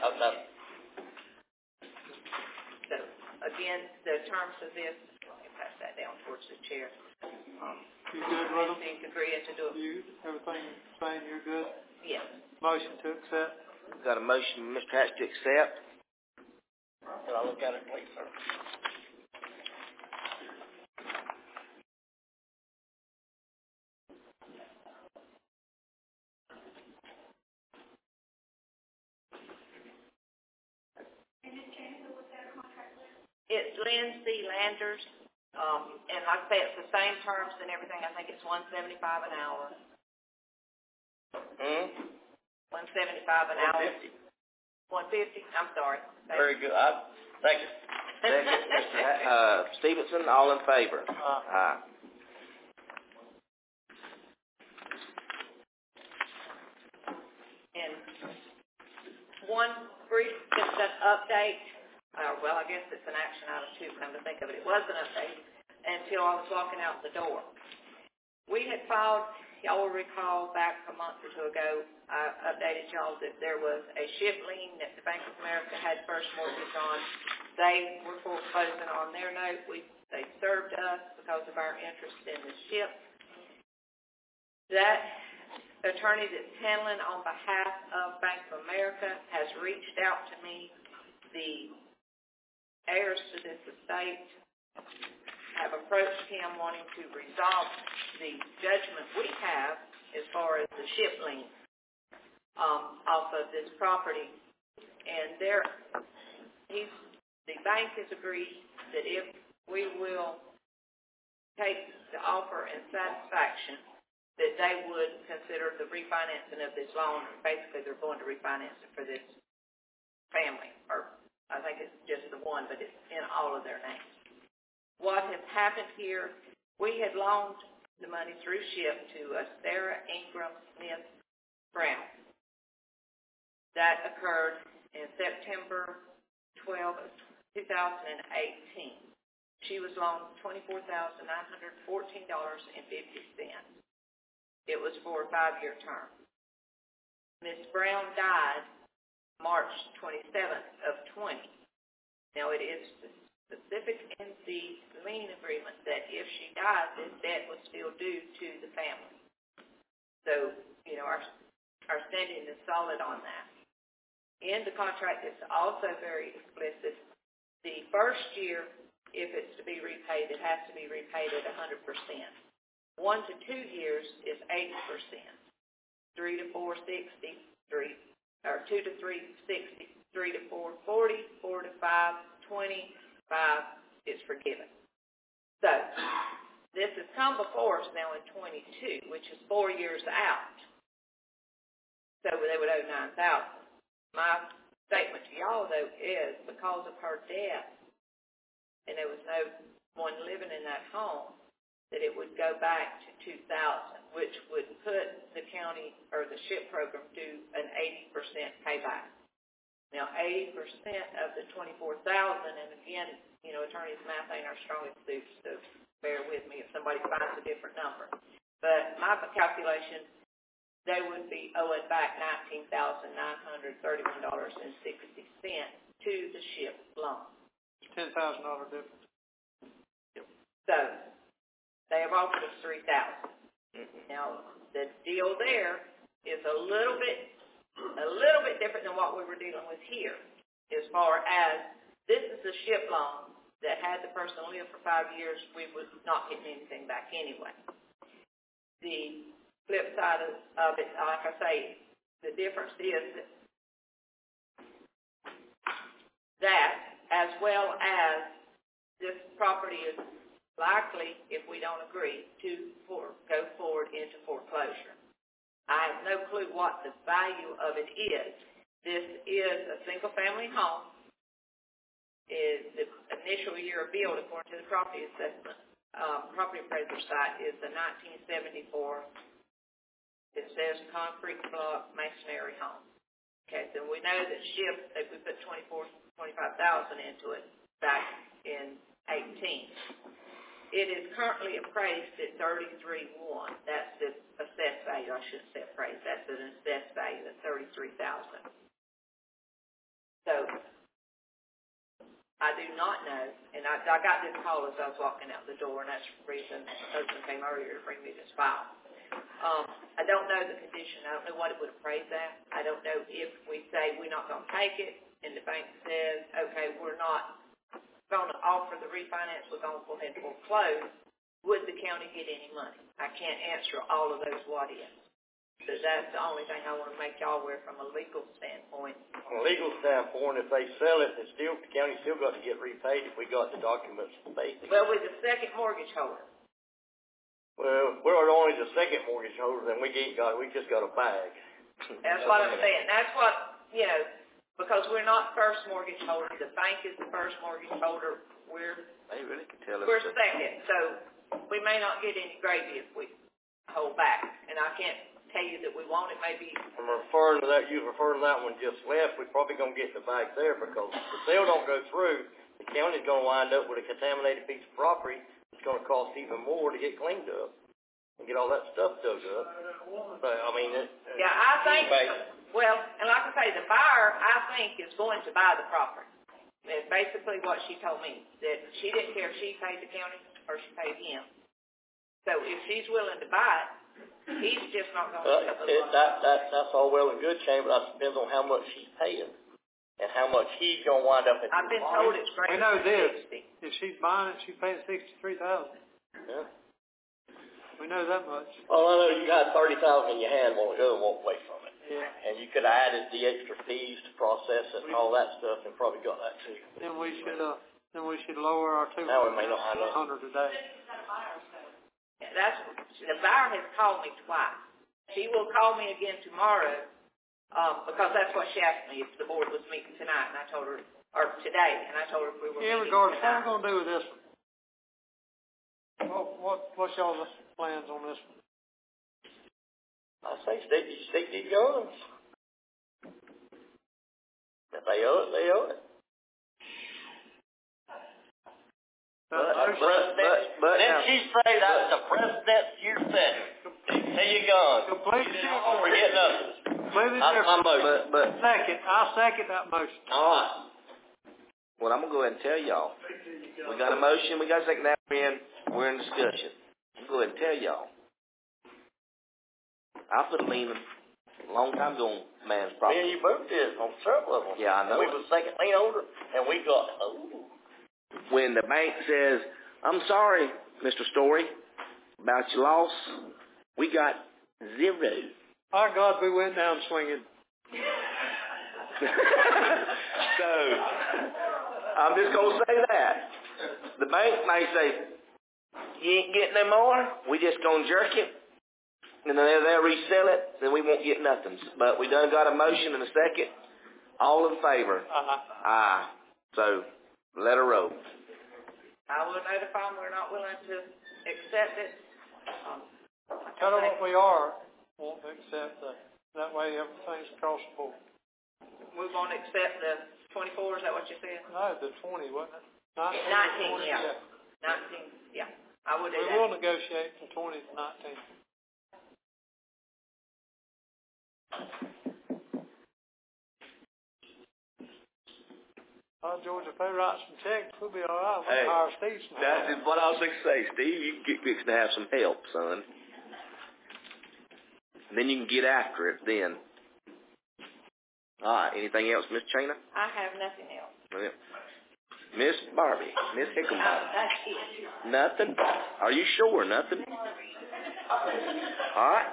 So again, the terms of this, let me pass that down towards the chair. You good with them? Agreeing to do it. Everything saying you're good? Yes. Motion to accept. Got a motion from Mr. Hatch to accept. Can I look at it, please, sir? It's Lindsay Landers, and like I say, it's the same terms and everything. I think it's $175 an hour. 175 an hour. 150. I'm sorry. Very good. Thank you. Second, Mr. Stevenson, all in favor? Aye. And one brief, just an update. Well, I guess it's an action item too, come to think of it. It was an update until I was walking out the door. We had filed, y'all will recall back a month or two ago, I updated y'all that there was a shift lien that the Bank of America had first mortgage on. They were foreclosing on their note. They served us because of our interest in the ship. That attorney that's handling on behalf of Bank of America has reached out to me. The heirs to this estate have approached him wanting to resolve the judgment we have as far as the ship lien off of this property. And the bank has agreed that if we will take the offer in satisfaction, that they would consider the refinancing of this loan. Basically, they're going to refinance it for this family, or I think it's just the one, but it's in all of their names. What has happened here, we had loaned the money through SHIP to Sarah Ingram Smith Brown. That occurred in September 12 of 2018. She was loaned $24,914.50. It was for a 5-year term. Ms. Brown died March 27th of 20. Now, it is specific in the lien agreement that if she died, this debt was still due to the family. So, our standing is solid on that. In the contract, it's also very explicit. The first year, if it's to be repaid, it has to be repaid at 100%. 1 to 2 years is 80%. 3 to 4, 60. 2 to 3, 60. 3 to 4, 40. 4 to 5, 20. 5 is forgiven. So, this has come before us now in 22, which is 4 years out. So they would owe $9,000. My statement to y'all, though, is because of her death, and there was no one living in that home, that it would go back to 2000, which would put the county or the SHIP program to an 80% payback. Now, 80% of the $24,000, and again, attorneys' math ain't our strongest suit, so bear with me if somebody finds a different number. But my calculation, they would be owing back $19,931.60 to the SHIP loan. $10,000 difference. So, they have offered us $3,000. Now, the deal there is a little bit different than what we were dealing with here, as far as this is a SHIP loan that had the person live for 5 years, we would not get anything back anyway. The flip side of it, like I say, the difference is that as well as this property is likely, if we don't agree, to go forward into foreclosure. I have no clue what the value of it is. This is a single-family home. The initial year of build, according to the property assessment, property appraiser site, is the 1974. It says concrete block masonry home. Okay, so we know that SHIP, we put $25,000 into it back in 18. It is currently appraised at $33,100. That's the assessed value. I shouldn't say appraised. That's an assessed value of $33,000. So I do not know, and I got this call as I was walking out the door, and that's the reason my husband came earlier to bring me this file. I don't know the condition. I don't know what it would appraise at. I don't know if we say we're not going to take it, and the bank says, okay, we're not going to offer the refinance, we're going to go ahead and foreclose. Would the county get any money? I can't answer all of those what-ifs. So that's the only thing I want to make y'all aware from a legal standpoint. From a legal standpoint, if they sell it, the county still got to get repaid if we got the documents basically. Well, with the second mortgage holder. Well, we're only the second mortgage holder, then we just got a bag. That's what I'm saying. That's what, because we're not first mortgage holder. The bank is the first mortgage holder. They really can tell us. We're second. So we may not get any gravy if we hold back. And I can't tell you that we won't. It may be. I'm referring to that. You refer to that one just left. We're probably going to get the bag there because if the sale don't go through, the county's going to wind up with a contaminated piece of property. It's going to cost even more to get cleaned up and get all that stuff dug up. So, I mean, I think. Well, and like I say, the buyer, I think, is going to buy the property. That's basically what she told me, that she didn't care if she paid the county or she paid him. So if she's willing to buy it, he's just not going to sell it. That's all well and good, Shane, but that depends on how much she's paying and how much he's going to wind up at. I've been told it's great. We know this. If she's buying it, she's paying $63,000. Yeah. We know that much. Well, I know you got $30,000 in your hand, won't go and walk away from it. Yeah. And you could have added the extra fees to process it and all that stuff, and probably got that too. Then we should lower our Now we may not have enough. $200 a day. The buyer has called me twice. She will call me again tomorrow, because that's what she asked me if the board was meeting tonight, and I told her, or today, and I told her if we were meeting Regardless, tonight. what are we going to do with this one? What's y'all's plans on this one? I say stick these guns. If they owe it, they owe it. But didn't she say that's the precedent you're setting? There you go. Completely different. We're getting up. Completely That's my different. motion. I second that motion. All right. Well, I'm going to go ahead and tell y'all. We got a motion. We got a second. Now we're in discussion. I'm going to go ahead and tell y'all. I put a lien a long time ago on man's property. Me and you both did on several of them. Yeah, I know. We was second lien holder, and we got, When the bank says, I'm sorry, Mr. Story, about your loss, we got zero. Our God, we went down swinging. So, I'm just going to say that. The bank may say, you ain't getting no more, we just going to jerk it, and then they'll resell it, then we won't get nothing. But we done got a motion in a second. All in favor? Aye. So, let her roll. I will notify them we're not willing to accept it. Tell her what we are, won't accept that way everything's across the board. We're going to accept the 24, is that what you said? No, the 20, wasn't it? 19, yeah. 19, yeah. I would do that. We will negotiate from 20 to 19. George, if they write some checks, we'll be all right. We'll hire Steve. That's what I was going to say, Steve. You can get fixing to have some help, son. And then you can get after it then. All right. Anything else, Miss Chana? I have nothing else. Well, Miss Barbie, Miss Hickenbottom. That's it. Nothing? Are you sure? Nothing? All right.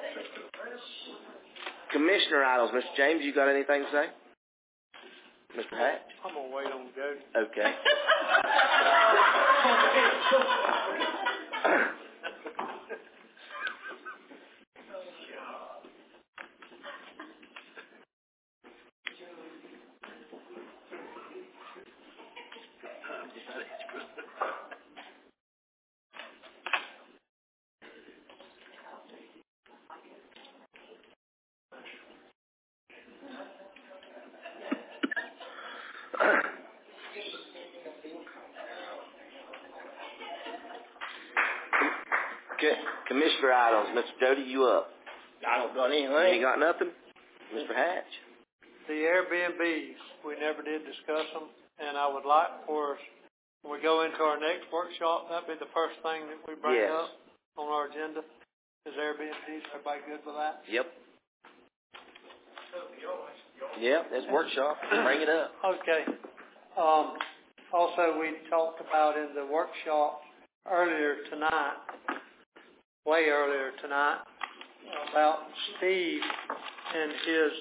Commissioner items, Mr. James, you got anything to say? Mr. Hatch? I'm going to wait on Jody. Okay. Commissioner items, Mr. Jody, you up? I don't got anything. You ain't got nothing? Mr. Hatch? The Airbnbs, we never did discuss them, and I would like for us, when we go into our next workshop, that'd be the first thing that we bring up on our agenda, is Airbnbs. Everybody good with that? Yep. Yep, that's workshop. Bring it up. Okay. Also, we talked about in the workshop way earlier tonight, about Steve and his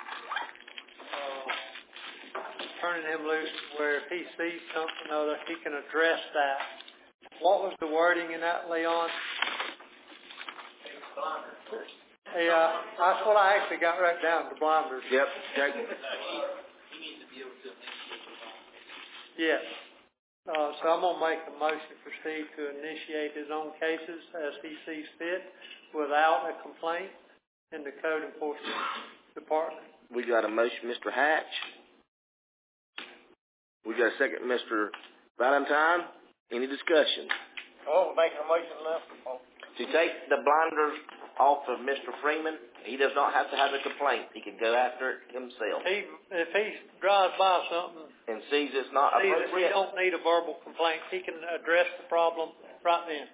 turning him loose where if he sees something or other, he can address that. What was the wording in that, Leon? Yeah, that's what I actually got right down, the blinders. Yep. Yes. So I'm going to make a motion for Steve to initiate his own cases as he sees fit without a complaint in the Code Enforcement Department. We got a motion, Mr. Hatch. We got a second, Mr. Valentine. Any discussion? Oh, we're making a motion now. To take the blinders off of Mr. Freeman, he does not have to have a complaint. He can go after it himself. If he drives by something and sees it's not See that we appropriate. don't need a verbal complaint. He can address the problem right then.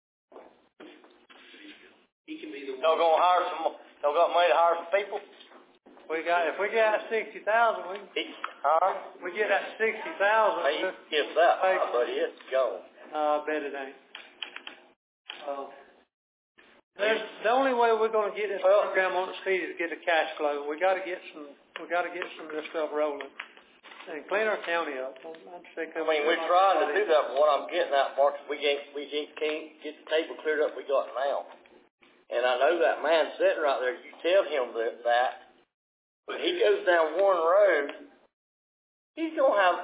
He can be the one. Y'all gonna hire some, y'all got money to hire some people? If we get that 60,000, we get that 60,000. Hey, you give that, buddy, it's gone. I bet it ain't. The only way we're going to get this program on its feet is get the cash flow. We got to get some of this stuff rolling and clean our county up. I'm sick of it. I mean, we're trying to do that, but what I'm getting at, Mark, is we can't get the table cleared up we got now. And I know that man sitting right there, you tell him that, but he goes down one road, he's going to have...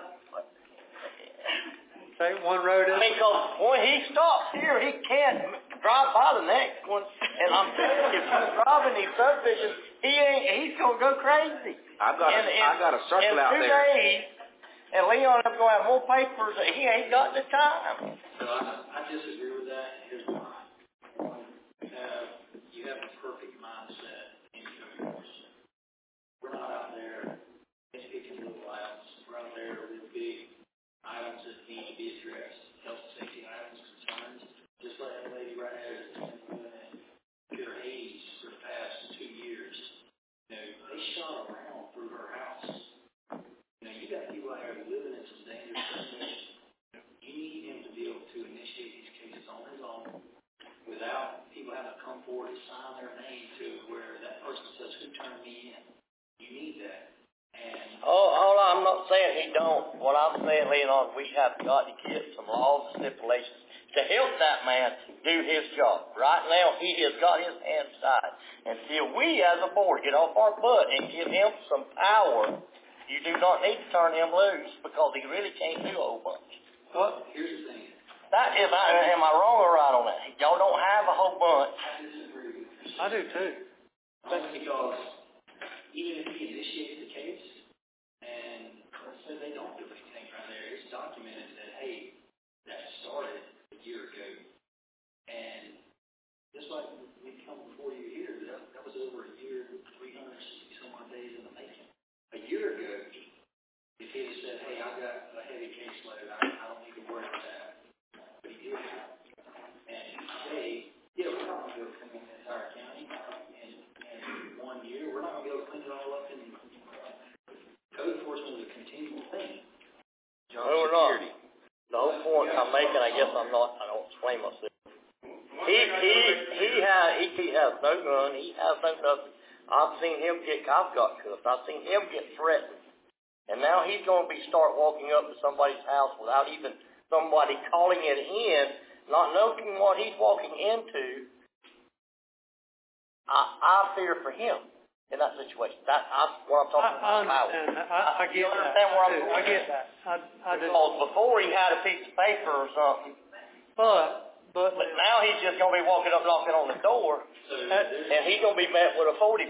Say one road is... I mean, because when he stops here, he can't drive by the next one. And I'm telling you, if he's driving these subdivisions, he's going to go crazy. I got a circle out there. In 2 there. days, and Leon is going to have more papers, and he ain't got the time. So I disagree with that. Here's why. You have a perfect mindset in your course. We're not out there picking little items. We're out there with big items that need to be addressed. Health and safety items, concerns. Just like that lady right there that's been doing her Hades for the past 2 years. You know, they shot around through her house. You know, you got people out here living in some dangerous situations. You need him to be able to initiate these cases on his own without people having to come forward and sign their name to where that person says, who turned me in? You need that. And I'm not saying he don't. What I'm saying, Leon, we have got to get some laws and stipulations to help that man do his job. Right now, he has got his hands tied. Until we as a board get off our butt and give him some power, you do not need to turn him loose because he really can't do a whole bunch. well, here's the thing. That is, am I wrong or right on that? Y'all don't have a whole bunch. I disagree with you. I do too. Only because even if he initiates the case and let's say they don't do anything right there, it's documented that, hey, that started a year ago. And just like we come before you here, that was over a year, 360 some odd days in the making. A year ago, if he had said, hey, I've got a heavy caseload, I don't need to worry about that. But he did. And today, we're not going to be able to clean the entire county in 1 year. We're not going to be able to clean it all up. And code enforcement is a continual thing. No, we're not. The whole point I'm making, I don't explain myself. He has no gun. He has no nothing. I've got cuffed. I've seen him get threatened. And now he's going to start walking up to somebody's house without even somebody calling it in, not knowing what he's walking into. I fear for him in that situation. That's what I'm talking about. I understand that. I get you that. understand where I'm going? I get that. I do. Because before he had a piece of paper or something. But now he's just going to be walking up knocking on the door, and he's going to be met with a 44.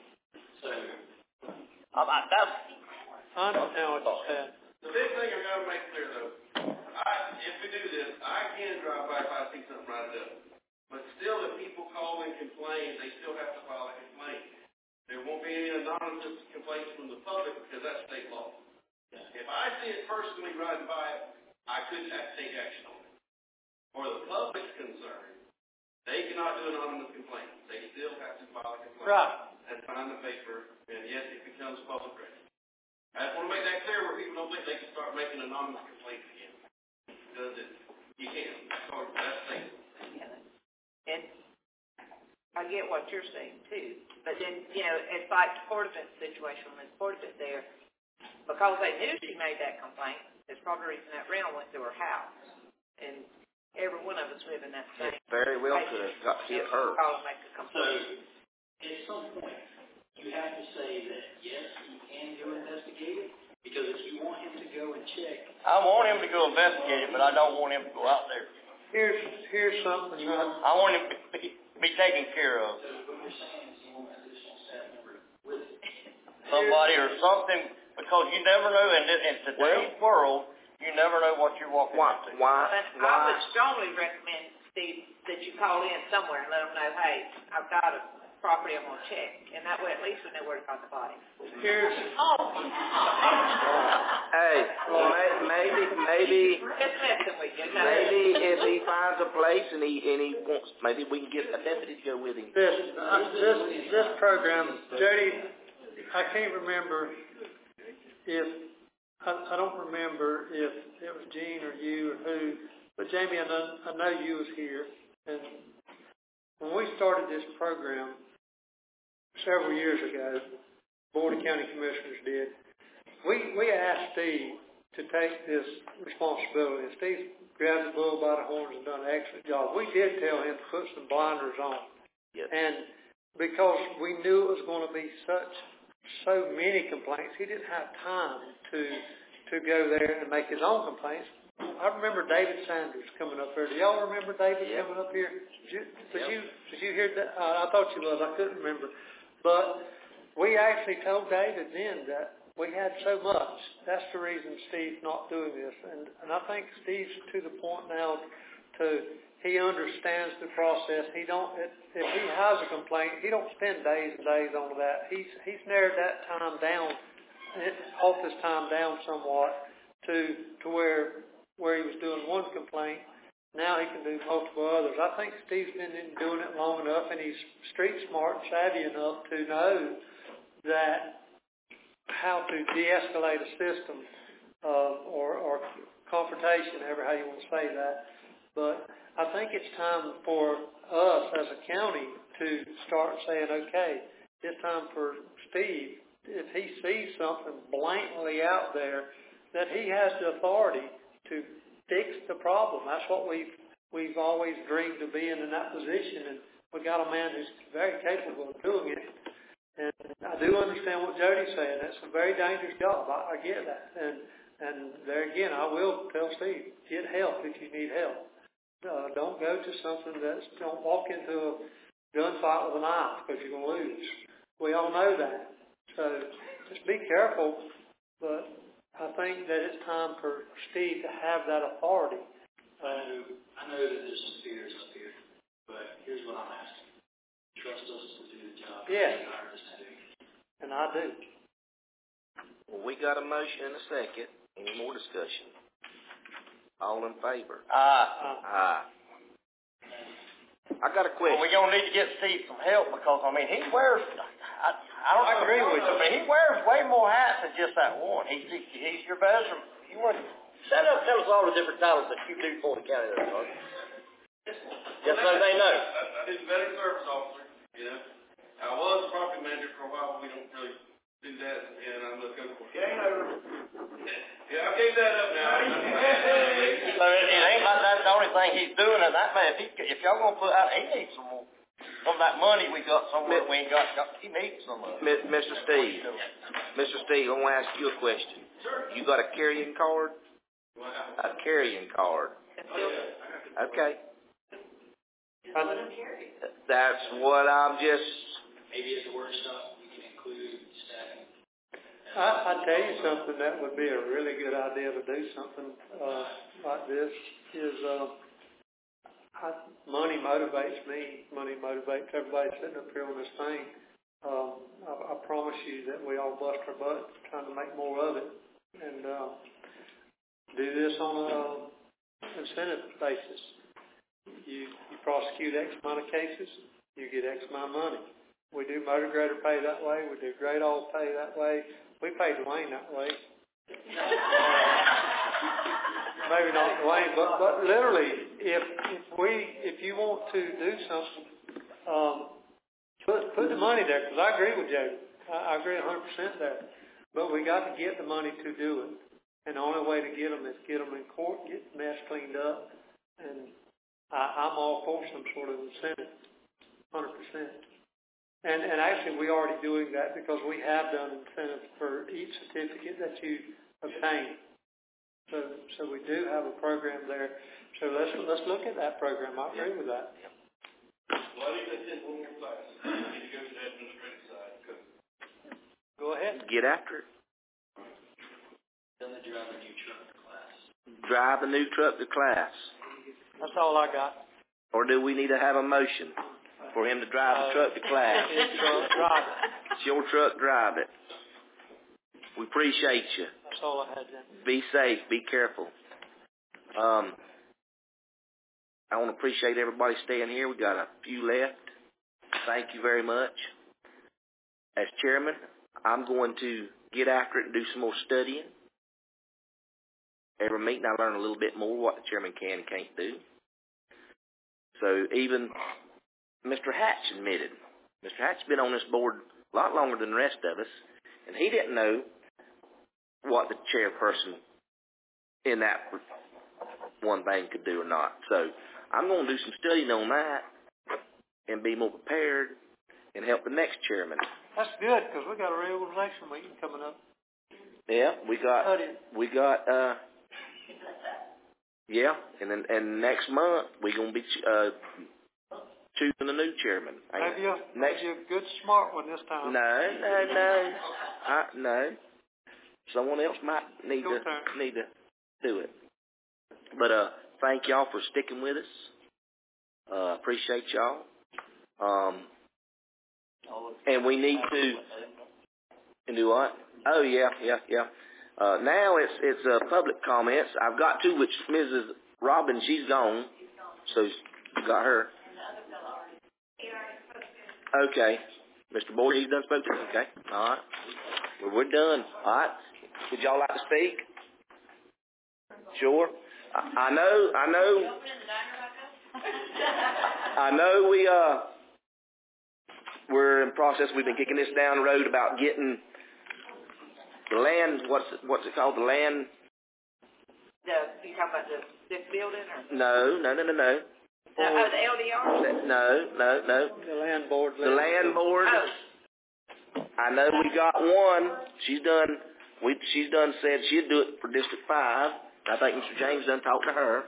I understand what you said. The big thing I've got to make clear, though, if we do this, I can drive by if I see something right up. But still, if people call and complain, they still have to file a complaint. There won't be any anonymous complaints from the public because that's state law. If I see it personally riding by it, I couldn't have to take action on it. For the public's concern, they cannot do anonymous complaints. They still have to file a complaint. Right. And sign the paper, and yes, it becomes public record. I just want to make that clear where people don't think they can start making anonymous complaints again. Because you can't. That's state. And I get what you're saying too, but then, it's like the Portavant situation, when Ms. Portavant there, because they knew she made that complaint, that's probably the reason that rental went to her house. And every one of us live in that same. Very well could have got hit her. Call and make a So, complaint. at some point, you have to say that, yes, he can go investigate it, because if you want him to go and check. I want him to go investigate it, but I don't want him to go out there. Here's something. I want him to be taken care of. So what you're saying is you want an additional staff member with somebody or something, because you never know in today's world, you never know what you're walking into. I would strongly recommend, Steve, that you call in somewhere and let them know, hey, I've got a property I'm gonna check, and that way at least we know where to find the body. Here's, Hey, maybe Just messing with you. No. maybe if he finds a place and he wants, maybe we can get a deputy to go with him. this program, Jody, I can't remember if, I don't remember if it was Gene or you or who, but Jamie, I know you was here, and when we started this program several years ago, Board of County Commissioners did, we asked Steve to take this responsibility. Steve grabbed the bull by the horns and done an excellent job. We did tell him to put some blinders on. Yes. And because we knew it was going to be so many complaints, he didn't have time to go there and make his own complaints. I remember David Sanders coming up here. Do y'all remember David coming up here? Did you hear that? I thought you was. I couldn't remember. But we actually told David then that we had so much. That's the reason Steve's not doing this. And I think Steve's to the point now he understands the process. If he has a complaint, he don't spend days and days on that. He's narrowed that time down, office time down somewhat to where he was doing one complaint. Now he can do multiple others. I think Steve's been doing it long enough, and he's street smart, savvy enough to know that how to de-escalate a system or confrontation, however how you want to say that. But I think it's time for us as a county to start saying, okay, it's time for Steve, if he sees something blatantly out there, that he has the authority to fix the problem. That's what we've always dreamed of being in that position, and we got a man who's very capable of doing it. And I do understand what Jody's saying. That's a very dangerous job. I get that. And there again, I will tell Steve, get help if you need help. Don't go to something don't walk into a gunfight with a knife because you're going to lose. We all know that. So just be careful. But I think that it's time for Steve to have that authority. I know that there's some fears up here, but here's what I'm asking. Trust us to do the job. Yes. You hired us to do. And I do. Well, we got a motion and a second. Any more discussion? All in favor? Aye. I got a question. Well, we're going to need to get Steve some help because, I mean, he wears, I agree with you, but he wears way more hats than just that one. He's your best. Set up and tell us all the different titles that you do for the county there, Sergeant. Just so they know. I did veteran service officer, you know. I was property manager for a while, but we don't really do that, and I'm not going to. Game over. Yeah, I gave that up now. So it ain't like that's the only thing he's doing. And that man, if y'all gonna put out, he needs some more of that money we got somewhere we ain't got. He needs some of it. Mr. Steve, I want to ask you a question. Sure. You got a carrying card? A carrying card. Okay. That's what I'm just. Maybe at the workshop we can include staffing. I tell you something that would be a really good idea to do something like this is money motivates me. Money motivates everybody sitting up here on this thing. I promise you that we all bust our butt trying to make more of it and do this on an incentive basis. You prosecute X amount of cases, you get X amount of money. We do motor grader pay that way. We do grade all pay that way. We pay Dwayne that way. Maybe not Dwayne, but literally, if you want to do something, put the money there. Because I agree with Jody. I agree 100% there. But we got to get the money to do it, and the only way to get them is get them in court, get the mess cleaned up, and I'm all for some sort of incentive, 100%. And actually, we're already doing that because we have done incentives for each certificate that you obtain. So we do have a program there. So let's look at that program. I agree with that. Well, I need to attend one more class. I need to go to the administrative side. Go ahead. Get after it. Then they drive a new truck to class. Drive a new truck to class. That's all I got. Or do we need to have a motion? for him to drive the truck to class. It's your truck, drive it. We appreciate you. That's all I had, Jim. Be safe. Be careful. I want to appreciate everybody staying here. We got a few left. Thank you very much. As chairman, I'm going to get after it and do some more studying. Every meeting I learn a little bit more what the chairman can and can't do. So even Mr. Hatch admitted. Mr. Hatch's been on this board a lot longer than the rest of us, and he didn't know what the chairperson in that one thing could do or not. So I'm going to do some studying on that and be more prepared and help the next chairman. That's good, because we got a reorganization meeting coming up. Yeah, we got yeah, and then next month we're gonna be choosing a new chairman. Have you a good smart one this time? No. Someone else might need to do it. But thank y'all for sticking with us. Appreciate y'all. And we need to do what? Oh yeah. Now it's public comments. I've got two, which Mrs. Robbins, she's gone, so you got her. Okay, Mr. Boyd, he's done spoken. Okay, all right. Well, we're done. All right. Would y'all like to speak? Sure. I know. We're in process. We've been kicking this down the road about getting the land. What's it called? The land. You talking about this building or? No. The LDR? No. The land board. The land board. Oh. I know we got one. She's done said she'd do it for District 5. I think Mr. James done talked to her.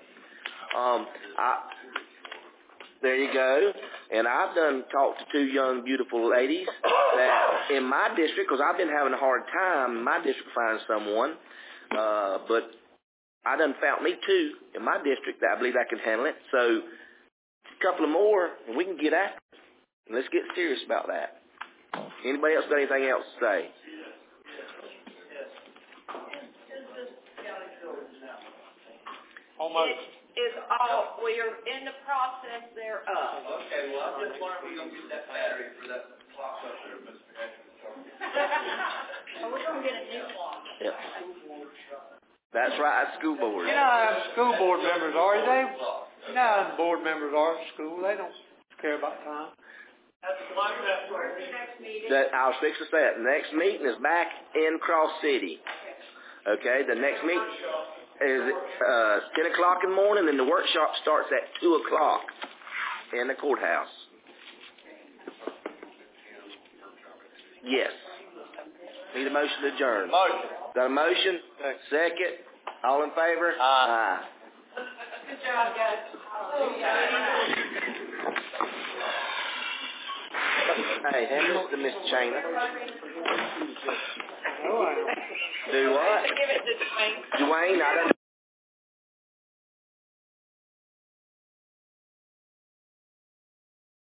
There you go. And I've done talked to two young, beautiful ladies that in my district, because I've been having a hard time in my district finding someone, but I done found me two in my district that I believe I can handle it. So a couple of more, and we can get after it. And let's get serious about that. Anybody else got anything else to say? Almost. We're in the process thereof. Okay, well, I just wonder if we're going to get that battery for that clock up there, Mr. We're going to get a new clock. Yeah. That's right, school board. You know how school board members are, Dave? You know how the board members are at school. They don't care about time. I was fixing to say it. The next meeting is back in Cross City. Okay, the next meeting is 10 o'clock in the morning, and the workshop starts at 2 o'clock in the courthouse. Yes. Need a motion to adjourn. Motion. Got a motion? Second. All in favor? Aye. Good job, guys. Hey, hand this to Miss Chana. Do what? Give it to Dwayne. Dwayne, I done